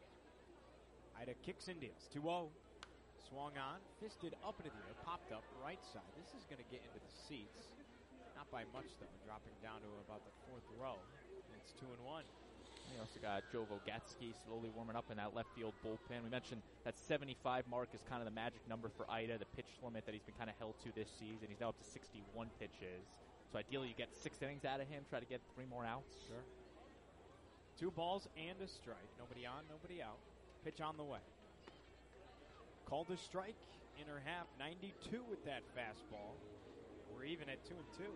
Ida kicks and deals. two oh. Swung on, fisted up into the air, popped up right side. This is going to get into the seats. Not by much, though, dropping down to about the fourth row. And it's two and one. We also got Joe Vogatsky slowly warming up in that left field bullpen. We mentioned that seventy-five mark is kind of the magic number for Ida, the pitch limit that he's been kind of held to this season. He's now up to sixty-one pitches. So ideally you get six innings out of him, try to get three more outs. Sure. Two balls and a strike. Nobody on, nobody out. Pitch on the way. Called a strike, inner half, ninety-two with that fastball. We're even at two and two.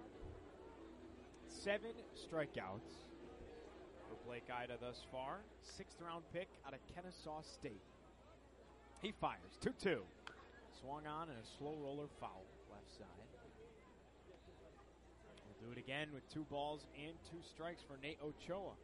Seven strikeouts for Blake Ida thus far. Sixth round pick out of Kennesaw State. He fires, two two. Swung on and a slow roller foul, left side. We'll do it again with two balls and two strikes for Nate Ochoa.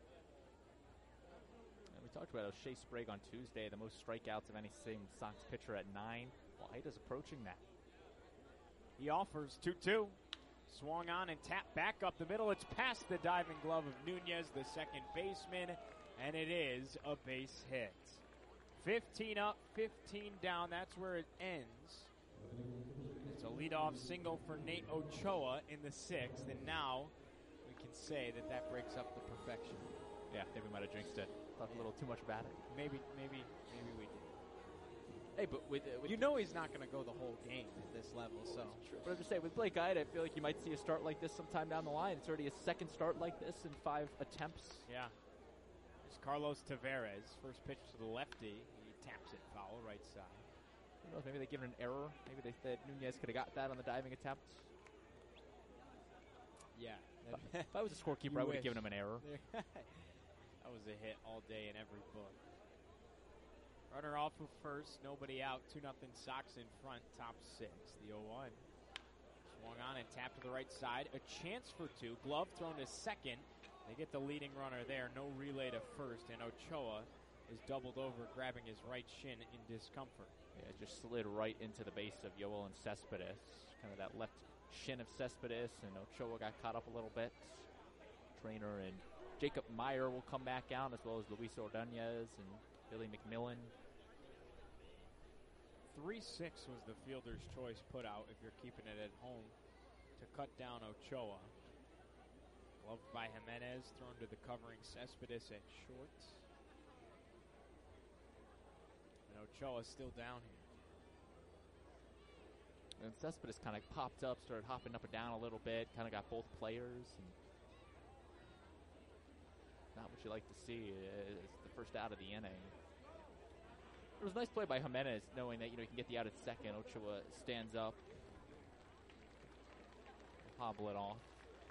We talked about O'Shea Sprague on Tuesday, the most strikeouts of any same Sox pitcher at nine. Well, Ida's approaching that. He offers two two. Swung on and tapped back up the middle. It's past the diving glove of Nunez, the second baseman, and it is a base hit. fifteen up, fifteen down. That's where it ends. It's a leadoff single for Nate Ochoa in the sixth, and now we can say that that breaks up the perfection. Yeah, I think we might have jinxed it. Thought a little too much about it. Maybe, maybe, maybe we did. Hey, but with, uh, with you know he's not going to go the whole game at this level, so. But I'm just saying, with Blake Ida, I feel like you might see a start like this sometime down the line. It's already a second start like this in five attempts. Yeah. It's Carlos Taveras, first pitch to the lefty. He taps it foul, right side. I don't know, maybe they give it an error. Maybe they said Nunez could have got that on the diving attempt. Yeah. If I was a scorekeeper, I would have given him an error. That was a hit all day in every book. Runner off of first, nobody out. two nothing Sox in front, top six. The oh one. Swung on and tapped to the right side. A chance for two. Glove thrown to second. They get the leading runner there. No relay to first. And Ochoa is doubled over, grabbing his right shin in discomfort. Yeah, it just slid right into the base of Yoel and Cespedes. Kind of that left shin of Cespedes, and Ochoa got caught up a little bit. Trainer and Jacob Meyer will come back out, as well as Luis Ordonez and Billy McMillan. three six was the fielder's choice put out if you're keeping it at home to cut down Ochoa. Gloved by Jimenez, thrown to the covering Cespedes at short. And Ochoa's still down here. And Cespedes kind of popped up, started hopping up and down a little bit, kind of got both players. And not what you like to see is the first out of the inning. It was a nice play by Jimenez, knowing that you know he can get the out at second. Ochoa stands up, hobble it off.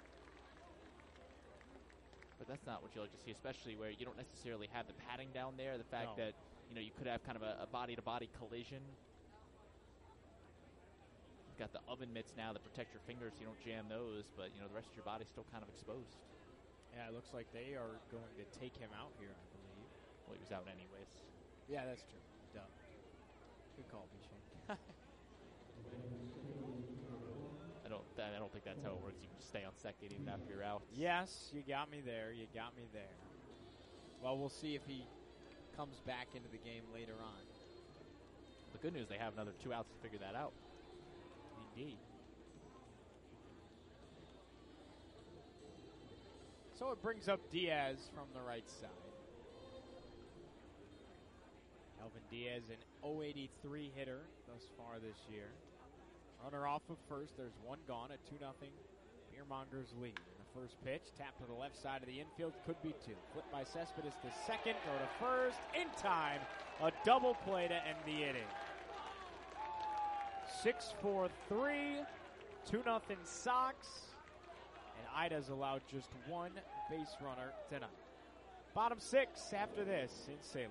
But that's not what you like to see, especially where you don't necessarily have the padding down there. The fact No. that you know you could have kind of a, a body-to-body collision. You've got the oven mitts now that protect your fingers so you don't jam those, but you know the rest of your body's still kind of exposed. Yeah, it looks like they are going to take him out here, I believe. Well, he was out anyways. Yeah, that's true. Duh. Good call, Bichon. I don't. I don't think that's how it works. You can just stay on second even after you're out. Yes, you got me there. You got me there. Well, we'll see if he comes back into the game later on. The good news, they have another two outs to figure that out. Indeed. So it brings up Diaz from the right side. Elvin Diaz, an oh eighty-three hitter thus far this year. Runner off of first. There's one gone, a two nothing Beermongers lead. The first pitch, tapped to the left side of the infield, could be two. Flipped by Cespedes to second, throw to first, in time. A double play to end the inning. six four three, two nothing Sox. And Ida's allowed just one base runner tonight. Bottom six after this in Salem.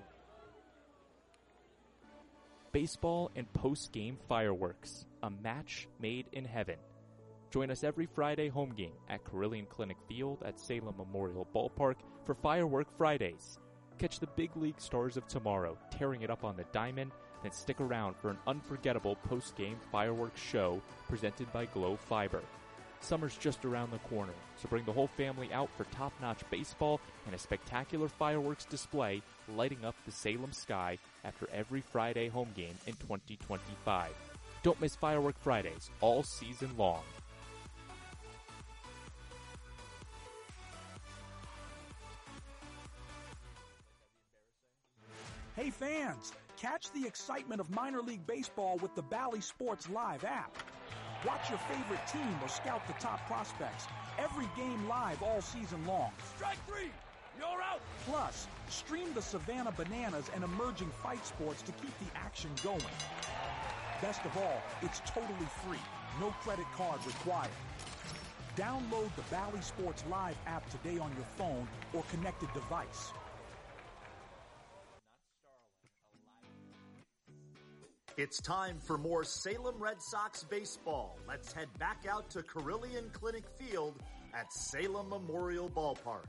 Baseball and post-game fireworks, a match made in heaven. Join us every Friday home game at Carilion Clinic Field at Salem Memorial Ballpark for Firework Fridays. Catch the big league stars of tomorrow tearing it up on the diamond, then stick around for an unforgettable post-game fireworks show presented by Glow Fiber. Summer's just around the corner, so bring the whole family out for top-notch baseball and a spectacular fireworks display lighting up the Salem sky after every Friday home game in twenty twenty-five. Don't miss Firework Fridays all season long. Hey fans, catch the excitement of minor league baseball with the Bally Sports Live app. Watch your favorite team or scout the top prospects. Every game live all season long. Strike three! You're out! Plus, stream the Savannah Bananas and emerging fight sports to keep the action going. Best of all, it's totally free. No credit card required. Download the Bally Sports Live app today on your phone or connected device. It's time for more Salem Red Sox baseball. Let's head back out to Carilion Clinic Field at Salem Memorial Ballpark.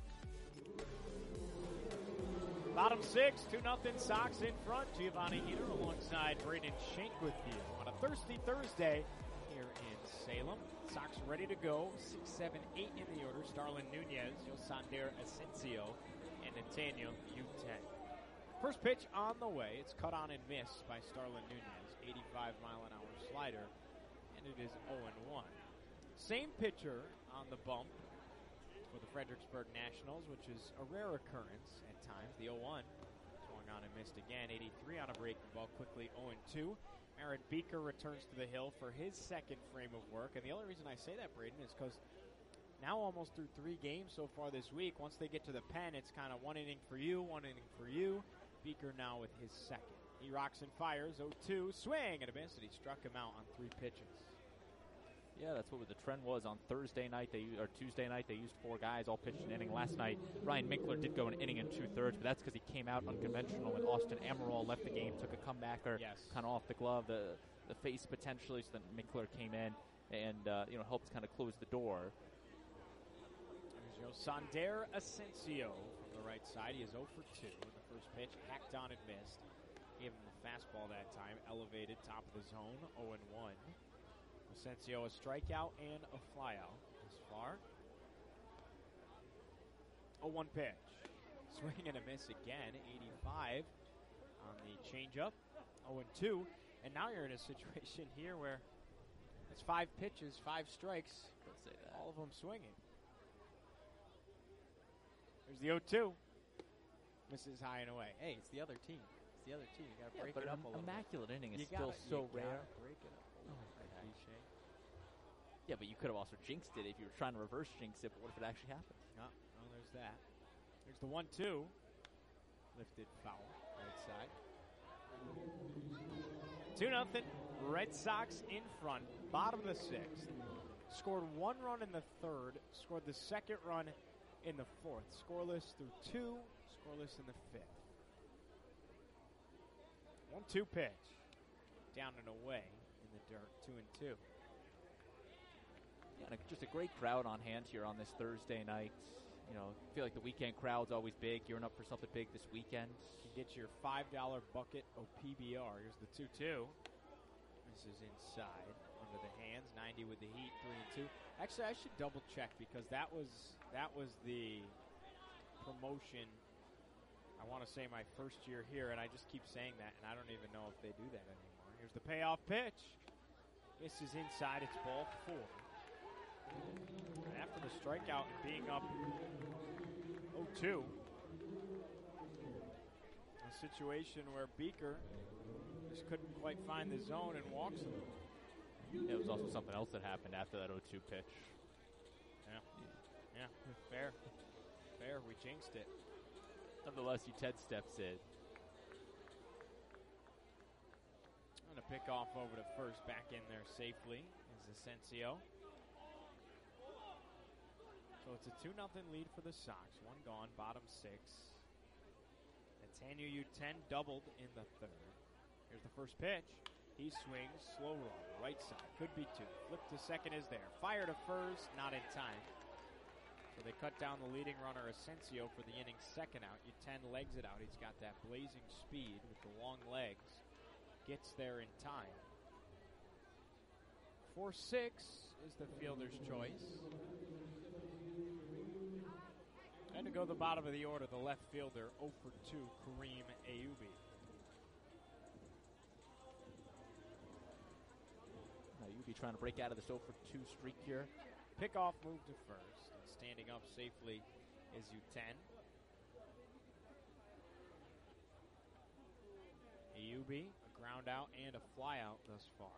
Bottom six, two nothing Sox in front. Giovanni Heater alongside Braden Shank with you on a thirsty Thursday here in Salem. Sox ready to go. Six, seven, eight in the order. Starlin Nunez, Yosander Asensio, and Nathaniel U ten. First pitch on the way. It's cut on and missed by Starlin Nunez. eighty-five mile an hour slider, and it is oh and one. Same pitcher on the bump for the Fredericksburg Nationals, which is a rare occurrence at times. The oh one swung on and missed again. eighty-three on a breaking ball, quickly oh and two. Merritt Beeker returns to the hill for his second frame of work. And the only reason I say that, Braden, is because now almost through three games so far this week, once they get to the pen, it's kind of one inning for you, one inning for you. Beeker now with his second. He rocks and fires, oh two, swing and a miss, and he struck him out on three pitches. Yeah, that's what the trend was on Thursday night. They or Tuesday night they used four guys, all pitched an inning. Last night, Ryan Minkler did go an inning and two thirds, but that's because he came out unconventional. And Austin Emerald left the game, took a comebacker, yes. kind of off the glove, the the face potentially. So then Minkler came in and uh, you know helped kind of close the door. There's Yosander Asensio from the right side. He is oh for two. In the first pitch, hacked on and missed. Gave him the fastball that time, elevated top of the zone, oh and one. Asensio a strikeout and a flyout this far. oh one pitch. Swing and a miss again, eighty-five on the changeup. oh and two. And now you're in a situation here where it's five pitches, five strikes. Don't say that. All of them swinging. There's the oh two. Misses high and away. Hey, it's the other team. It's the other team. You got to Yeah, break but it up an a little immaculate bit. inning is You still gotta, so you rare. gotta break it up a little bit. Okay. Cliche. Yeah, but you could have also jinxed it if you were trying to reverse jinx it, but what if it actually happened? Oh, well, there's that. There's the one two. Lifted foul. Right side. two nothing. Red Sox in front. Bottom of the sixth. Scored one run in the third. Scored the second run in the fourth. Scoreless through two. Scoreless in the fifth. one two pitch. Down and away in the dirt. Two and two. Yeah, and a- just a great crowd on hand here on this Thursday night. You know, I feel like the weekend crowd's always big, gearing up for something big this weekend. You get your five dollar bucket of P B R. Here's the two two. This is inside, under the hands, ninety with the heat, three and two. Actually, I should double check because that was that was the promotion. I want to say my first year here, and I just keep saying that, and I don't even know if they do that anymore. Here's the payoff pitch. This is inside. It's ball four. And after the strikeout and being up oh two, a situation where Beaker just couldn't quite find the zone and walks him. There was also something else that happened after that oh two pitch. Yeah. Yeah. Fair. Fair. We jinxed it. Nonetheless, Ted steps in. I'm going to pick off over to first. Back in there safely is Asensio. So it's a two nothing lead for the Sox. One gone, bottom six. Nathaniel U ten doubled in the third. Here's the first pitch. He swings, slow roll, right side. Could be two. Flip to second is there. Fire to first, not in time. So they cut down the leading runner, Asensio, for the inning's second out. U ten legs it out. He's got that blazing speed with the long legs. Gets there in time. four six is the fielder's choice. And to go the bottom of the order, the left fielder, oh for two, Kareem Ayubi. Ayubi trying to break out of this oh for two streak here. Pickoff move to first. And standing up safely is U ten. Ayubi, a ground out and a fly out thus far.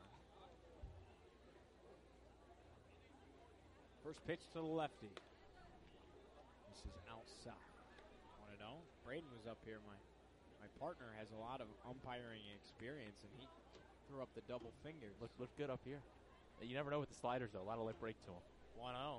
First pitch to the lefty. This is outside. Want to know? Braden was up here. My my partner has a lot of umpiring experience, and he threw up the double fingers. Look, look good up here. You never know with the sliders, though. A lot of left break to him. one oh.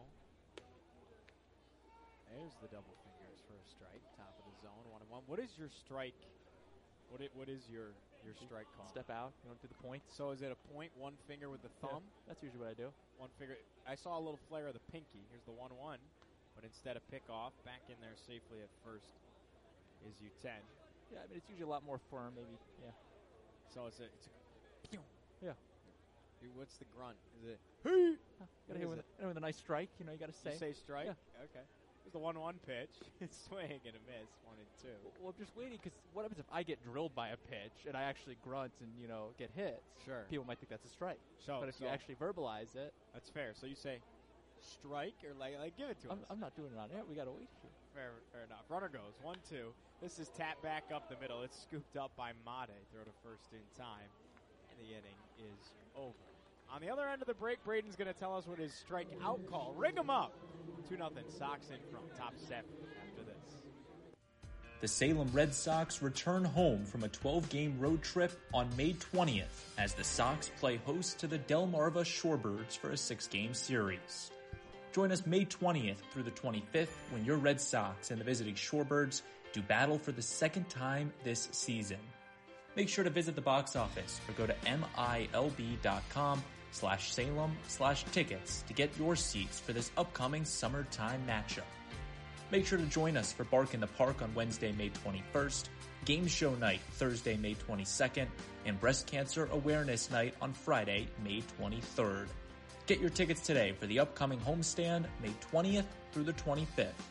There's the double fingers for a strike. Top of the zone, one and one. What is your strike? What it, what is your your strike call? Step out. You want to do the points? So is it a point, one finger with the thumb? Yeah, that's usually what I do. One finger. I saw a little flare of the pinky. Here's the one one. But instead of pickoff, back in there safely at first is U ten. Yeah, I mean, it's usually a lot more firm, maybe. Yeah. So it's a, it's a yeah. Dude, what's the grunt? Is it? Hey! Huh, What gotta hit is with, it? a, with a nice strike, you know, you gotta say. You say strike? Yeah. Okay. It's the one one pitch. It's swing and a miss, one and two. Well, I'm just waiting because what happens if I get drilled by a pitch and I actually grunt and, you know, get hit? Sure. People might think that's a strike. So, but if so you actually verbalize it. That's fair. So you say strike or like, like give it to I'm, us. I'm not doing it on air. We gotta wait here. Fair, fair enough. Runner goes. one two. This is tapped back up the middle. It's scooped up by Mate. Throw to first in time. And the inning is over. On the other end of the break, Braden's going to tell us what his strike out call. Ring him up. two nothing. Sox in front. Top seven after this. The Salem Red Sox return home from a twelve-game road trip on May twentieth as the Sox play host to the Delmarva Shorebirds for a six-game series. Join us May twentieth through the twenty-fifth when your Red Sox and the visiting Shorebirds do battle for the second time this season. Make sure to visit the box office or go to milb.com slash Salem slash tickets to get your seats for this upcoming summertime matchup. Make sure to join us for Bark in the Park on Wednesday, May twenty-first, Game Show Night Thursday, May twenty-second, and Breast Cancer Awareness Night on Friday, May twenty-third. Get your tickets today for the upcoming homestand, May twentieth through the twenty-fifth.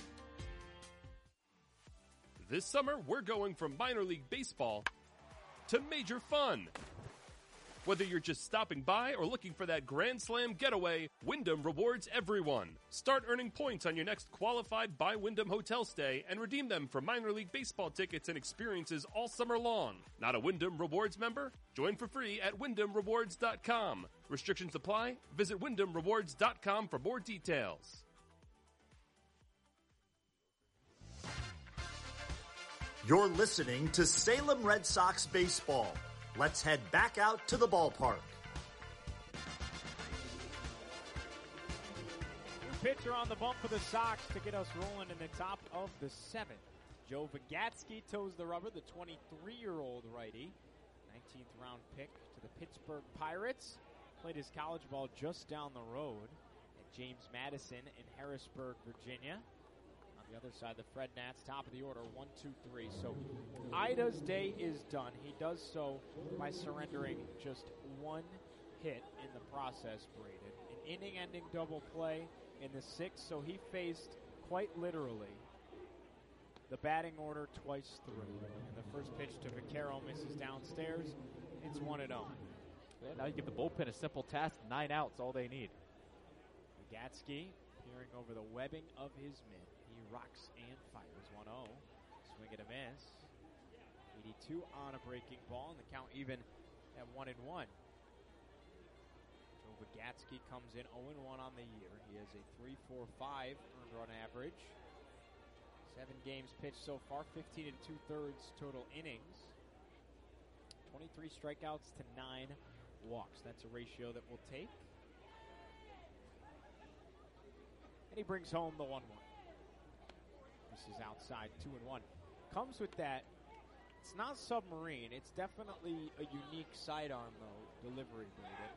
This summer, we're going from minor league baseball to major fun. Whether you're just stopping by or looking for that Grand Slam getaway, Wyndham rewards everyone. Start earning points on your next qualified by Wyndham hotel stay and redeem them for minor league baseball tickets and experiences all summer long. Not a Wyndham Rewards member? Join for free at wyndham rewards dot com. Restrictions apply. Visit wyndham rewards dot com for more details. You're listening to Salem Red Sox baseball. Let's head back out to the ballpark. New pitcher on the bump for the Sox to get us rolling in the top of the seventh. Joe Vigatsky toes the rubber, the twenty-three-year-old righty. nineteenth round pick to the Pittsburgh Pirates. Played his college ball just down the road at James Madison in Harrisburg, Virginia. On the other side, the Fred Nats, top of the order, one, two, three. So Ida's day is done. He does so by surrendering just one hit in the process, Braden. An inning-ending double play in the sixth, so he faced, quite literally, the batting order twice through. And the first pitch to Vaquero misses downstairs. It's one and oh. Yeah, now you give the bullpen a simple task. Nine outs, all they need. Gatsky peering over the webbing of his mitt. He rocks and fires. one oh. Swing and a miss. eighty-two on a breaking ball, and the count even at one and one. Joe Vigatsky comes in oh and one on the year. He has a three point four five earned run average. Seven games pitched so far, fifteen and two-thirds total innings. twenty-three strikeouts to nine walks. That's a ratio that we'll take. And he brings home the one one. This is outside, two and one. Comes with that, it's not submarine. It's definitely a unique sidearm, though, delivery, Braden.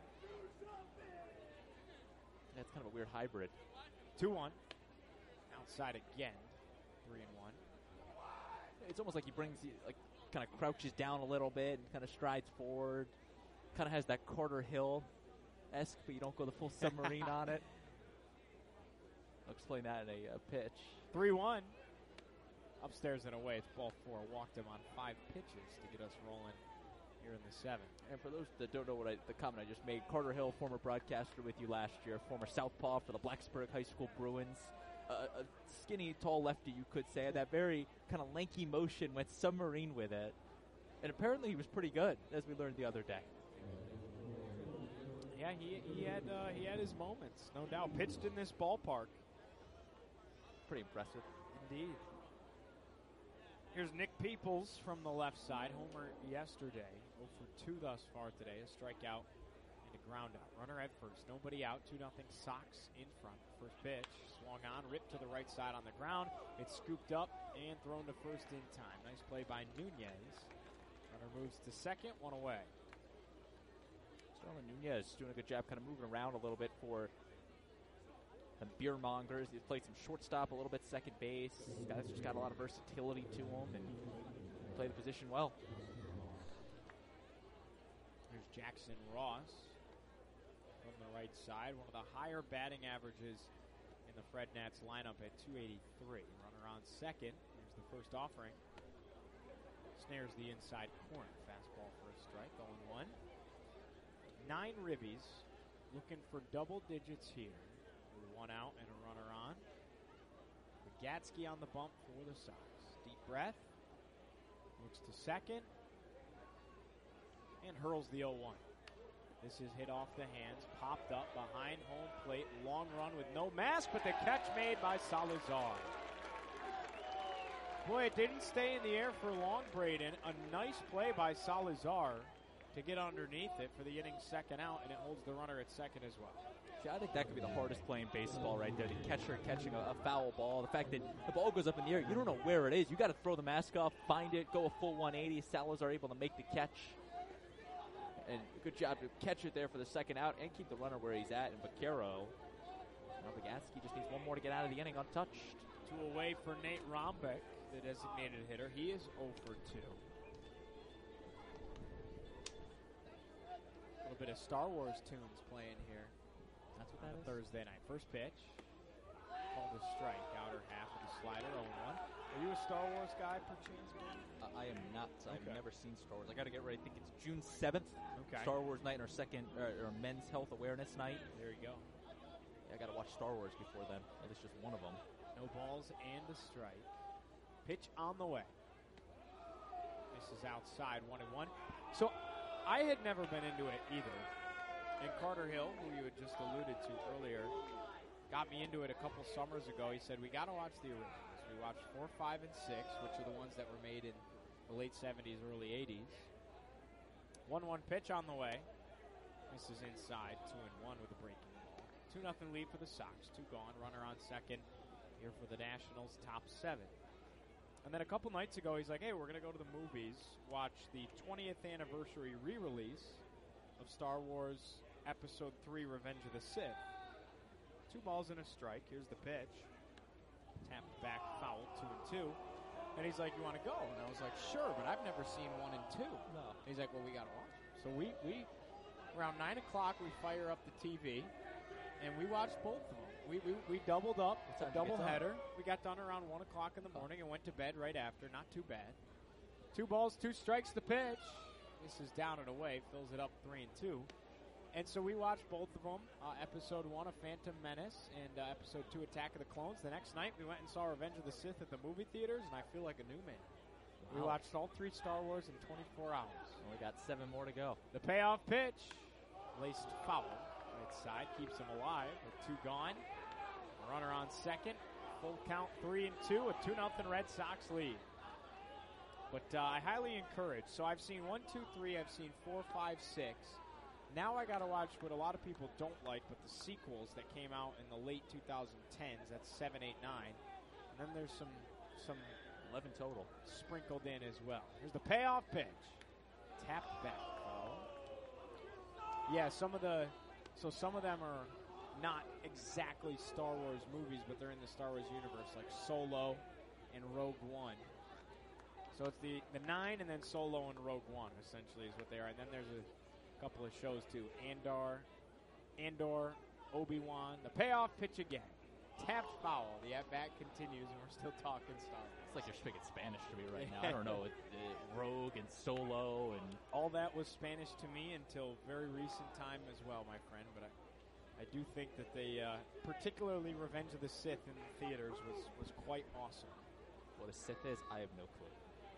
That's kind of a weird hybrid. two one. Outside again, three and one. It's almost like he brings, like, kind of crouches down a little bit and kind of strides forward. Kind of has that Carter Hill-esque, but you don't go the full submarine on it. I'll explain that in a uh, pitch. three one. Upstairs and away, it's ball four. Walked him on five pitches to get us rolling here in the seventh. And for those that don't know what I, the comment I just made, Carter Hill, former broadcaster with you last year, former southpaw for the Blacksburg High School Bruins. Uh, a skinny, tall lefty, you could say. That very kind of lanky motion, went submarine with it. And apparently he was pretty good, as we learned the other day. Yeah, he he had uh, he had his moments, no doubt. Pitched in this ballpark. Pretty impressive. Indeed. Here's Nick Peoples from the left side. Homer yesterday. oh for two thus far today. A strikeout and a ground out. Runner at first. Nobody out. two nothing Sox in front. First pitch. Swung on. Ripped to the right side on the ground. It's scooped up and thrown to first in time. Nice play by Nunez. Runner moves to second. One away. Starlin Nunez doing a good job kind of moving around a little bit for the Beermongers. He's played some shortstop, a little bit second base. This guy's just got a lot of versatility to him and play the position well. Here's Jackson Ross from the right side. One of the higher batting averages in the Fred Nats lineup at two eighty-three. Runner on second. Here's the first offering. Snares the inside corner. Fastball for a strike. oh and one. Nine ribbies, looking for double digits here. With one out and a runner on. Gatsky on the bump for the Sox. Deep breath. Looks to second. And hurls the oh one. This is hit off the hands. Popped up behind home plate. Long run with no mask, but the catch made by Salazar. Boy, it didn't stay in the air for long, Braden. A nice play by Salazar to get underneath it for the inning's second out, and it holds the runner at second as well. See, I think that could be the hardest play in baseball right there. The catcher catching a, a foul ball. The fact that the ball goes up in the air, you don't know where it is. You got to throw the mask off, find it, go a full one eighty. Salazar able to make the catch. And good job to catch it there for the second out and keep the runner where he's at. And Vaquero, now Vigatsky just needs one more to get out of the inning untouched. Two away for Nate Rombeck, the designated hitter. He is oh for two. A little bit of Star Wars tunes playing here. That's what that on is. Thursday night. First pitch. called a strike. Outer half of the slider, oh one. Are you a Star Wars guy, perchance? Uh, I am not. I've Okay. never seen Star Wars. I got to get ready. I think it's June seventh. Okay. Star Wars night, our second, uh, or Men's Health Awareness night. There you go. Yeah, I got to watch Star Wars before then. At least just one of them. No balls and a strike. Pitch on the way. This is outside, one and one. So I had never been into it either. And Carter Hill, who you had just alluded to earlier, got me into it a couple summers ago. He said, we got to watch the originals. We watched four, five, and six, which are the ones that were made in the late seventies, early eighties. one one pitch on the way. This is inside, two and one with a breaking ball. two nothing lead for the Sox. Two gone, runner on second here for the Nationals, top seven. And then a couple nights ago, he's like, hey, we're going to go to the movies, watch the twentieth anniversary re-release of Star Wars Episode three, Revenge of the Sith. Two balls and a strike. Here's the pitch. Tapped back, foul, two and two. And he's like, you want to go? And I was like, sure, but I've never seen one and two. No. And he's like, well, we got to watch it. So we, we, around nine o'clock, we fire up the T V, and we watched both of them. We, we, we doubled up. It's a double header. We got done around one o'clock in the morning and went to bed right after. Not too bad. Two balls, two strikes to pitch. This is down and away. Fills it up three and two. And so we watched both of them. Uh, episode one of Phantom Menace and uh, episode two, Attack of the Clones. The next night, we went and saw Revenge of the Sith at the movie theaters, and I feel like a new man. We Wow. watched all three Star Wars in twenty-four hours. And we got seven more to go. The payoff pitch, laced foul, right side, keeps him alive with two gone. Runner on second, full count three and two, a two nothing Red Sox lead. But uh, I highly encourage. So I've seen one, two, three. I've seen four, five, six. Now I got to watch what a lot of people don't like, but the sequels that came out in the late twenty tens. That's seven, eight, nine. And then there's some some eleven total sprinkled in as well. Here's the payoff pitch. Tapped back. Oh. Yeah, some of the so some of them are not exactly Star Wars movies, but they're in the Star Wars universe, like Solo and Rogue One. So it's the, the nine and then Solo and Rogue One, essentially, is what they are. And then there's a couple of shows, too. Andor, Andor, Obi-Wan. The payoff pitch again. Tapped foul. The at-bat continues, and we're still talking Star Wars. It's like you're speaking Spanish to me right now. I don't know. It, it, Rogue and Solo and all that was Spanish to me until very recent time as well, my friend. But I, I do think that they, uh, particularly Revenge of the Sith in the theaters, was, was quite awesome. What a Sith is, I have no clue.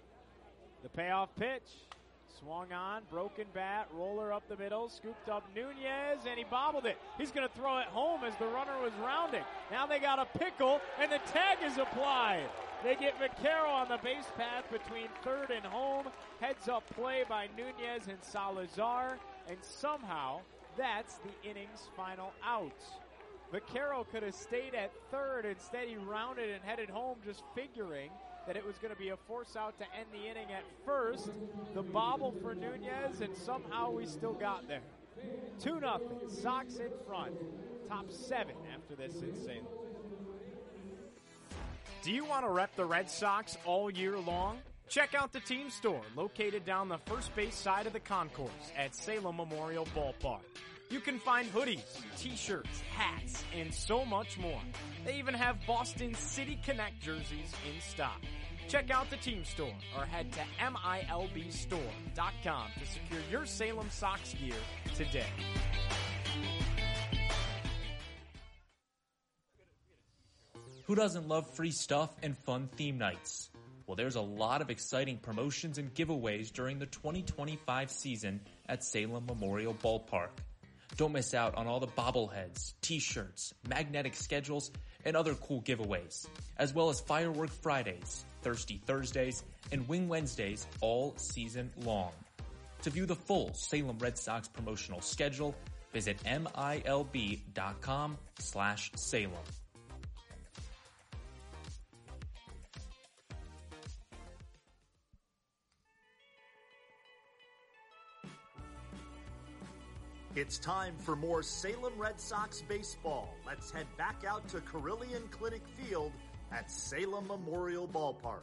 The payoff pitch. Swung on, broken bat, roller up the middle, scooped up Nunez, and he bobbled it. He's going to throw it home as the runner was rounding. Now they got a pickle, and the tag is applied. They get Vaquero on the base path between third and home. Heads up play by Nunez and Salazar, and somehow that's the inning's final out. Vaquero could have stayed at third. Instead, he rounded and headed home, just figuring that it was going to be a force out to end the inning at first. The bobble for Nunez, and somehow we still got there. two nothing. Sox in front. Top seven after this in Salem. Do you want to rep the Red Sox all year long? Check out the team store located down the first base side of the concourse at Salem Memorial Ballpark. You can find hoodies, t-shirts, hats, and so much more. They even have Boston City Connect jerseys in stock. Check out the team store or head to M I L B store dot com to secure your Salem Sox gear today. Who doesn't love free stuff and fun theme nights? Well, there's a lot of exciting promotions and giveaways during the twenty twenty-five season at Salem Memorial Ballpark. Don't miss out on all the bobbleheads, t-shirts, magnetic schedules, and other cool giveaways, as well as Firework Fridays, Thirsty Thursdays, and Wing Wednesdays all season long. To view the full Salem Red Sox promotional schedule, visit M I L B dot com slash Salem. It's time for more Salem Red Sox baseball. Let's head back out to Carilion Clinic Field at Salem Memorial Ballpark.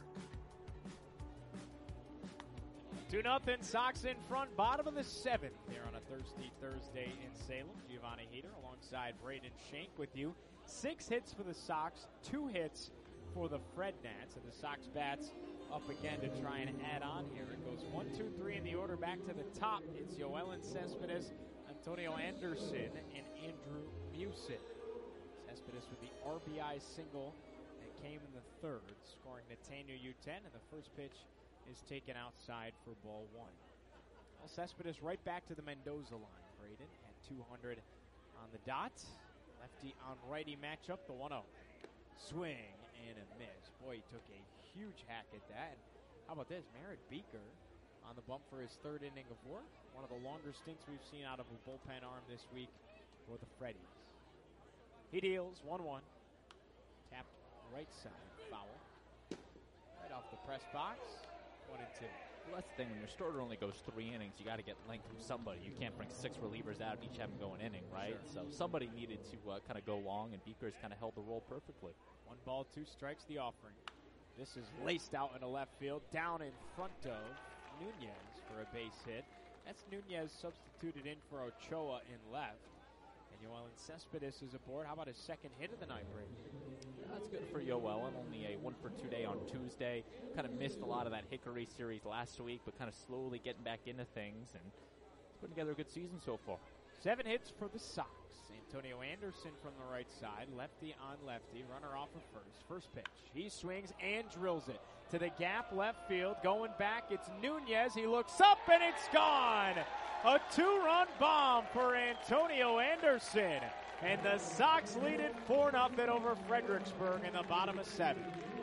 two nothing. Sox in front, bottom of the seventh here on a Thirsty Thursday in Salem. Giovanni Heater alongside Braden Shank with you Six hits for the Sox, two hits for the Fred Nats, and the Sox bats up again to try and add on here. It goes one, two, three in the order. Back to the top. It's Yoelan Cespedes, Antonio Anderson, and Andrew Musitt. Cespedes with the R B I single that came in the third, scoring Nathaniel U ten, and the first pitch is taken outside for ball one. Well, Cespedes right back to the Mendoza line, Braden, at two hundred on the dot. Lefty on righty matchup, the one oh. Swing and a miss. Boy, he took a huge hack at that. And how about this? Merritt Beaker on the bump for his third inning of work. One of the longer stints we've seen out of a bullpen arm this week for the Freddies. He deals one one. Tapped right side. Foul. Right off the press box. One and two. Well, that's the thing. When your starter only goes three innings, you got to get length from somebody. You can't bring six relievers out and each have them go an inning, right? Sure. So somebody needed to uh, kind of go long, and Beaker's kind of held the role perfectly. One ball, two strikes, the offering. This is laced out into left field, down in front of Nunez for a base hit. That's Nunez substituted in for Ochoa in left. And Yoelan Cespedes is aboard. How about his second hit of the night, Brady? Yeah, that's good for Yoelan. Only a one for two day on Tuesday. Kind of missed a lot of that Hickory series last week, but kind of slowly getting back into things and putting together a good season so far. Seven hits for the Sox. Antonio Anderson from the right side, lefty on lefty, runner off of first. First pitch. He swings and drills it to the gap left field. Going back, it's Nunez. He looks up and it's gone. A two-run bomb for Antonio Anderson. And the Sox lead it four nothing over Fredericksburg in the bottom of seven.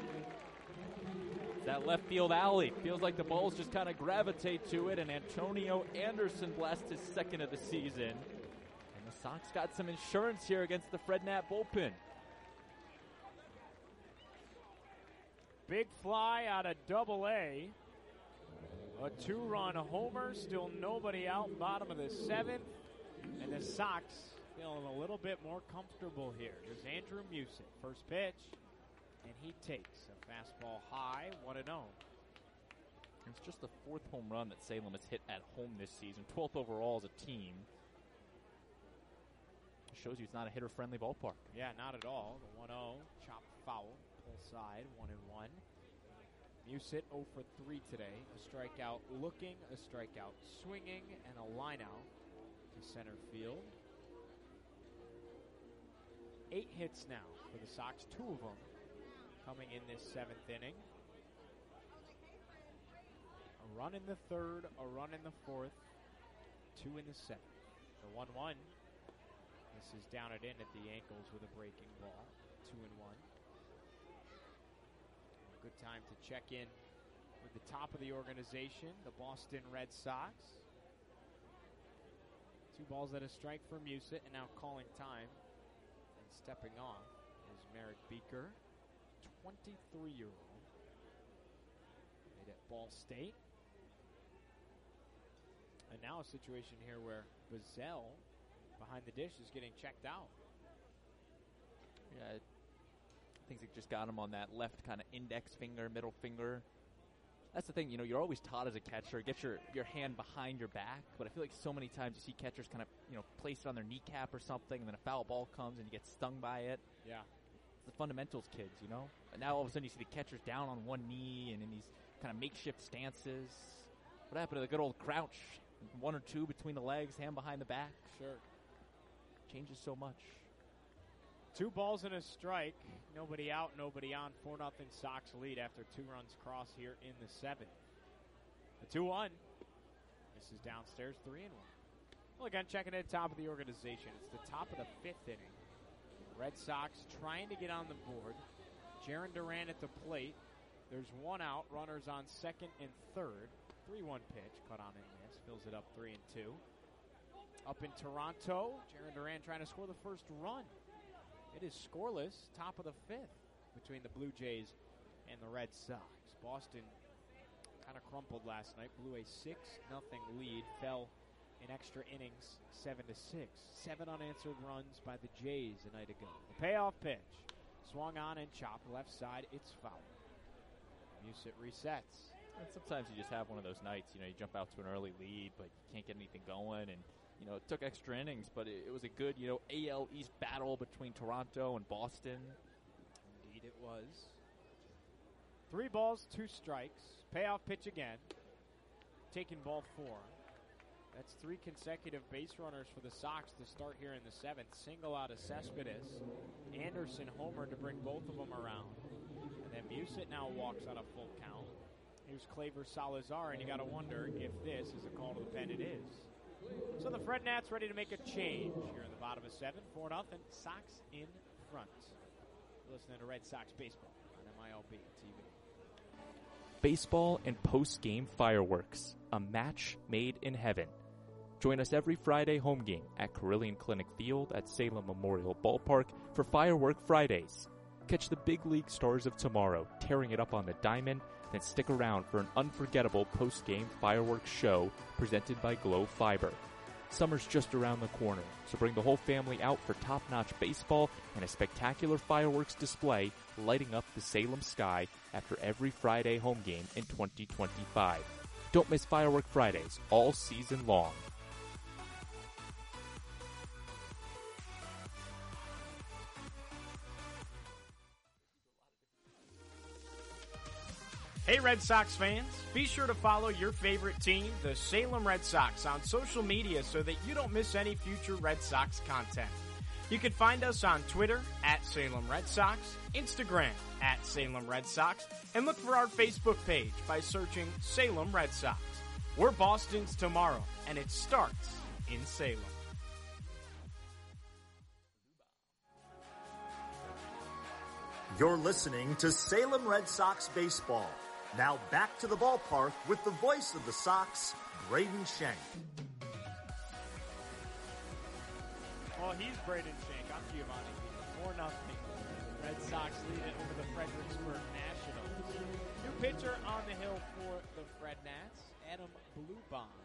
That left field alley. Feels like the balls just kind of gravitate to it, and Antonio Anderson blasts his second of the season. And the Sox got some insurance here against the Fred Nat bullpen. Big fly out of double A. A two-run homer, still nobody out, bottom of the seventh. And the Sox feeling a little bit more comfortable here. Here's Andrew Musitt, first pitch, and he takes a fastball high, one and oh. It's just the fourth home run that Salem has hit at home this season, twelfth overall as a team. It shows you it's not a hitter-friendly ballpark. Yeah, not at all. The one oh, chopped foul, pull side, one and one. Musitt oh for three today. A strikeout looking, a strikeout swinging, and a line out to center field. Eight hits now for the Sox, two of them coming in this seventh inning. A run in the third, a run in the fourth, two in the seventh. The one one. This is down it in at the ankles with a breaking ball. Two and one. A good time to check in with the top of the organization, the Boston Red Sox. Two balls at a strike for Musitt, and now calling time and stepping off is Merritt Beaker, twenty-three-year-old. Made at Ball State. And now a situation here where Bazell, behind the dish, is getting checked out. Yeah, I think they just got him on that left kind of index finger, middle finger. That's the thing, you know, you're always taught as a catcher, get your, your hand behind your back, but I feel like so many times you see catchers kind of, you know, place it on their kneecap or something, and then a foul ball comes and you get stung by it. Yeah. It's the fundamentals kids, you know? And now all of a sudden you see the catchers down on one knee and in these kind of makeshift stances. What happened to the good old crouch? One or two between the legs, hand behind the back. Sure. Changes so much. Two balls and a strike. Nobody out, nobody on. four nothing Sox lead after two runs cross here in the seventh. The two one. This is downstairs, three and one. Well, again, checking at the top of the organization. It's the top of the fifth inning. Red Sox trying to get on the board. Jarren Duran at the plate. There's one out. Runners on second and third. three one pitch. Cut on in this. Fills it up three and two. Up in Toronto, Jarren Duran trying to score the first run. It is scoreless, top of the fifth between the Blue Jays and the Red Sox. Boston kind of crumpled last night, blew a six nothing lead, fell in extra innings seven to six. Seven unanswered runs by the Jays a night ago. The payoff pitch, swung on and chopped left side, it's foul. Musitt resets. And sometimes you just have one of those nights, you know, you jump out to an early lead, but you can't get anything going, and You know, it took extra innings, but it, it was a good, you know, A L East battle between Toronto and Boston. Indeed it was. Three balls, two strikes. Payoff pitch again. Taking ball four. That's three consecutive base runners for the Sox to start here in the seventh. Single out of Cespedes. Anderson homered to bring both of them around. And then Musit now walks on a full count. Here's Claver Salazar, and you got to wonder if this is a call to the pen. It is. So the Fred Nats ready to make a change here in the bottom of seven. four nothing. Sox in front. You're listening to Red Sox baseball on M I L B T V. Baseball and post-game fireworks. A match made in heaven. Join us every Friday home game at Carilion Clinic Field at Salem Memorial Ballpark for Firework Fridays. Catch the big league stars of tomorrow tearing it up on the diamond, then stick around for an unforgettable post-game fireworks show presented by Glow Fiber. Summer's just around the corner, so bring the whole family out for top-notch baseball and a spectacular fireworks display lighting up the Salem sky after every Friday home game in twenty twenty-five. Don't miss Firework Fridays all season long. Hey Red Sox fans, be sure to follow your favorite team, the Salem Red Sox, on social media so that you don't miss any future Red Sox content. You can find us on Twitter at Salem Red Sox, Instagram at Salem Red Sox, and look for our Facebook page by searching Salem Red Sox. We're Boston's tomorrow, and it starts in Salem. You're listening to Salem Red Sox baseball. Now back to the ballpark with the voice of the Sox, Braden Shank. Well, he's Braden Shank. I'm Giovanni. four nothing. Red Sox lead it over the Fredericksburg Nationals. New pitcher on the hill for the Fred Nats, Adam Bluebond.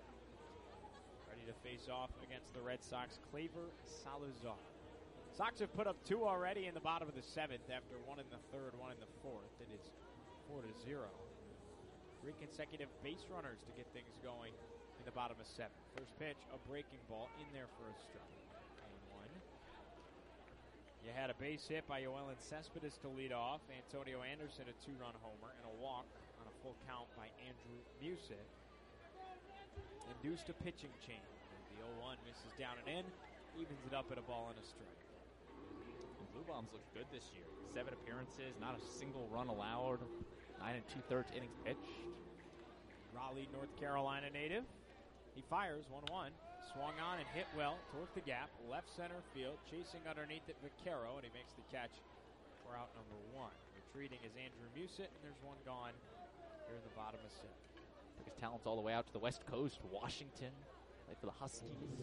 Ready to face off against the Red Sox, Claver Salazar. Sox have put up two already in the bottom of the seventh after one in the third, one in the fourth. It is four to zero. Three consecutive base runners to get things going in the bottom of seven. First pitch, a breaking ball in there for a strike. one one. You had a base hit by Yoelin Cespedes to lead off. Antonio Anderson, a two-run homer, and a walk on a full count by Andrew Musit. Induced a pitching change. The oh one misses down and in, evens it up at a ball and a strike. Blue Bombs look good this year. Seven appearances, not a single run allowed. Nine and two-thirds innings pitched. Raleigh, North Carolina native. He fires one one. Swung on and hit well towards the gap. Left center field. Chasing underneath it, Vaquero, and he makes the catch for out number one. Retreating is Andrew Musit, and there's one gone here in the bottom of seven. Took his talents all the way out to the West Coast, Washington, like for the Huskies.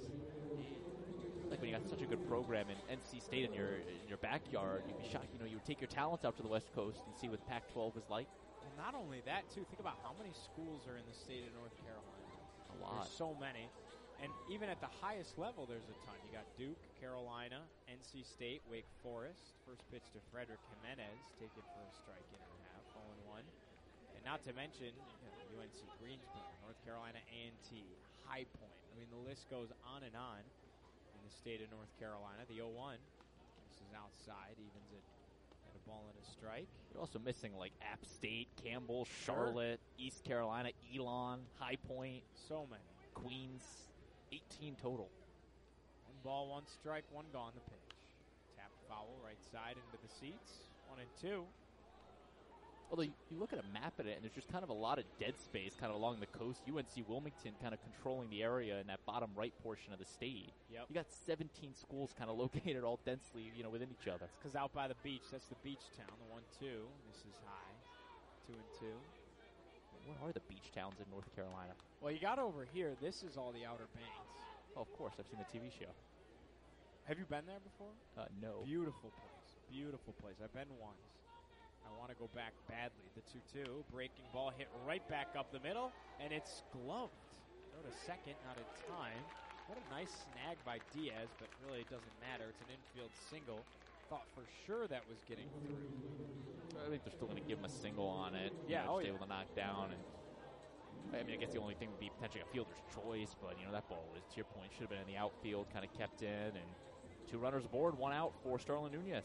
Like when you got such a good program in N C State in your in your backyard, you'd be shocked. You know, you would take your talents out to the West Coast and see what Pac twelve is like. Well, not only that, too. Think about how many schools are in the state of North Carolina. A lot. There's so many. And even at the highest level, there's a ton. You got Duke, Carolina, N C State, Wake Forest. First pitch to Frederick Jimenez. Take it for a strike in and a half. oh and one. And not to mention, you know, U N C Greensboro, North Carolina A and T, High Point. I mean, the list goes on and on. The state of North Carolina. The oh one. This is outside. Evens it at a ball and a strike. You're also missing like App State, Campbell, Charlotte, sure. East Carolina, Elon, High Point. So many. Queens. eighteen total. One ball, one strike, one gone. The pitch. Tap foul right side into the seats. One and two. Although you, you look at a map of it, and there's just kind of a lot of dead space kind of along the coast. U N C Wilmington kind of controlling the area in that bottom right portion of the state. Yep. You got seventeen schools kind of located all densely, you know, within each other. That's because out by the beach, that's the beach town, the one two. This is high. Two and two. What are the beach towns in North Carolina? Well, you got over here, this is all the Outer Banks. Oh, of course. I've seen the T V show. Have you been there before? Uh, no. Beautiful place. Beautiful place. I've been once. I want to go back badly. The two two. Breaking ball hit right back up the middle, and it's gloved. Go to second, not in time. What a nice snag by Diaz, but really it doesn't matter. It's an infield single. Thought for sure that was getting through. I think they're still going to give him a single on it. Yeah, you know, oh just yeah. able to knock down. And I mean, I guess the only thing would be potentially a fielder's choice, but, you know, that ball was, to your point, should have been in the outfield, kind of kept in, and two runners aboard, one out for Starlin Nunez.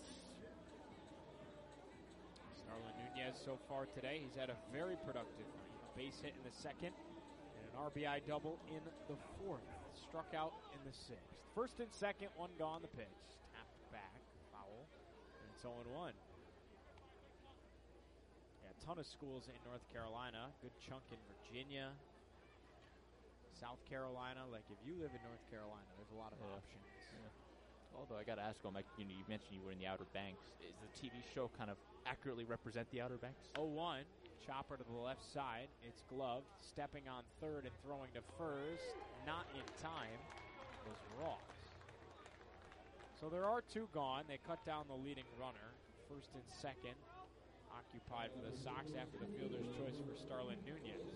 Starlin Nunez so far today, he's had a very productive night. A base hit in the second and an R B I double in the fourth. Struck out in the sixth. First and second, one gone the pitch. Tapped back, foul, and it's oh and one. Yeah, a ton of schools in North Carolina. Good chunk in Virginia. South Carolina. Like, if you live in North Carolina, there's a lot of Yeah. options. Yeah. Although I got to ask him, like, you know, you mentioned you were in the Outer Banks. Is the T V show kind of accurately represent the Outer Banks? oh one, chopper to the left side. It's gloved, stepping on third and throwing to first. Not in time was Ross. So there are two gone. They cut down the leading runner. First and second occupied for the Sox after the fielder's choice for Starlin Nunez.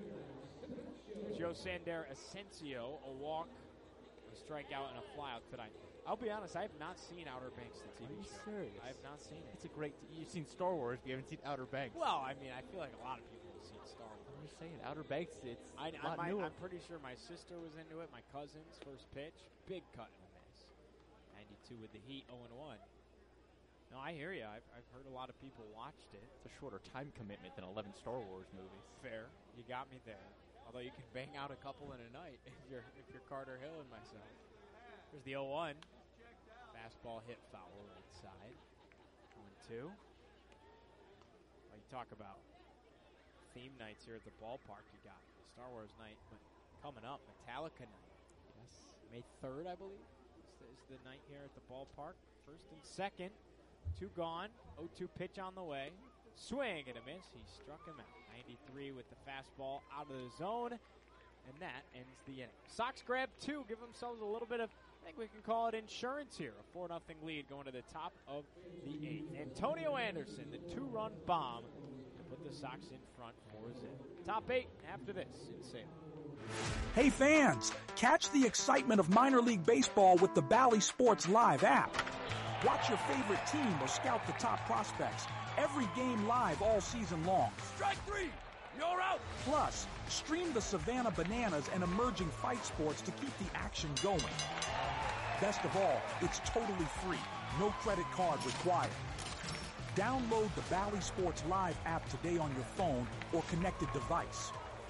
Josander Asensio, a walk, a strikeout, and a flyout tonight. I'll be honest, I have not seen Outer Banks, the T V Are you show. serious? I have not seen it. It's a great. T- you've seen Star Wars, but you haven't seen Outer Banks. Well, I mean, I feel like a lot of people have seen Star Wars. I'm just saying, Outer Banks. It's I, a I lot might, newer. I'm pretty sure my sister was into it. My cousin's first pitch, big cut and a miss. ninety-two with the Heat, oh and one. No, I hear you. I've, I've heard a lot of people watched it. It's a shorter time commitment than eleven Star Wars movies. Fair, you got me there. Although you can bang out a couple in a night if you're if you're Carter Hill and myself. Here's the oh one. Fastball hit foul right side. one two. Well, you talk about theme nights here at the ballpark. You got Star Wars night, but coming up, Metallica night. Yes, May third, I believe, is the, is the night here at the ballpark. First and second, two gone. oh two pitch on the way. Swing and a miss. He struck him out. ninety-three with the fastball out of the zone, and that ends the inning. Sox grab two, give themselves a little bit of, I think we can call it insurance here. A four nothing lead going to the top of the eighth. Antonio Anderson, the two-run bomb, to put the Sox in front for a zip. Top eight after this in Salem. Hey fans, catch the excitement of minor league baseball with the Bally Sports Live app. Watch your favorite team or scout the top prospects. Every game live all season long. Strike three! You're out! Plus, stream the Savannah Bananas and emerging fight sports to keep the action going. Best of all, it's totally free. No credit card required. Download the Bally Sports Live app today on your phone or connected device.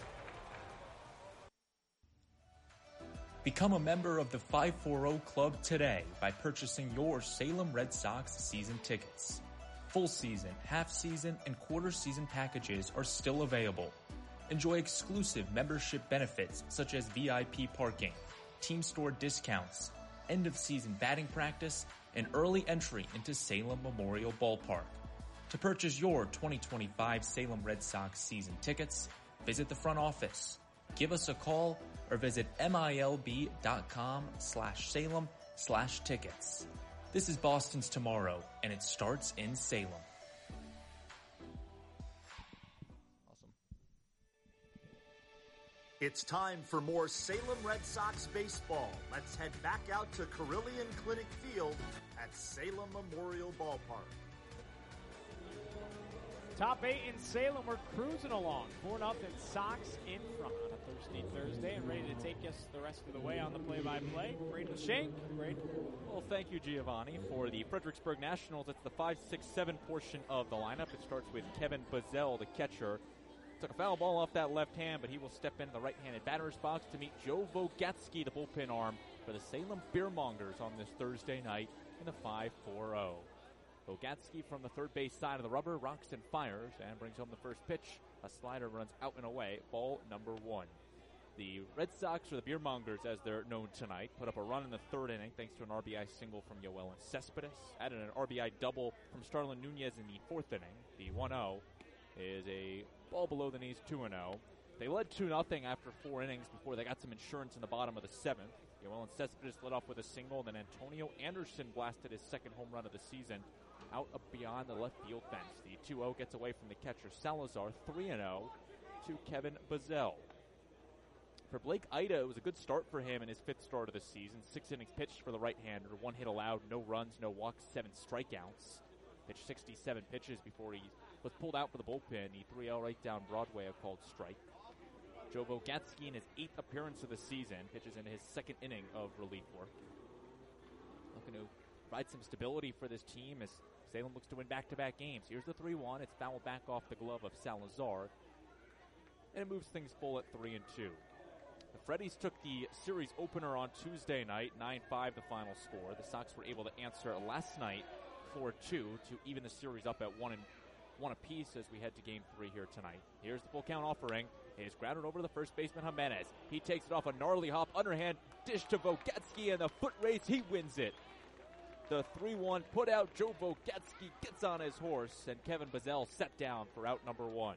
Become a member of the five forty Club today by purchasing your Salem Red Sox season tickets. Full season, half season, and quarter season packages are still available. Enjoy exclusive membership benefits such as V I P parking, team store discounts, end of season batting practice, and early entry into Salem Memorial Ballpark. To purchase your twenty twenty-five Salem Red Sox season tickets, visit the front office, give us a call, or visit milb.com slash Salem slash tickets. This is Boston's Tomorrow, and it starts in Salem. Awesome. It's time for more Salem Red Sox baseball. Let's head back out to Carillion Clinic Field at Salem Memorial Ballpark. Top eight in Salem, we're cruising along. four nothing Sox in front on a Thursday Thursday and ready to take us the rest of the way on the play-by-play. Braden Shank. Braden. Well, thank you, Giovanni, for the Fredericksburg Nationals. It's the five six seven portion of the lineup. It starts with Kevin Bazell, the catcher. Took a foul ball off that left hand, but he will step into the right-handed batter's box to meet Joe Vogatsky, the bullpen arm, for the Salem Beermongers on this Thursday night in the five four oh. Vogatsky from the third base side of the rubber rocks and fires and brings home the first pitch. A slider runs out and away. Ball number one. The Red Sox, or the Beermongers as they're known tonight, put up a run in the third inning thanks to an R B I single from Yoelen Cespedes. Added an R B I double from Starlin Nunez in the fourth inning. The one oh is a ball below the knees, two and oh. They led two nothing after four innings before they got some insurance in the bottom of the seventh. Yoelen Cespedes led off with a single, then Antonio Anderson blasted his second home run of the season out up beyond the left field fence. The two oh gets away from the catcher Salazar, three and oh to Kevin Bazell. For Blake Ida, it was a good start for him in his fifth start of the season. Six innings pitched for the right-hander, one hit allowed, no runs, no walks, seven strikeouts. Pitched sixty-seven pitches before he was pulled out for the bullpen. He three oh right down Broadway, a called strike. Joe Vogatsky in his eighth appearance of the season pitches in his second inning of relief work. Looking to provide some stability for this team as Salem looks to win back-to-back games. Here's the three one. It's fouled back off the glove of Salazar. And it moves things full at three and two. The Freddies took the series opener on Tuesday night, nine five the final score. The Sox were able to answer last night four two to even the series up at one and one apiece as we head to game three here tonight. Here's the full count offering. It is grounded over to the first baseman Jimenez. He takes it off a gnarly hop, underhand dish to Vogatsky, and the foot race, he wins it. The three one put out. Joe Vogatsky gets on his horse, and Kevin Bazell set down for out number one.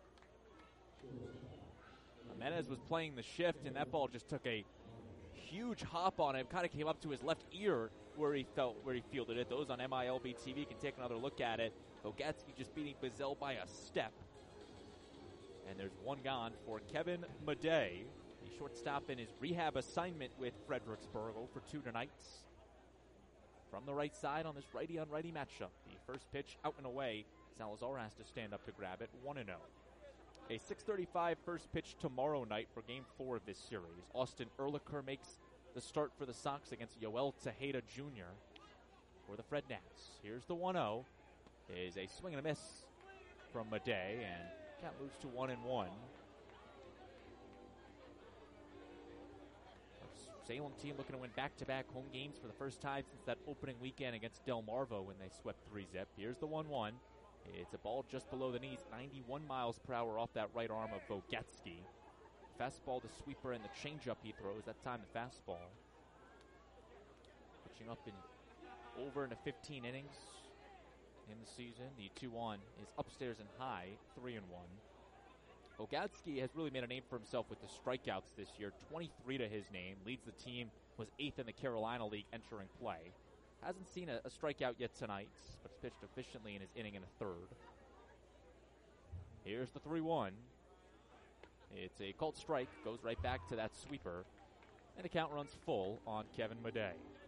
Jimenez was playing the shift, and that ball just took a huge hop on him. Kind of came up to his left ear where he felt where he fielded it. Those on M I L B T V can take another look at it. Vogatsky just beating Bazell by a step. And there's one gone for Kevin Madej, the shortstop in his rehab assignment with Fredericksburg for two tonight. From the right side on this righty-on-righty matchup. The first pitch out and away. Salazar has to stand up to grab it, one and oh. A six thirty-five first pitch tomorrow night for Game four of this series. Austin Ehrlicher makes the start for the Sox against Yoel Tejeda Junior for the Fred Nats. Here's the one oh. Is a swing and a miss from Madej, and that moves to one and one. Our Salem team looking to win back-to-back home games for the first time since that opening weekend against Delmarva when they swept three zip. Here's the one one. It's a ball just below the knees, ninety-one miles per hour off that right arm of Vogatsky. Fastball, the sweeper, and the changeup he throws. That time the fastball. Pitching up in over into fifteen innings in the season. The two one is upstairs and high, three and one. Vogatsky has really made a name for himself with the strikeouts this year, twenty-three to his name. Leads the team, was eighth in the Carolina League entering play. Hasn't seen a, a strikeout yet tonight, but it's pitched efficiently in his inning and a third. Here's the three one. It's a called strike, goes right back to that sweeper, and the count runs full on Kevin Madej.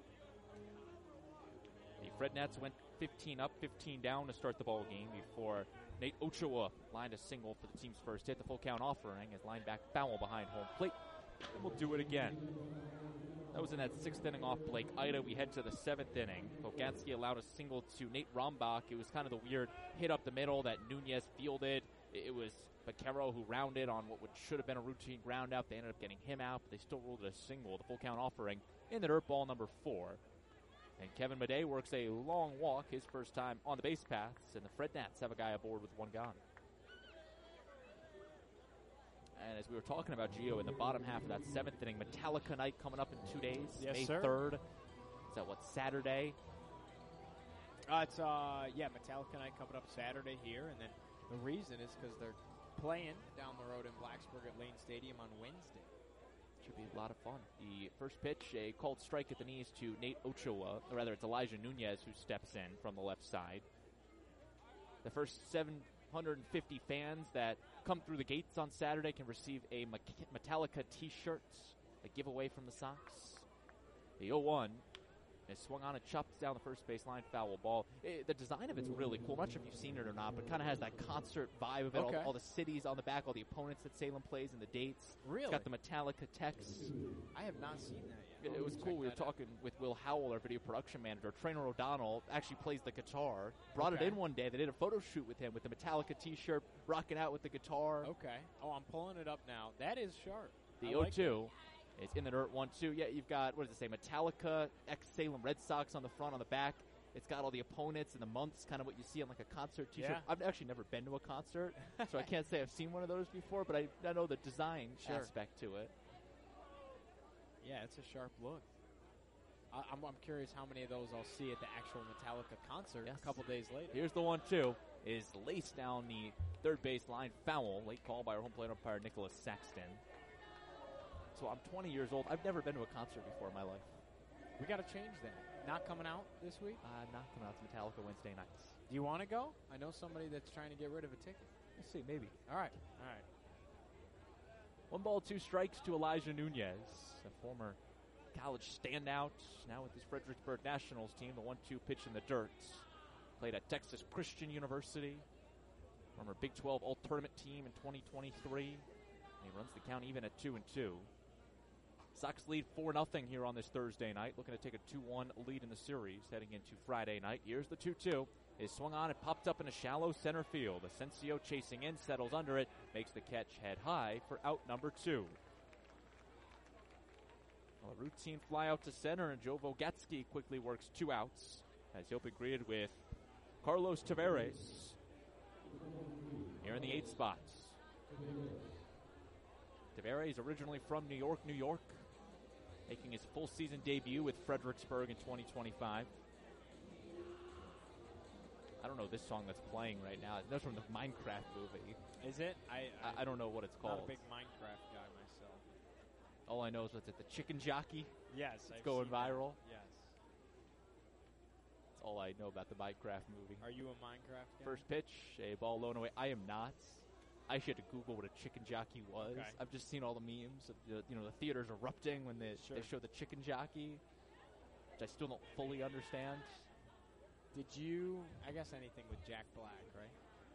The Fred Nats went fifteen up, fifteen down to start the ball game before Nate Ochoa lined a single for the team's first hit. The full count offering as line back foul behind home plate, and we'll do it again. That was in that sixth inning off Blake Ida. We head to the seventh inning. Vogatsky allowed a single to Nate Rombach. It was kind of the weird hit up the middle that Nunez fielded. It was Vaquero who rounded on what would, should have been a routine ground out. They ended up getting him out, but they still ruled it a single. The full count offering in the dirt, ball number four. And Kevin Madej works a long walk, his first time on the base paths, and the Fred Nats have a guy aboard with one gone. And as we were talking about, Gio, in the bottom half of that seventh inning, Metallica night coming up in two days, yes, May sir. third. Is that what, Saturday? Uh, it's, uh, yeah, Metallica night coming up Saturday here, and then the reason is because they're playing down the road in Blacksburg at Lane Stadium on Wednesday. Should be a lot of fun. The first pitch, a called strike at the knees to Nate Ochoa, or rather it's Elijah Nunez who steps in from the left side. The first seven hundred fifty fans that come through the gates on Saturday can receive a Metallica t-shirt, a giveaway from the Sox. The oh one is swung on and chops down the first baseline, foul ball. It, the design of it's really cool. I'm not sure if you've seen it or not, but kind of has that concert vibe of it. Okay. All, all the cities on the back, all the opponents that Salem plays and the dates. Really? It's got the Metallica text. I have not seen that It, yet. it was Check cool. We were that out. talking with Will Howell, our video production manager. Trainer O'Donnell actually plays the guitar. Brought Okay. it in one day. They did a photo shoot with him with the Metallica t-shirt, rocking out with the guitar. Okay. Oh, I'm pulling it up now. That is sharp. The I oh like two is in the dirt, one two. Yeah, you've got, what does it say, Metallica, ex-Salem Red Sox on the front, on the back. It's got all the opponents and the months, kind of what you see on like a concert t-shirt. Yeah. I've actually never been to a concert, so I can't say I've seen one of those before, but I, I know the design Sure. aspect to it. Yeah, it's a sharp look. I, I'm, I'm curious how many of those I'll see at the actual Metallica concert Yes. a couple days later. Here's the one two. Is laced down the third base line, foul. Late call by our home plate umpire, Nicholas Saxton. So I'm twenty years old. I've never been to a concert before in my life. We got to change that. Not coming out this week? I'm not coming out to Metallica Wednesday nights. Do you want to go? I know somebody that's trying to get rid of a ticket. We'll see, maybe. All right. All right. One ball, two strikes to Elijah Nunez, a former college standout, now with his Fredericksburg Nationals team. The one two pitch in the dirt. Played at Texas Christian University. Former Big twelve All-Tournament team in twenty twenty-three. He runs the count even at two and two. Sox lead four nothing here on this Thursday night, looking to take a two one lead in the series heading into Friday night. Here's the two two. Is swung on and popped up in a shallow center field. Asensio chasing in, settles under it, makes the catch head high for out number two. Well, a routine fly out to center, and Joe Vogatsky quickly works two outs as he'll be greeted with Carlos Tavares here in the eighth spot. Tavares originally from New York, New York, making his full season debut with Fredericksburg in twenty twenty-five. I don't know this song that's playing right now. That's from the Minecraft movie. Is it? I I, I don't know what it's called. I'm not a big Minecraft guy myself. All I know is what's it, the Chicken Jockey? Yes. It's I've going seen viral. That. Yes. That's all I know about the Minecraft movie. Are you a Minecraft guy? First pitch, a ball low and away. I am not. I should have to Google what a chicken jockey was. Okay. I've just seen all the memes of the, you know, the theaters erupting when they, Sure. they show the chicken jockey, which I still don't fully understand. Did you, I guess anything with Jack Black, right?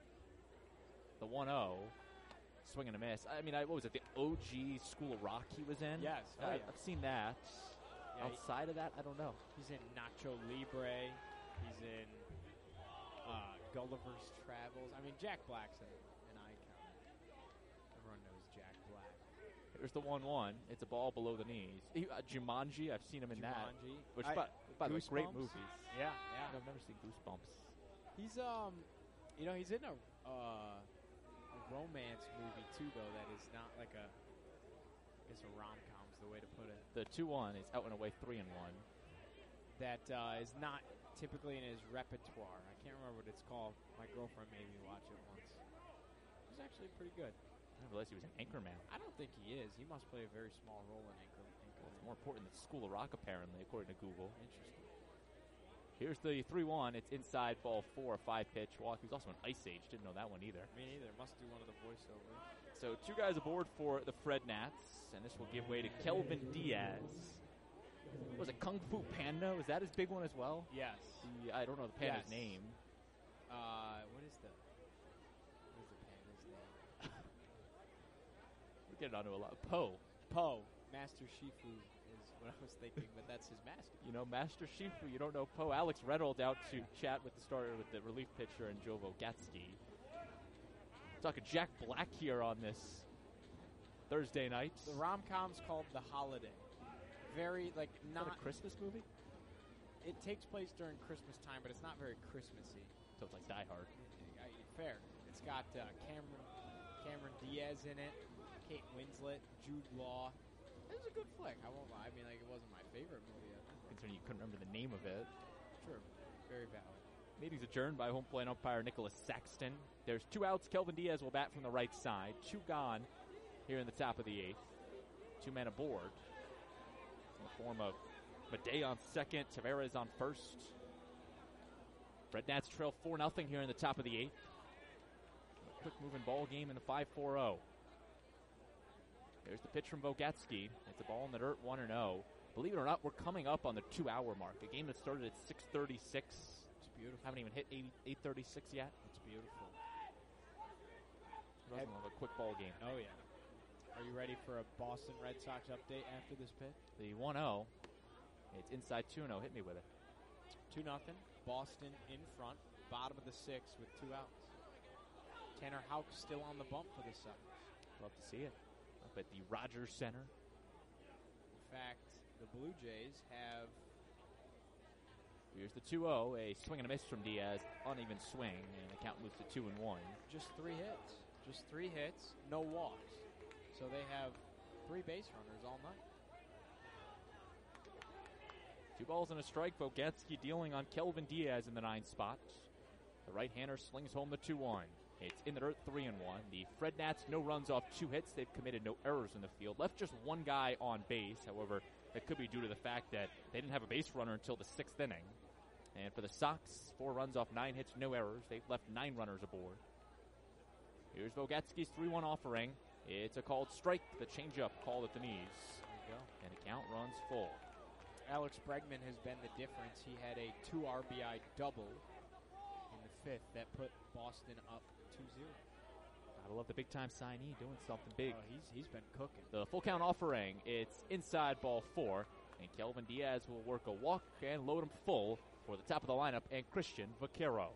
The one oh, swing and a miss. I mean, I, what was it, the O G School of Rock he was in? Yes. Oh, I, yeah. I've seen that. Yeah, Outside of that, I don't know. He's in Nacho Libre. He's in uh, Gulliver's Travels. I mean, Jack Black's an, an icon. Everyone knows Jack Black. Here's the one one. It's a ball below the knees. He, uh, Jumanji, I've seen him in Jumanji. that. Which, I- by, by the way, great Goosebumps? movies. Yeah, yeah. I've never seen Goosebumps. He's um, you know, he's in a uh, a romance movie too, though. That is not like a, I guess a rom com's the way to put it. The two one is out and away three and one. That uh, is not typically in his repertoire. I can't remember what it's called. My girlfriend made me watch it once. It was actually pretty good. I didn't realize he was an Anchorman. I don't think he is. He must play a very small role in Anchor. Anchorman. It's more important than School of Rock, apparently, according to Google. Interesting. Here's the three one. It's inside ball four, five pitch walk. He was also an Ice Age. Didn't know that one either. Me neither. Must do one of the voiceovers. So two guys aboard for the Fred Nats, and this will give way to Kelvin Diaz. Was it Kung Fu Panda? Was that his big one as well? Yes. The, I don't know the panda's Yes. name. Uh, what is the what is the panda's name? We're getting onto a lot. Poe. Poe. Master Shifu is what I was thinking, but that's his master. You know, Master Shifu. You don't know Poe. Alex Reynolds out to chat with the starter, with the relief pitcher, and Joe Vogatsky. Talking Jack Black here on this Thursday night. The rom-com's called The Holiday. Very, like, Is not... that a Christmas movie? It takes place during Christmas time, but it's not very Christmassy. So it's like Die Hard. I, fair. It's got uh, Cameron Cameron Diaz in it, Kate Winslet, Jude Law. It was a good flick. I won't lie. I mean, like, it wasn't my favorite movie ever. Considering you couldn't remember the name of it. True. Very valid. Meeting's adjourned by home plate umpire Nicholas Saxton. There's two outs. Kelvin Diaz will bat from the right side. Two gone here in the top of the eighth. Two men aboard. In the form of Madej on second, Tavares on first. Red Nats trail four nothing here in the top of the eighth. A quick moving ball game in the five four oh. There's the pitch from Vogatsky. It's a ball in the dirt, one and oh. Believe it or not, we're coming up on the two-hour mark. A game that started at six thirty-six. It's beautiful. Haven't even hit eight thirty-six yet. It's beautiful. It was a quick ball game. Oh, yeah. Are you ready for a Boston Red Sox update after this pitch? The one oh. It's inside two and oh. Hit me with it. two nothing. Boston in front. Bottom of the sixth with two outs. Tanner Houck still on the bump for the Sox. Love to see it. Up at the Rogers Center. In fact, the Blue Jays have... Here's the two oh. A swing and a miss from Diaz. Uneven swing. And the count moves to two and one. Just three hits. Just three hits. No walks. So they have three base runners all night. Two balls and a strike. Vogatsky dealing on Kelvin Diaz in the ninth spot. The right-hander slings home the two one. It's in the dirt, three and one. The Fred Nats, no runs off two hits. They've committed no errors in the field. Left just one guy on base. However, that could be due to the fact that they didn't have a base runner until the sixth inning. And for the Sox, four runs off nine hits, no errors. They've left nine runners aboard. Here's Vogatsky's three one offering. It's a called strike. The changeup called at the knees. There you go. And the count runs full. Alex Bregman has been the difference. He had a two R B I double in the fifth that put Boston up two zero. I I love the big-time signee doing something big. Oh, he's he's been cooking. The full count offering, it's inside ball four, and Kelvin Diaz will work a walk and load him full for the top of the lineup, and Christian Vaquero.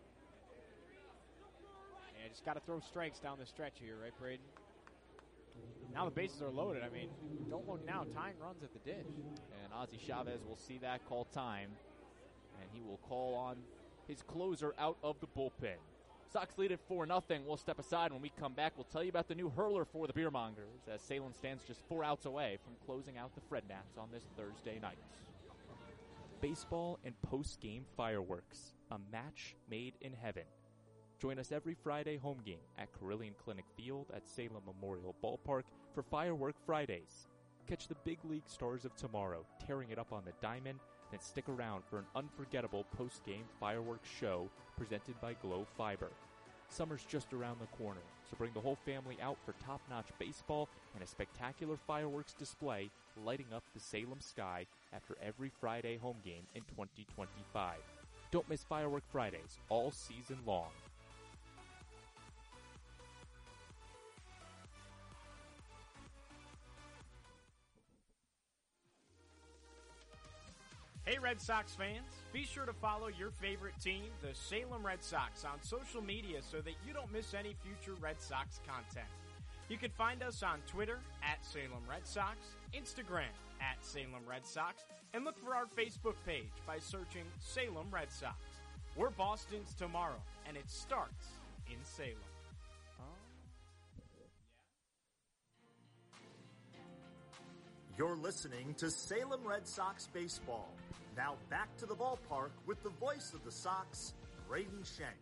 Yeah, just got to throw strikes down the stretch here, right, Braden? Now the bases are loaded. I mean, don't load now. Time runs at the dish. And Ozzie Chavez will see that, call time, and he will call on his closer out of the bullpen. Sox lead at four nothing. We'll step aside. When we come back, we'll tell you about the new hurler for the Beermongers, as Salem stands just four outs away from closing out the Fred Nats on this Thursday night. Baseball and post-game fireworks, a match made in heaven. Join us every Friday home game at Carilion Clinic Field at Salem Memorial Ballpark for Firework Fridays. Catch the big league stars of tomorrow tearing it up on the diamond, then stick around for an unforgettable post-game fireworks show presented by Glow Fiber. Summer's just around the corner, so bring the whole family out for top-notch baseball and a spectacular fireworks display lighting up the Salem sky after every Friday home game in twenty twenty-five. Don't miss Firework Fridays all season long. Hey Red Sox fans, be sure to follow your favorite team, the Salem Red Sox, on social media so that you don't miss any future Red Sox content. You can find us on Twitter at Salem Red Sox, Instagram at Salem Red Sox, and look for our Facebook page by searching Salem Red Sox. We're Boston's tomorrow, and it starts in Salem. You're listening to Salem Red Sox baseball. Now back to the ballpark with the voice of the Sox, Braden Shank.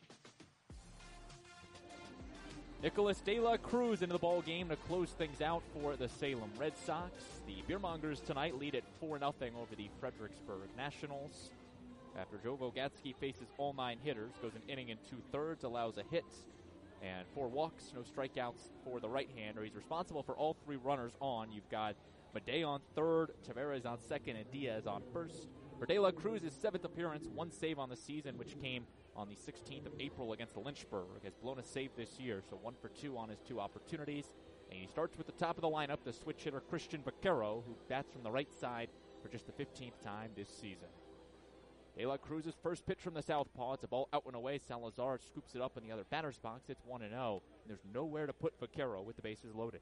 Nicholas De La Cruz into the ball game to close things out for the Salem Red Sox. The Beermongers tonight lead at four nothing over the Fredericksburg Nationals. After Joe Vogatsky faces all nine hitters, goes an inning and two-thirds, allows a hit and four walks, no strikeouts for the right-hander. He's responsible for all three runners on. You've got Madej on third, Taveras on second, and Diaz on first. For De La Cruz's seventh appearance, one save on the season, which came on the sixteenth of April against Lynchburg. Has blown a save this year, so one for two on his two opportunities. And he starts with the top of the lineup, the switch hitter Christian Vaquero, who bats from the right side for just the fifteenth time this season. De La Cruz's first pitch from the southpaw. It's a ball out and away. Salazar scoops it up in the other batter's box. It's one and oh. And there's nowhere to put Vaquero with the bases loaded.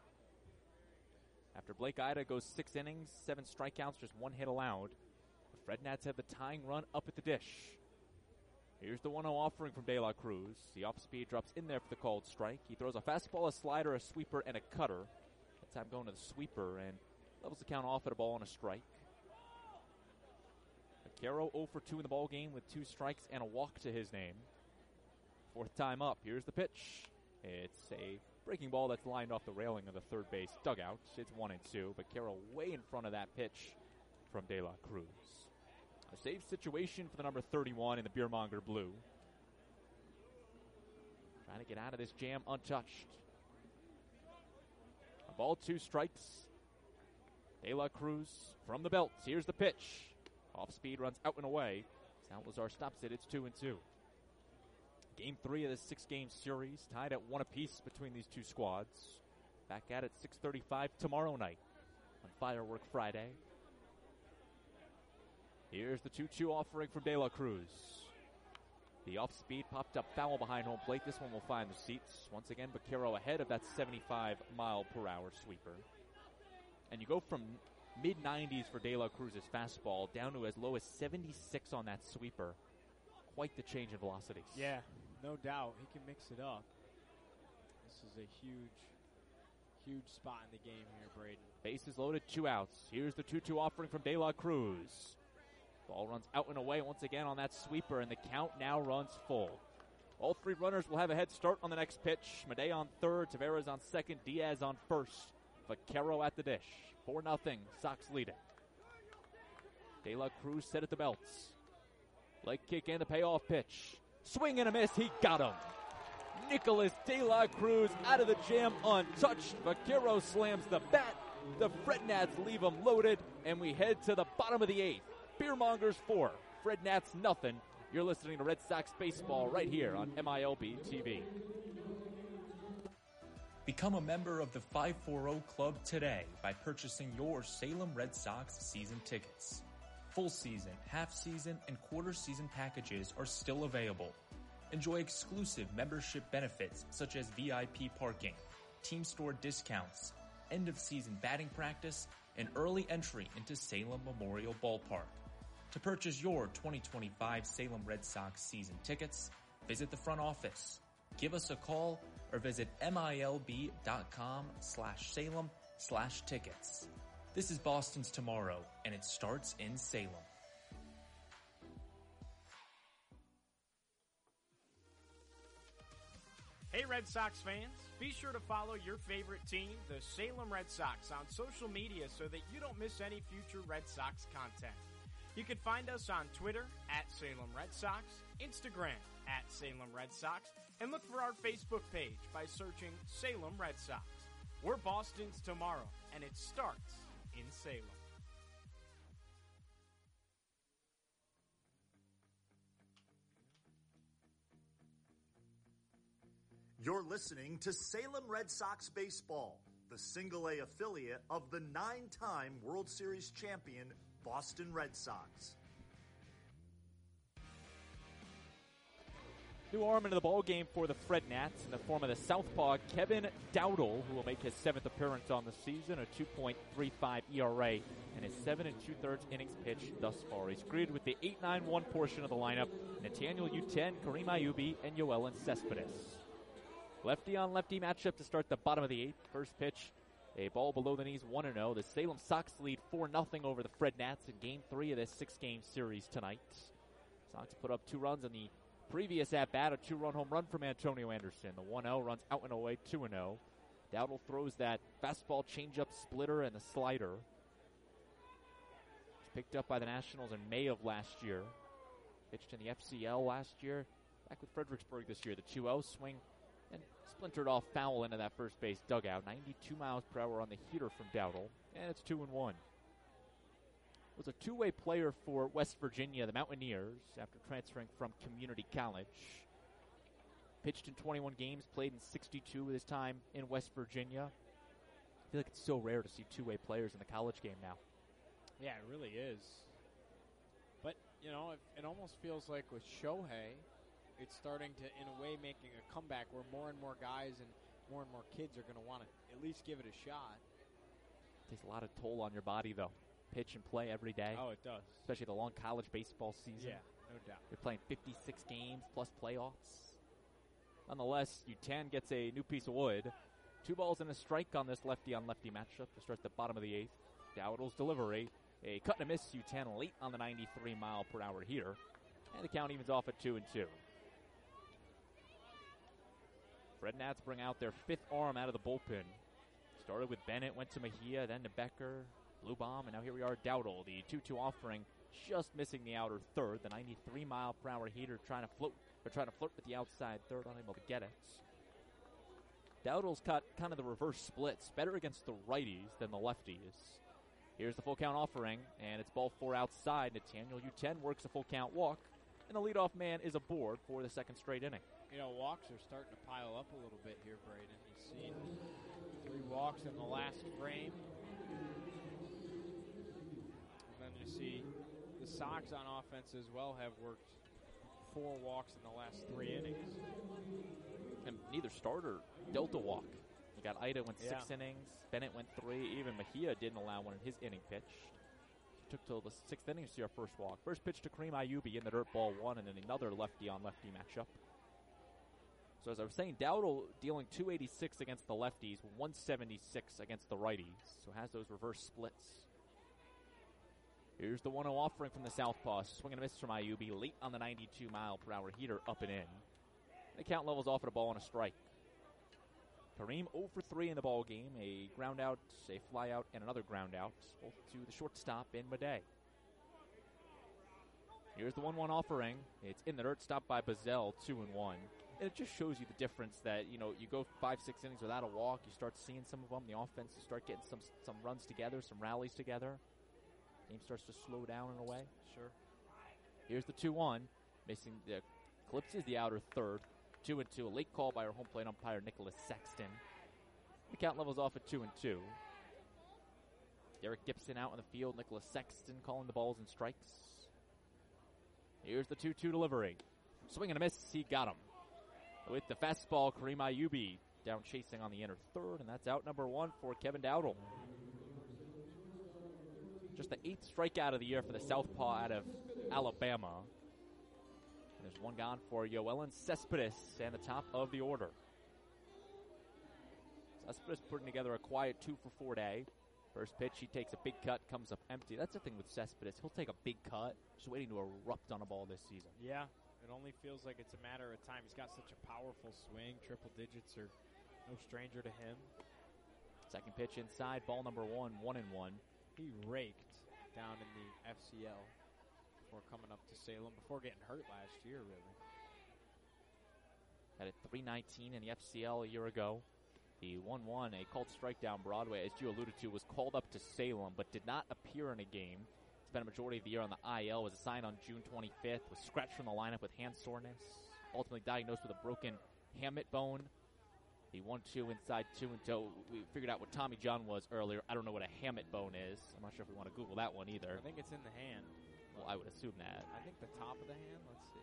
After Blake Ida goes six innings, seven strikeouts, just one hit allowed, the Fred Nats have the tying run up at the dish. Here's the one oh offering from De La Cruz. The off-speed drops in there for the called strike. He throws a fastball, a slider, a sweeper, and a cutter. That time going to the sweeper and levels the count off at a ball and a strike. Vaquero oh for two in the ball game with two strikes and a walk to his name. Fourth time up. Here's the pitch. It's a breaking ball that's lined off the railing of the third base dugout. It's one and two. Vaquero way in front of that pitch from De La Cruz. A save situation for the number thirty-one in the Beermonger blue. Trying to get out of this jam untouched. A ball, two strikes. De La Cruz from the belt. Here's the pitch. Off speed, runs out and away. Salazar stops it. It's two and two. Game three of the six-game series, tied at one apiece between these two squads. Back at it six thirty-five tomorrow night on Firework Friday. Here's the two two offering from De La Cruz. The off-speed popped up foul behind home plate. This one will find the seats. Once again, Vaquero ahead of that seventy-five mile per hour sweeper. And you go from mid nineties for De La Cruz's fastball down to as low as seventy-six on that sweeper. Quite the change in velocities. Yeah, no doubt. He can mix it up. This is a huge, huge spot in the game here, Braden. Bases loaded, two outs. Here's the two two offering from De La Cruz. Ball runs out and away once again on that sweeper, and the count now runs full. All three runners will have a head start on the next pitch. Madej on third, Taveras on second, Diaz on first. Vaquero at the dish. four nothing, Sox leading. De La Cruz set at the belts. Leg kick and the payoff pitch. Swing and a miss, he got him. Nicholas De La Cruz out of the jam untouched. Vaquero slams the bat. The Fred Nats leave him loaded, and we head to the bottom of the eighth. Beermongers four, Fred Nats nothing. You're listening to Red Sox baseball right here on M I L B T V. Become a member of the five forty Club today by purchasing your Salem Red Sox season tickets. Full season, half season, and quarter season packages are still available. Enjoy exclusive membership benefits such as V I P parking, team store discounts, end of season batting practice, and early entry into Salem Memorial Ballpark. To purchase your twenty twenty-five Salem Red Sox season tickets, visit the front office, give us a call, or visit milb.com slash Salem slash tickets. This is Boston's Tomorrow, and it starts in Salem. Hey Red Sox fans, be sure to follow your favorite team, the Salem Red Sox, on social media so that you don't miss any future Red Sox content. You can find us on Twitter at Salem Red Sox, Instagram at Salem Red Sox, and look for our Facebook page by searching Salem Red Sox. We're Boston's Tomorrow, and it starts in Salem. You're listening to Salem Red Sox Baseball, the single A affiliate of the nine-time World Series champion Boston Red Sox. New arm into the ball game for the Fred Nats in the form of the southpaw Kevin Dowdle, who will make his seventh appearance on the season, a two point three five E R A, and his seven and two-thirds innings pitched thus far. He's greeted with the eight nine one portion of the lineup, Nathaniel Uten, Kareem Ayubi, and Yoelan Cespedes. Lefty-on-lefty matchup to start the bottom of the eighth. First pitch, a ball below the knees, one and oh. The Salem Sox lead four nothing over the Fred Nats in Game three of this six-game series tonight. Sox put up two runs in the previous at-bat, a two-run home run from Antonio Anderson. The one oh runs out and away, two and oh. Dowdle throws that fastball, changeup, splitter, and the slider. It's picked up by the Nationals in May of last year. Pitched in the F C L last year. Back with Fredericksburg this year. The two oh swing and splintered off foul into that first base dugout. ninety-two miles per hour on the heater from Dowdle, and it's two and one. Was a two-way player for West Virginia, the Mountaineers, after transferring from community college. Pitched in twenty-one games, played in sixty-two with his time in West Virginia. I feel like it's so rare to see two-way players in the college game now. Yeah, it really is. But, you know, it, it almost feels like with Shohei, it's starting to, in a way, making a comeback where more and more guys and more and more kids are going to want to at least give it a shot. Takes a lot of toll on your body, though. Pitch and play every day. Oh, it does. Especially the long college baseball season. Yeah, no doubt. You're playing fifty-six games plus playoffs. Nonetheless, Uten gets a new piece of wood. Two balls and a strike on this lefty-on-lefty matchup to start the bottom of the eighth. Dowdle's delivery. A cut and a miss. Uten late on the ninety-three mile per hour heater. And the count evens off at two and two. Fred Nats bring out their fifth arm out of the bullpen. Started with Bennett, went to Mejia, then to Becker, Blue Bomb, and now here we are, Dowdle. The two two offering, just missing the outer third. The ninety-three mile per hour heater trying to float, or trying to flirt with the outside third, unable to get it. Dowdle's got kind of the reverse splits, better against the righties than the lefties. Here's the full count offering, and it's ball four outside. Nathaniel Uten works a full count walk, and the leadoff man is aboard for the second straight inning. You know, walks are starting to pile up a little bit here, Braden. You've seen three walks in the last frame. And then you see the Sox on offense as well have worked four walks in the last three innings. And neither starter dealt a walk. You got Ida went Yeah. six innings, Bennett went three, even Mejia didn't allow one in his inning pitch. Took till the sixth inning to see our first walk. First pitch to Kareem Ayubi in the dirt, ball one, and then another lefty-on-lefty matchup. So as I was saying, Dowdle dealing two eighty-six against the lefties, one seventy-six against the righties. So has those reverse splits. Here's the one oh offering from the southpaw. Swing and a miss from Ayubi, late on the ninety-two mile per hour heater, up and in. The count levels off at a ball and a strike. Kareem oh for three in the ball game. A ground out, a fly out, and another ground out. Both to the shortstop in Madej. Here's the one one offering. It's in the dirt, stopped by Bazell, two and one. And it just shows you the difference that, you know, you go five, six innings without a walk, you start seeing some of them. The offense, you start getting some some runs together, some rallies together. Game starts to slow down in a way. Sure. Here's the two one. Missing the eclipses the outer third. Two and two. A late call by our home plate umpire, Nicholas Sexton. The count levels off at two and two. Derek Gibson out in the field. Nicholas Sexton calling the balls and strikes. Here's the two two delivery. Swing and a miss. He got him. With the fastball, Kareem Ayubi down chasing on the inner third, and that's out number one for Kevin Dowdle. Just the eighth strikeout of the year for the southpaw out of Alabama. And there's one gone for Yoelan Cespedes and the top of the order. Cespedes putting together a quiet two for four day. First pitch, he takes a big cut, comes up empty. That's the thing with Cespedes. He'll take a big cut, just waiting to erupt on a ball this season. Yeah, it only feels like it's a matter of time. He's got such a powerful swing. Triple digits are no stranger to him. Second pitch inside, ball number one, one and one. He raked down in the F C L before coming up to Salem, before getting hurt last year, really. Had a three nineteen in the F C L a year ago. The one one, a called strike down Broadway, as you alluded to, was called up to Salem, but did not appear in a game. Spent a majority of the year on the I L, was assigned on June twenty-fifth, was scratched from the lineup with hand soreness, ultimately diagnosed with a broken hamate bone. The one two inside two and two. We figured out what Tommy John was earlier. I don't know what a hamate bone is. I'm not sure if we want to Google that one either. I think it's in the hand. Well, I would assume that. I think the top of the hand. Let's see.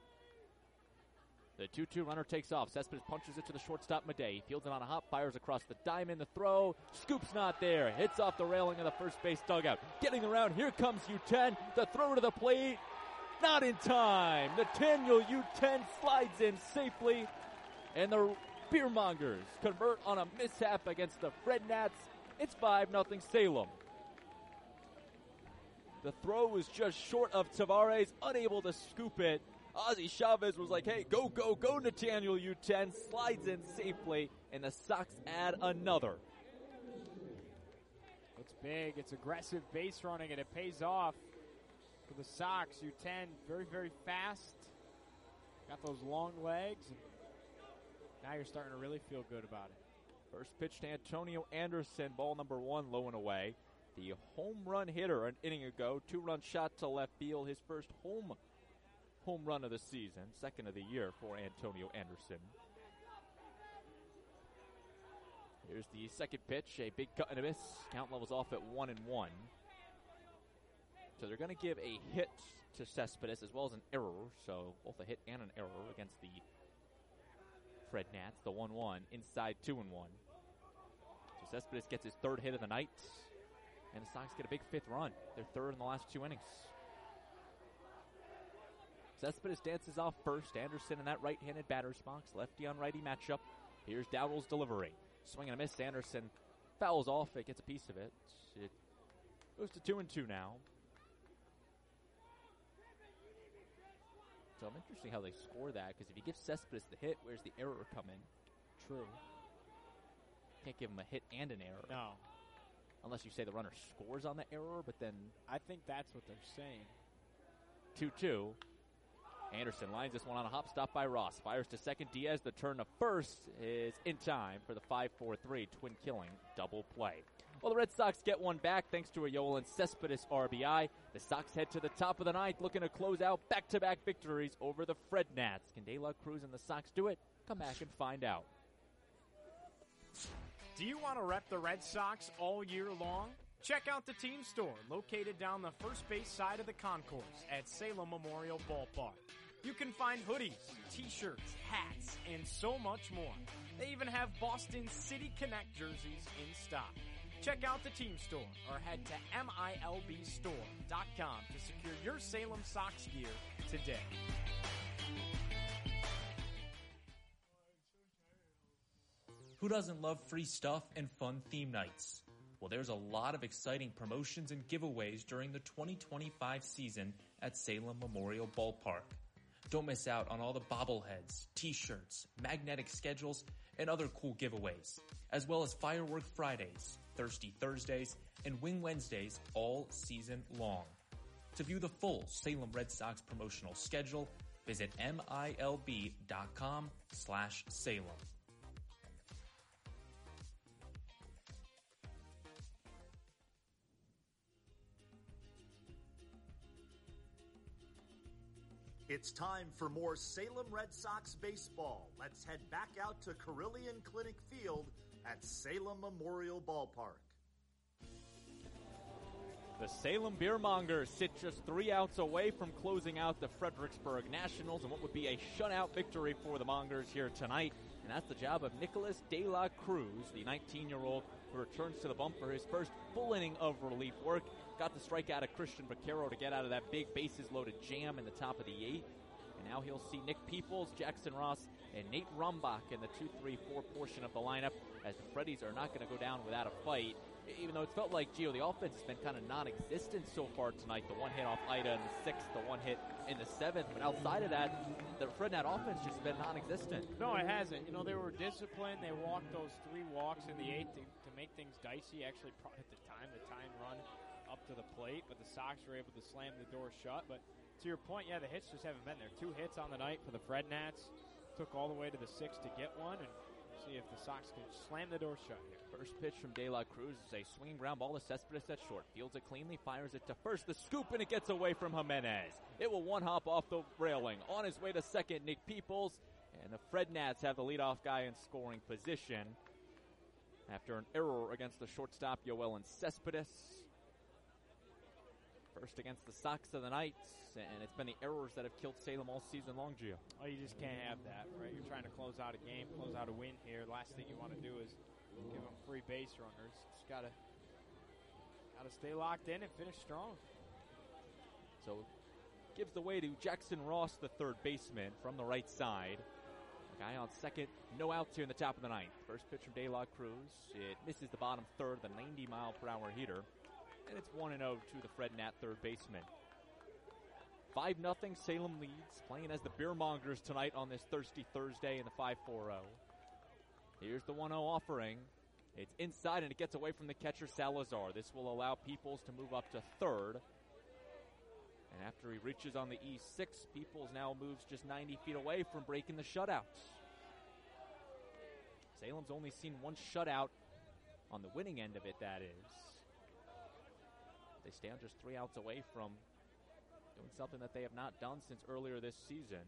The two two runner takes off. Cespedes punches it to the shortstop, Madej. Fields it on a hop, fires across the diamond. The throw, Scoop's not there. Hits off the railing of the first base dugout. Getting around, here comes U ten. The throw to the plate, not in time. Nathaniel U ten slides in safely, and the Beermongers convert on a mishap against the Fred Nats. It's five nothing Salem. The throw was just short of Tavares, unable to scoop it. Ozzie Chavez was like, hey, go, go, go, Nathaniel U ten, slides in safely, and the Sox add another. It's big, it's aggressive base running, and it pays off for the Sox. U ten, very, very fast. Got those long legs. And now you're starting to really feel good about it. First pitch to Antonio Anderson, ball number one, low and away. The home run hitter an inning ago, two-run shot to left field, his first home home run of the season, second of the year for Antonio Anderson. Here's the second pitch, a big cut and a miss. Count levels off at one and one. So they're going to give a hit to Cespedes as well as an error, so both a hit and an error against the Fred Nats. The one one inside two and one. So Cespedes gets his third hit of the night, and the Sox get a big fifth run. Their third in the last two innings. Cespedes dances off first. Anderson in that right-handed batter's box. Lefty on righty matchup. Here's Dowdle's delivery. Swing and a miss. Anderson fouls off it. Gets a piece of it. It goes to two and two now. So I'm interested how they score that, because if you give Cespedes the hit, where's the error come in? True. Can't give him a hit and an error. No. Unless you say the runner scores on the error, but then I think that's what they're saying. two two. Anderson lines this one on a hop stop by Ross. Fires to second. Diaz, the turn to first is in time for the five four three twin killing double play. Well, the Red Sox get one back thanks to a Yoelan Cespedes R B I. The Sox head to the top of the ninth, looking to close out back-to-back victories over the Fred Nats. Can De La Cruz and the Sox do it? Come back and find out. Do you want to rep the Red Sox all year long? Check out the team store located down the first base side of the concourse at Salem Memorial Ballpark. You can find hoodies, t-shirts, hats, and so much more. They even have Boston City Connect jerseys in stock. Check out the team store or head to M I L B store dot com to secure your Salem Sox gear today. Who doesn't love free stuff and fun theme nights? Well, there's a lot of exciting promotions and giveaways during the twenty twenty-five season at Salem Memorial Ballpark. Don't miss out on all the bobbleheads, t-shirts, magnetic schedules, and other cool giveaways, as well as Firework Fridays, Thirsty Thursdays, and Wing Wednesdays all season long. To view the full Salem Red Sox promotional schedule, visit M I L B dot com slash Salem. It's time for more Salem Red Sox baseball. Let's head back out to Carillion Clinic Field at Salem Memorial Ballpark. The Salem Beermongers sit just three outs away from closing out the Fredericksburg Nationals and what would be a shutout victory for the Mongers here tonight. And that's the job of Nicholas De La Cruz, the nineteen-year-old who returns to the bump for his first full inning of relief work. Got the strikeout of Christian Vaquero to get out of that big bases-loaded jam in the top of the eighth. And now he'll see Nick Peoples, Jackson Ross, and Nate Rumbach in the two three four portion of the lineup, as the Freddies are not going to go down without a fight. Even though it's felt like, Gio, the offense has been kind of non-existent so far tonight. The one hit off Ida in the sixth, the one hit in the seventh. But outside of that, the Frednat offense just been non-existent. No, it hasn't. You know, they were disciplined. They walked those three walks in the eighth to, to make things dicey. Actually, at the time, the time run up to the plate, but the Sox were able to slam the door shut. But to your point, yeah, the hits just haven't been there. Two hits on the night for the Frednats. Took all the way to the sixth to get one, and see if the Sox can slam the door shut here. First pitch from De La Cruz is a swinging ground ball to Cespedes at short. Fields it cleanly, fires it to first. The scoop, and it gets away from Jimenez. It will one hop off the railing. On his way to second, Nick Peoples. And the Frednats have the leadoff guy in scoring position after an error against the shortstop, Yoelin Cespedes. First against the Sox of the night, and it's been the errors that have killed Salem all season long, Gio. Oh, you just can't have that, right? You're trying to close out a game, close out a win here. Last thing you want to do is give them free base runners. Just gotta, gotta stay locked in and finish strong. So, gives the way to Jackson Ross, the third baseman, from the right side. The guy on second, no outs here in the top of the ninth. First pitch from De La Cruz. It misses the bottom third, the ninety mile per hour heater. And it's one and oh to the Frednat third baseman. five nothing Salem leads, playing as the Beermongers tonight on this thirsty Thursday in the five four oh. Here's the one oh offering. It's inside, and it gets away from the catcher, Salazar. This will allow Peoples to move up to third. And after he reaches on the E six, Peoples now moves just ninety feet away from breaking the shutout. Salem's only seen one shutout on the winning end of it, that is. They stand just three outs away from doing something that they have not done since earlier this season.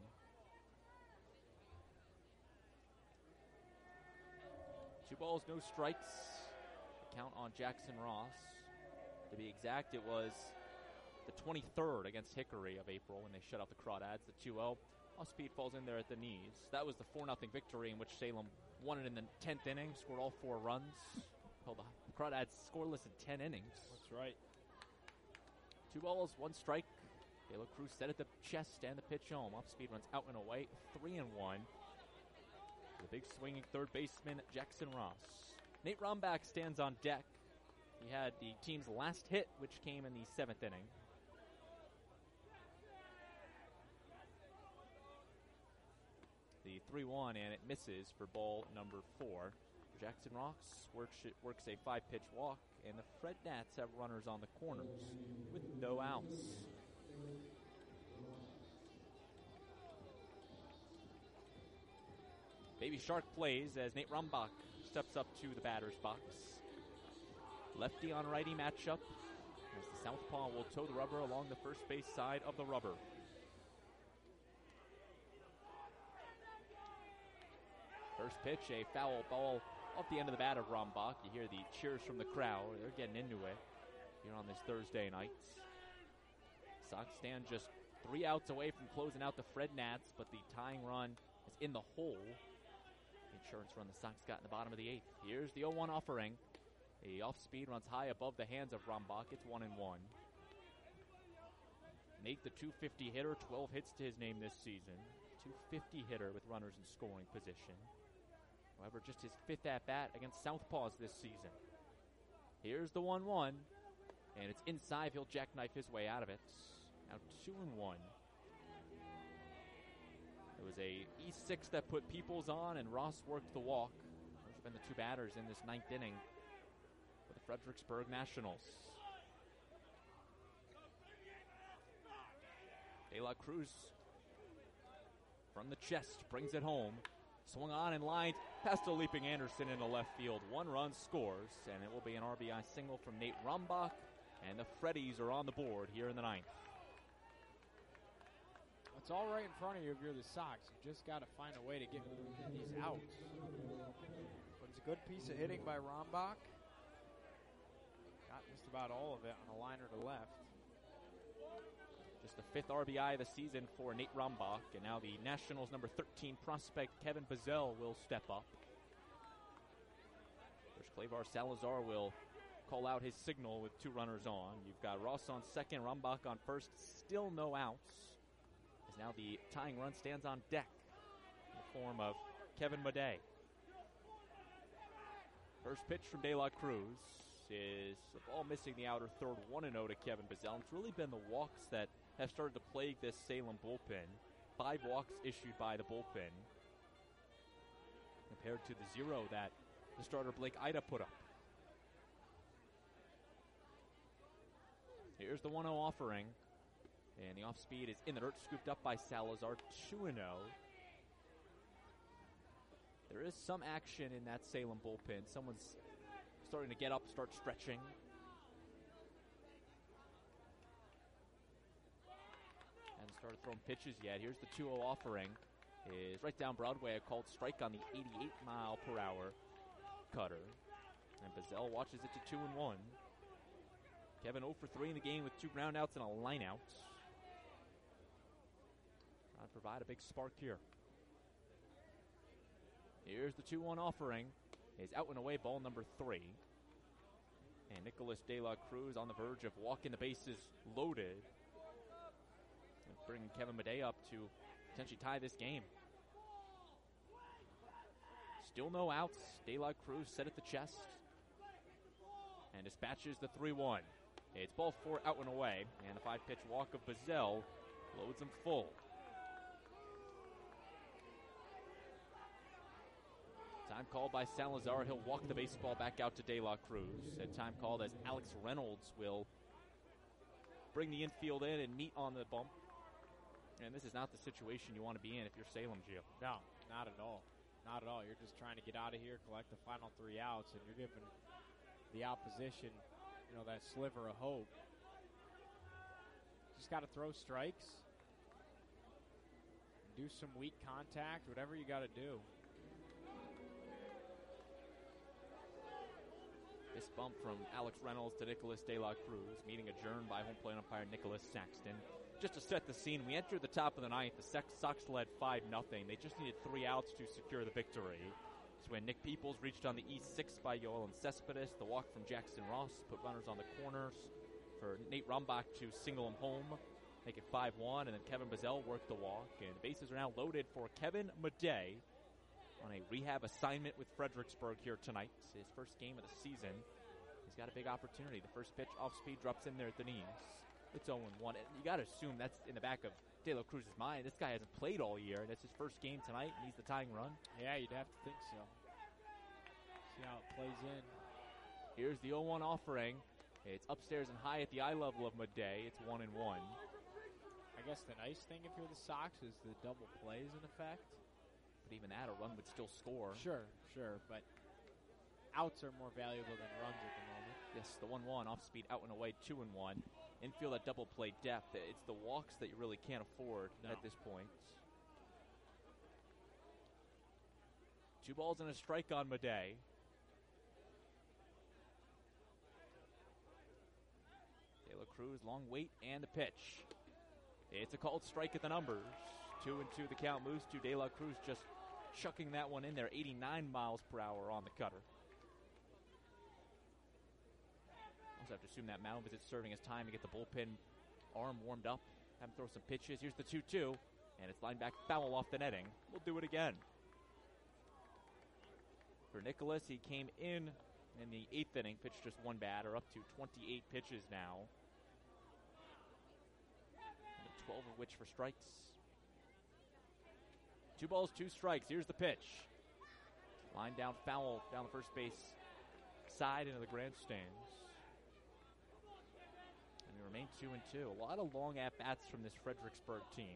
Two balls, no strikes. The count on Jackson Ross. To be exact, it was the twenty-third against Hickory of April when they shut out the Crawdads, the two oh. Off-speed falls in there at the knees. That was the four nothing victory in which Salem won it in the tenth inning, scored all four runs. Held the Crawdads scoreless in ten innings. That's right. Two balls, one strike. De La Cruz set at the chest and the pitch home. Off-speed runs out and away, three and one. The big swinging third baseman, Jackson Ross. Nate Rumbach stands on deck. He had the team's last hit, which came in the seventh inning. The three one, and it misses for ball number four. Jackson Ross works, works a five-pitch walk, and the Frednats have runners on the corners with no outs. Baby Shark plays as Nate Rumbach steps up to the batter's box. Lefty on righty matchup as the southpaw will toe the rubber along the first base side of the rubber. First pitch, a foul ball off the end of the bat of Rumbach. You hear the cheers from the crowd. They're getting into it here on this Thursday night. Sox stand just three outs away from closing out the Frednats, but the tying run is in the hole. The insurance run the Sox got in the bottom of the eighth. Here's the oh one offering. The off-speed runs high above the hands of Rumbach. It's one and one. Nate, the two fifty hitter, twelve hits to his name this season. two fifty hitter with runners in scoring position. However, just his fifth at-bat against Southpaws this season. Here's the one one, and it's inside. He'll jackknife his way out of it. Now two and one. It was a E six that put Peoples on, and Ross worked the walk. Those have been the two batters in this ninth inning for the Fredericksburg Nationals. De La Cruz from the chest brings it home. Swung on and lined past a leaping Anderson into left field. One run scores, and it will be an R B I single from Nate Rumbach, and the Freddies are on the board here in the ninth. It's all right in front of you if you're the Sox. You just got to find a way to get these outs. But it's Good piece of hitting by Rombach. Got just about all of it on a liner to left. Just the fifth R B I of the season for Nate Rombach. And now the Nationals number thirteen prospect Kevin Bazell will step up. First, Clavar Salazar will call out his signal with two runners on. You've got Ross on second, Rombach on first. Still no outs. As now the tying run stands on deck in the form of Kevin Madej. First pitch from De La Cruz is the ball missing the outer third, one and oh to Kevin Bazell. It's really been the walks that have started to plague this Salem bullpen. Five walks issued by the bullpen compared to the zero that the starter Blake Ida put up. Here's the one oh offering. And the off speed is in the dirt, scooped up by Salazar, two and oh. There is some action in that Salem bullpen. Someone's starting to get up, start stretching. Hasn't started throwing pitches yet. Here's the two oh offering. Is right down Broadway, a called strike on the eighty-eight mile per hour cutter. And Bazell watches it to two and one. Kevin oh for three in the game with two groundouts and a lineout. Trying to provide a big spark here. Here's the two one offering. Is out and away, ball number three. And Nicholas De La Cruz on the verge of walking the bases loaded. And bringing Kevin Madej up to potentially tie this game. Still no outs. De La Cruz set at the chest. And dispatches the three one. It's ball four out and away. And the five-pitch walk of Bazell loads him full. Time called by Salazar. He'll walk the baseball back out to De La Cruz. And time called as Alex Reynolds will bring the infield in and meet on the bump. And this is not the situation you want to be in if you're Salem, Gio. No, not at all. Not at all. You're just trying to get out of here, collect the final three outs, and you're giving the opposition, you know, that sliver of hope. Just got to throw strikes, do some weak contact, whatever you got to do. This bump from Alex Reynolds to Nicholas De La Cruz. Meeting adjourned by home plate umpire Nicholas Saxton. Just to set the scene, we entered the top of the ninth. The Sox led five nothing. They just needed three outs to secure the victory. It's when Nick Peoples reached on the east six by Yoel Cespedes. The walk from Jackson Ross put runners on the corners for Nate Rombach to single him home, make it five one, and then Kevin Bazell worked the walk. And the bases are now loaded for Kevin Madej on a rehab assignment with Fredericksburg here tonight. It's his first game of the season. He's got a big opportunity. The first pitch off speed drops in there at the knees. It's oh one. And you got to assume that's in the back of De La Cruz's mind. This guy hasn't played all year, and it's his first game tonight, and he's the tying run. Yeah, you'd have to think so. See how it plays in. Here's the oh one offering. It's upstairs and high at the eye level of Madej. It's one and one. I guess the nice thing if you're the Sox is the double plays in effect. But even that, a run would still score. Sure, sure, but outs are more valuable than runs at the moment. Yes, the one one, off speed, out and away, two and one. Infield at double play depth. It's the walks that you really can't afford no. at this point. Two balls and a strike on Madej. De La Cruz, long wait, and the pitch. It's a called strike at the numbers. Two and two, the count moves to De La Cruz, just chucking that one in there, eighty-nine miles per hour on the cutter. Also have to assume that mound visit serving as time to get the bullpen arm warmed up. Have him throw some pitches. Here's the two two, and it's lined back foul off the netting. We'll do it again. For Nicholas, he came in in the eighth inning, pitched just one batter, up to twenty-eight pitches now. twelve of which for strikes. Two balls, two strikes. Here's the pitch. Line down foul down the first base side into the grandstands. And we remain two and two. A lot of long at-bats from this Fredericksburg team.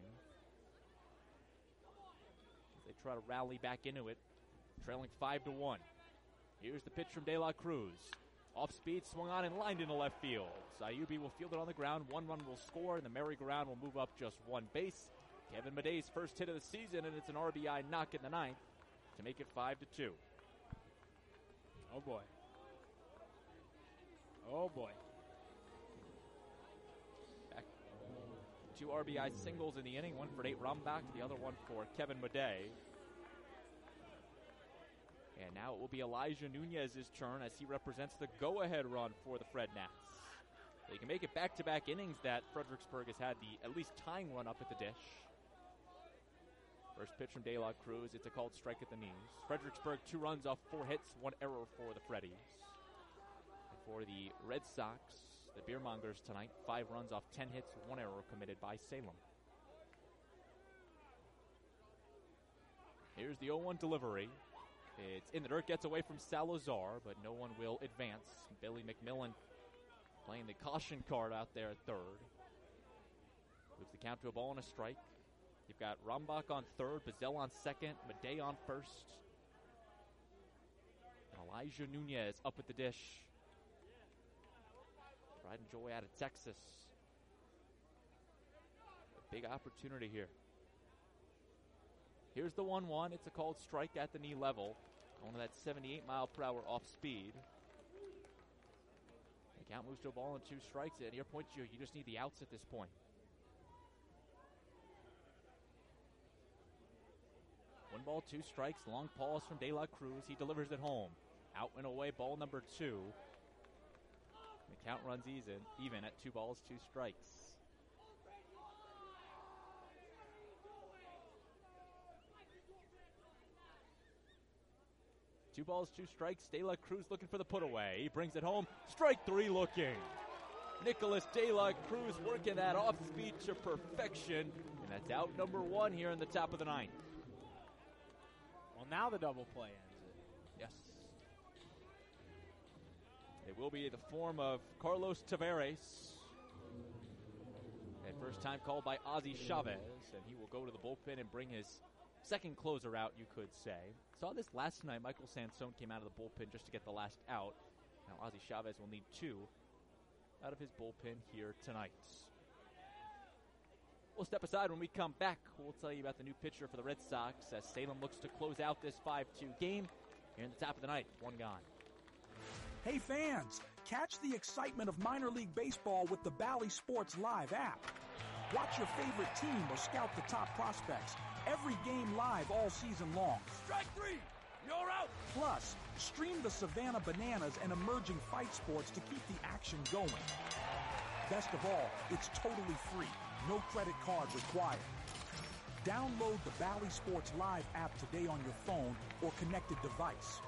As they try to rally back into it, trailing five to one. Here's the pitch from De La Cruz. Off speed, swung on and lined into left field. Sayubi will field it on the ground. One run will score, and the merry-go-round will move up just one base. Kevin Madej's first hit of the season, and it's an R B I knock in the ninth to make it five to two. Oh, boy. Oh, boy. Back. Two R B I singles in the inning, one for Nate Rumbach, the other one for Kevin Madej. And now it will be Elijah Nunez's turn as he represents the go-ahead run for the Fred Nats. They can make it back-to-back innings that Fredericksburg has had the at least tying run up at the dish. First pitch from De La Cruz. It's a called strike at the knees. Fredericksburg, two runs off four hits, one error for the Freddies. And for the Red Sox, the Beermongers tonight, five runs off ten hits, one error committed by Salem. Here's the oh one delivery. It's in the dirt, gets away from Salazar, but no one will advance. Billy McMillan playing the caution card out there at third. Moves the count to a ball and a strike. You've got Rumbach on third, Bazell on second, Madej on first. And Elijah Nunez up at the dish. Pride and joy out of Texas. A big opportunity here. Here's the one one. It's a called strike at the knee level. Going to that seventy-eight mile per hour off speed. The count moves to a ball and two strikes. And your point, you, you just need the outs at this point. One ball, two strikes. Long pause from De La Cruz. He delivers it home. Out and away, ball number two. The count runs even, even at two balls, two strikes. Two balls, two strikes. De La Cruz looking for the put away. He brings it home. Strike three looking. Nicholas De La Cruz working that off speed to perfection. And that's out number one here in the top of the ninth. Well, now the double play ends it. Yes. It will be the form of Carlos Tavares. And first time called by Ozzie Chavez. And he will go to the bullpen and bring his second closer out, you could say. Saw this last night. Michael Sansone came out of the bullpen just to get the last out. Now Ozzie Chavez will need two out of his bullpen here tonight. We'll step aside when we come back. We'll tell you about the new pitcher for the Red Sox as Salem looks to close out this five two game. Here in the top of the ninth, one gone. Hey fans, catch the excitement of minor league baseball with the Bally Sports Live app. Watch your favorite team or scout the top prospects. Every game live all season long. Strike three! You're out! Plus, stream the Savannah Bananas and emerging fight sports to keep the action going. Best of all, it's totally free. No credit card required. Download the Bally Sports Live app today on your phone or connected device.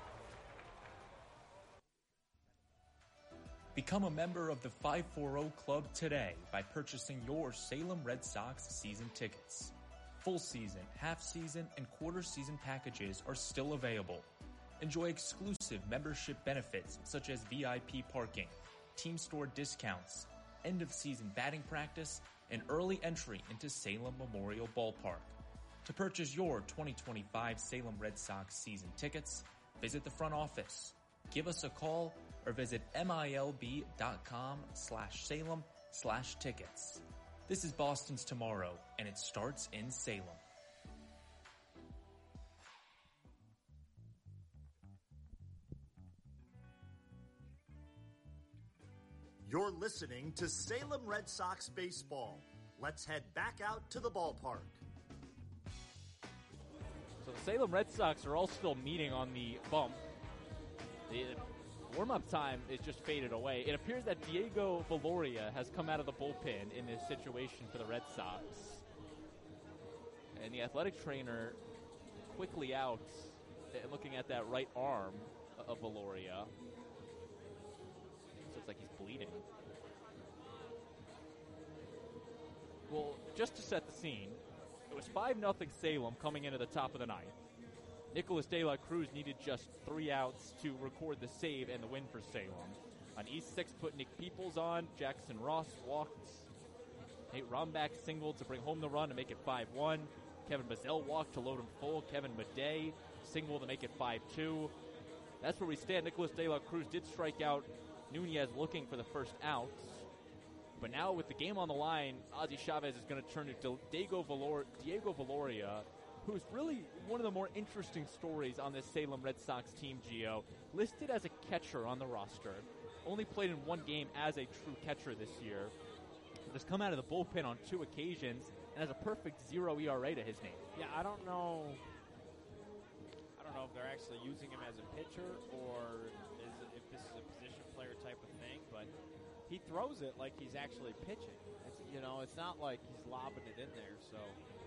Become a member of the five forty Club today by purchasing your Salem Red Sox season tickets. Full season, half season, and quarter season packages are still available. Enjoy exclusive membership benefits such as V I P parking, team store discounts, end of season batting practice, and early entry into Salem Memorial Ballpark. To purchase your twenty twenty-five Salem Red Sox season tickets, visit the front office, give us a call, or visit milb.com slash Salem slash tickets. This is Boston's Tomorrow, and it starts in Salem. You're listening to Salem Red Sox baseball. Let's head back out to the ballpark. So the Salem Red Sox are all still meeting on the bump. The warm-up time is just faded away. It appears that Diego Valoria has come out of the bullpen in this situation for the Red Sox. And the athletic trainer quickly out, looking at that right arm of Valoria. Looks like he's bleeding. Well, just to set the scene, it was five nothing Salem coming into the top of the ninth. Nicholas De La Cruz needed just three outs to record the save and the win for Salem. On East six, put Nick Peoples on. Jackson Ross walked. Nate Rumbach singled to bring home the run to make it five one. Kevin Bazell walked to load him full. Kevin Madej singled to make it five two. That's where we stand. Nicholas De La Cruz did strike out Nunez looking for the first out. But now with the game on the line, Ozzie Chavez is going to turn to Diego, Valor- Diego Valoria, who's really one of the more interesting stories on this Salem Red Sox team, Gio. Listed as a catcher on the roster. Only played in one game as a true catcher this year. Has come out of the bullpen on two occasions and has a perfect zero E R A to his name. Yeah, I don't know. I don't know if they're actually using him as a pitcher or is it, if this is a position player type of thing, but he throws it like he's actually pitching. It's, you know, it's not like he's lobbing it in there. So,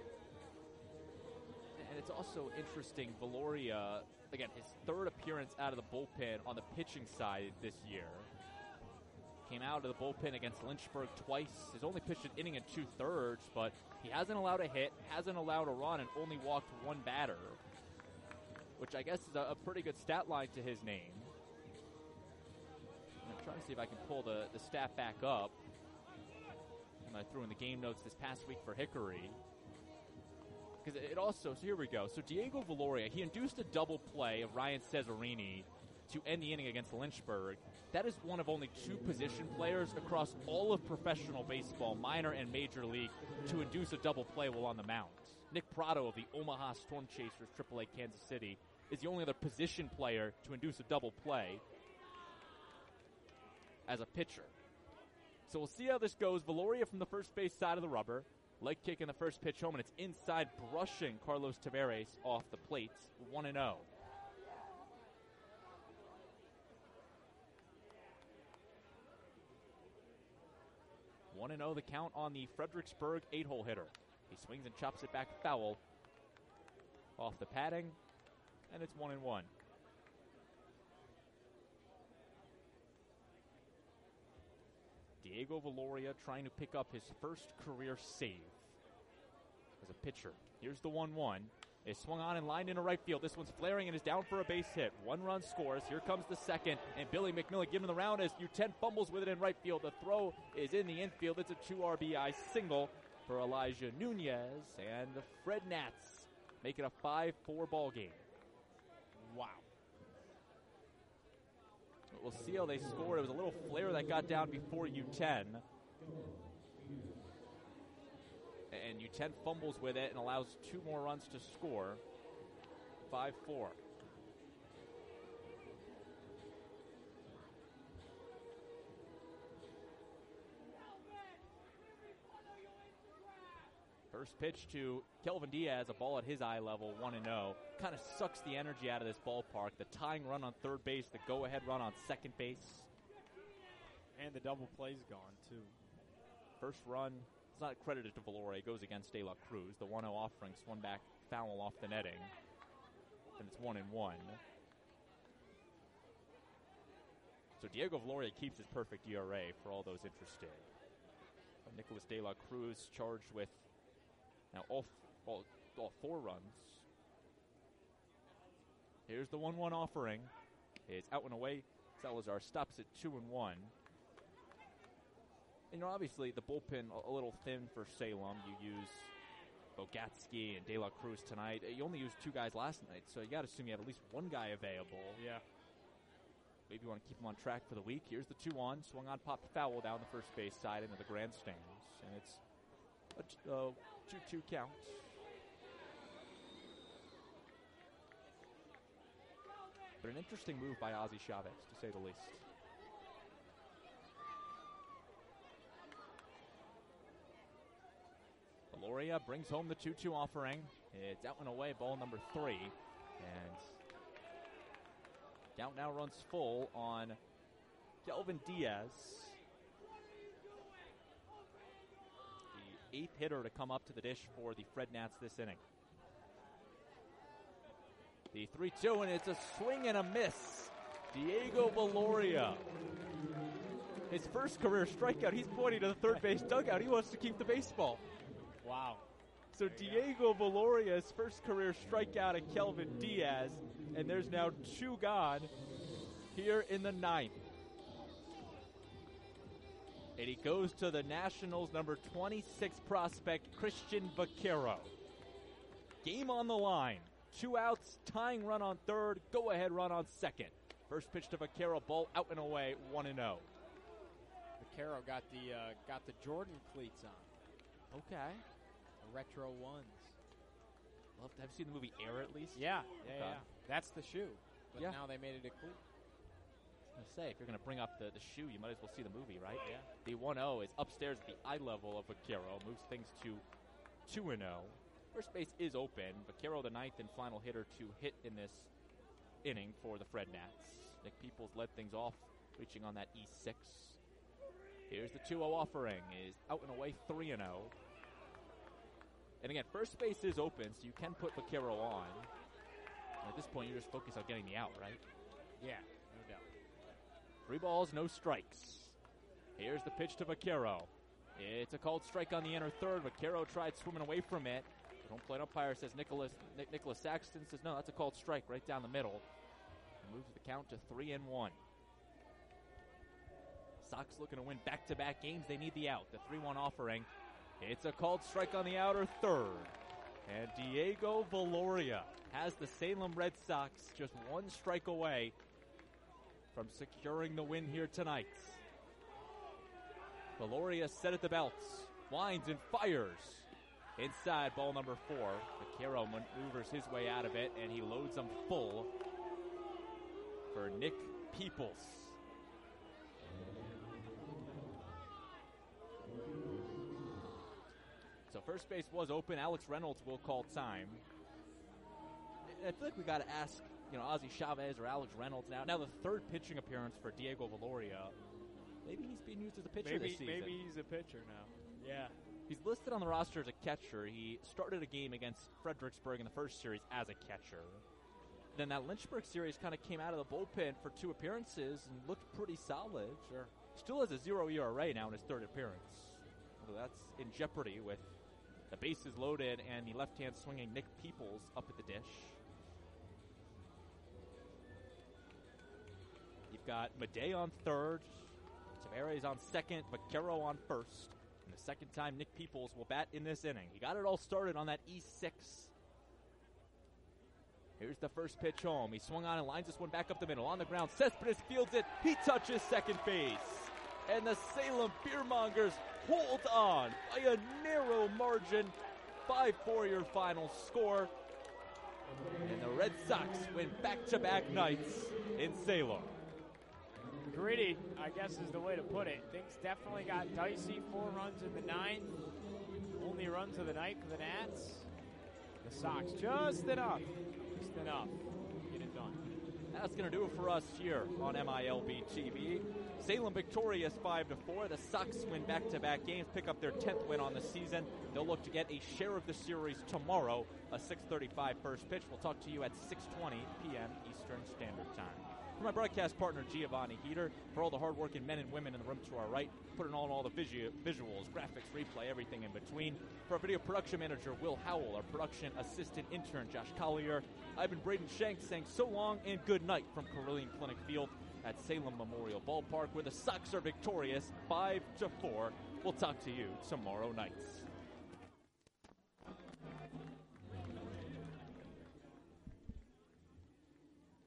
and it's also interesting. Valoria, again, his third appearance out of the bullpen on the pitching side this year. Came out of the bullpen against Lynchburg twice. Has only pitched an inning and two-thirds, but he hasn't allowed a hit, hasn't allowed a run, and only walked one batter, which I guess is a, a pretty good stat line to his name. I'm trying to see if I can pull the, the stat back up. And I threw in the game notes this past week for Hickory. Because it also, so here we go. So Diego Valoria, he induced a double play of Ryan Cesarini to end the inning against Lynchburg. That is one of only two position players across all of professional baseball, minor and major league, to induce a double play while on the mound. Nick Prado of the Omaha Storm Chasers, triple A Kansas City, is the only other position player to induce a double play as a pitcher. So we'll see how this goes. Valoria from the first base side of the rubber. Leg kick in the first pitch home, and it's inside, brushing Carlos Taveras off the plate, one and oh. one and oh the count on the Fredericksburg eight-hole hitter. He swings and chops it back foul off the padding, and it's one and one. Diego Valoria trying to pick up his first career save as a pitcher. Here's the one one. Is swung on and lined into right field. This one's flaring and is down for a base hit. One run scores. Here comes the second, and Billy McMillan giving the round as U ten fumbles with it in right field. The throw is in the infield. It's a two R B I single for Elijah Nunez, and the Fred Nats make it a five four ball game. Wow. We'll see how they score. It was a little flare that got down before U ten. And U ten fumbles with it and allows two more runs to score. five four. First pitch to Kelvin Diaz, a ball at his eye level, one and oh. Kind of sucks the energy out of this ballpark. The tying run on third base, the go-ahead run on second base. And the double play's gone, too. First run, it's not credited to Valoria. It goes against De La Cruz. The one oh offering swung back foul off the netting. And it's one and one. So Diego Valoria keeps his perfect E R A for all those interested. But Nicholas De La Cruz charged with now all, all, all four runs. Here's the one one offering. It's out and away. Salazar stops at two and one. And, you know, obviously the bullpen a, a little thin for Salem. You use Bogatsky and De La Cruz tonight. You only used two guys last night, so you got to assume you have at least one guy available. Yeah. Maybe you want to keep him on track for the week. Here's the two one. Swung on, popped foul down the first base side into the grandstands. And it's a uh, two two count. But an interesting move by Ozzie Chavez, to say the least. Valoria brings home the two two offering. It's out and away, ball number three. And count now runs full on Kelvin Diaz. The eighth hitter to come up to the dish for the Fred Nats this inning. The three two, and it's a swing and a miss. Diego Valoria. His first career strikeout. He's pointing to the third base dugout. He wants to keep the baseball. Wow. So Diego Valoria's first career strikeout at Kelvin Diaz, and there's now two gone here in the ninth. And he goes to the Nationals' number twenty-six prospect, Christian Vaquero. Game on the line. Two outs, tying run on third, go-ahead run on second. First pitch to Vaquero, ball out and away, one and oh. Vaquero got the uh, got the Jordan cleats on. Okay. The retro ones. Love to have you seen the movie Air at least? Yeah, yeah, Okay. yeah. That's the shoe. But Yeah. now they made it a cleat. I was gonna say, if you're going to bring up the, the shoe, you might as well see the movie, right? Yeah. The one oh is upstairs at the eye level of Vaquero, moves things to two and oh. First base is open. Vaquero, the ninth and final hitter to hit in this inning for the Fred Nats. Nick Peoples led things off, reaching on that E six. Here's the two oh offering, is out and away three and oh. And again, first base is open, so you can put Vaquero on. And at this point, you're just focused on getting the out, right? Yeah, no doubt. Three balls, no strikes. Here's the pitch to Vaquero. It's a called strike on the inner third. Vaquero tried swimming away from it. The home plate umpire says Nicholas Nic- Nicholas Saxton says no, that's a called strike right down the middle. And moves the count to three and one. Sox looking to win back-to-back games. They need the out. The three one offering. It's a called strike on the outer third. And Diego Valoria has the Salem Red Sox just one strike away from securing the win here tonight. Valoria set at the belts, winds and fires. Inside, ball number four. Vaquero maneuvers his way out of it, and he loads them full for Nick Peoples. So first base was open. Alex Reynolds will call time. I feel like we got to ask, you know, Ozzie Chavez or Alex Reynolds now. Now the third pitching appearance for Diego Valoria. Maybe he's being used as a pitcher Maybe, this season. maybe he's a pitcher now. Yeah. He's listed on the roster as a catcher. He started a game against Fredericksburg in the first series as a catcher. Then that Lynchburg series kind of came out of the bullpen for two appearances and looked pretty solid. Sure. Still has a zero E R A now in his third appearance. Although that's in jeopardy with the bases loaded and the left-hand swinging Nick Peoples up at the dish. You've got Madej on third, Tavares on second, Vaquero on first. And the second time Nick Peoples will bat in this inning. He got it all started on that E six. Here's the first pitch home. He swung on and lines this one back up the middle. On the ground, Cespedes fields it. He touches second base. And the Salem Beermongers hold on by a narrow margin. five four your final score. And the Red Sox win back-to-back nights in Salem. Gritty, I guess is the way to put it. Things definitely got dicey. Four runs in the ninth. Only runs of the night for the Nats. The Sox just enough. Just enough. Get it done. That's going to do it for us here on M I L B T V. Salem victorious five to four. The Sox win back-to-back games, pick up their tenth win on the season. They'll look to get a share of the series tomorrow, a six thirty-five first pitch. We'll talk to you at six twenty p.m. Eastern Standard Time. For my broadcast partner, Giovanni Heater, for all the hardworking men and women in the room to our right, putting on all the visu- visuals, graphics, replay, everything in between. For our video production manager, Will Howell, our production assistant intern, Josh Collier, I've been Braden Shanks saying so long and good night from Carillion Clinic Field at Salem Memorial Ballpark, where the Sox are victorious five to four. We'll talk to you tomorrow night.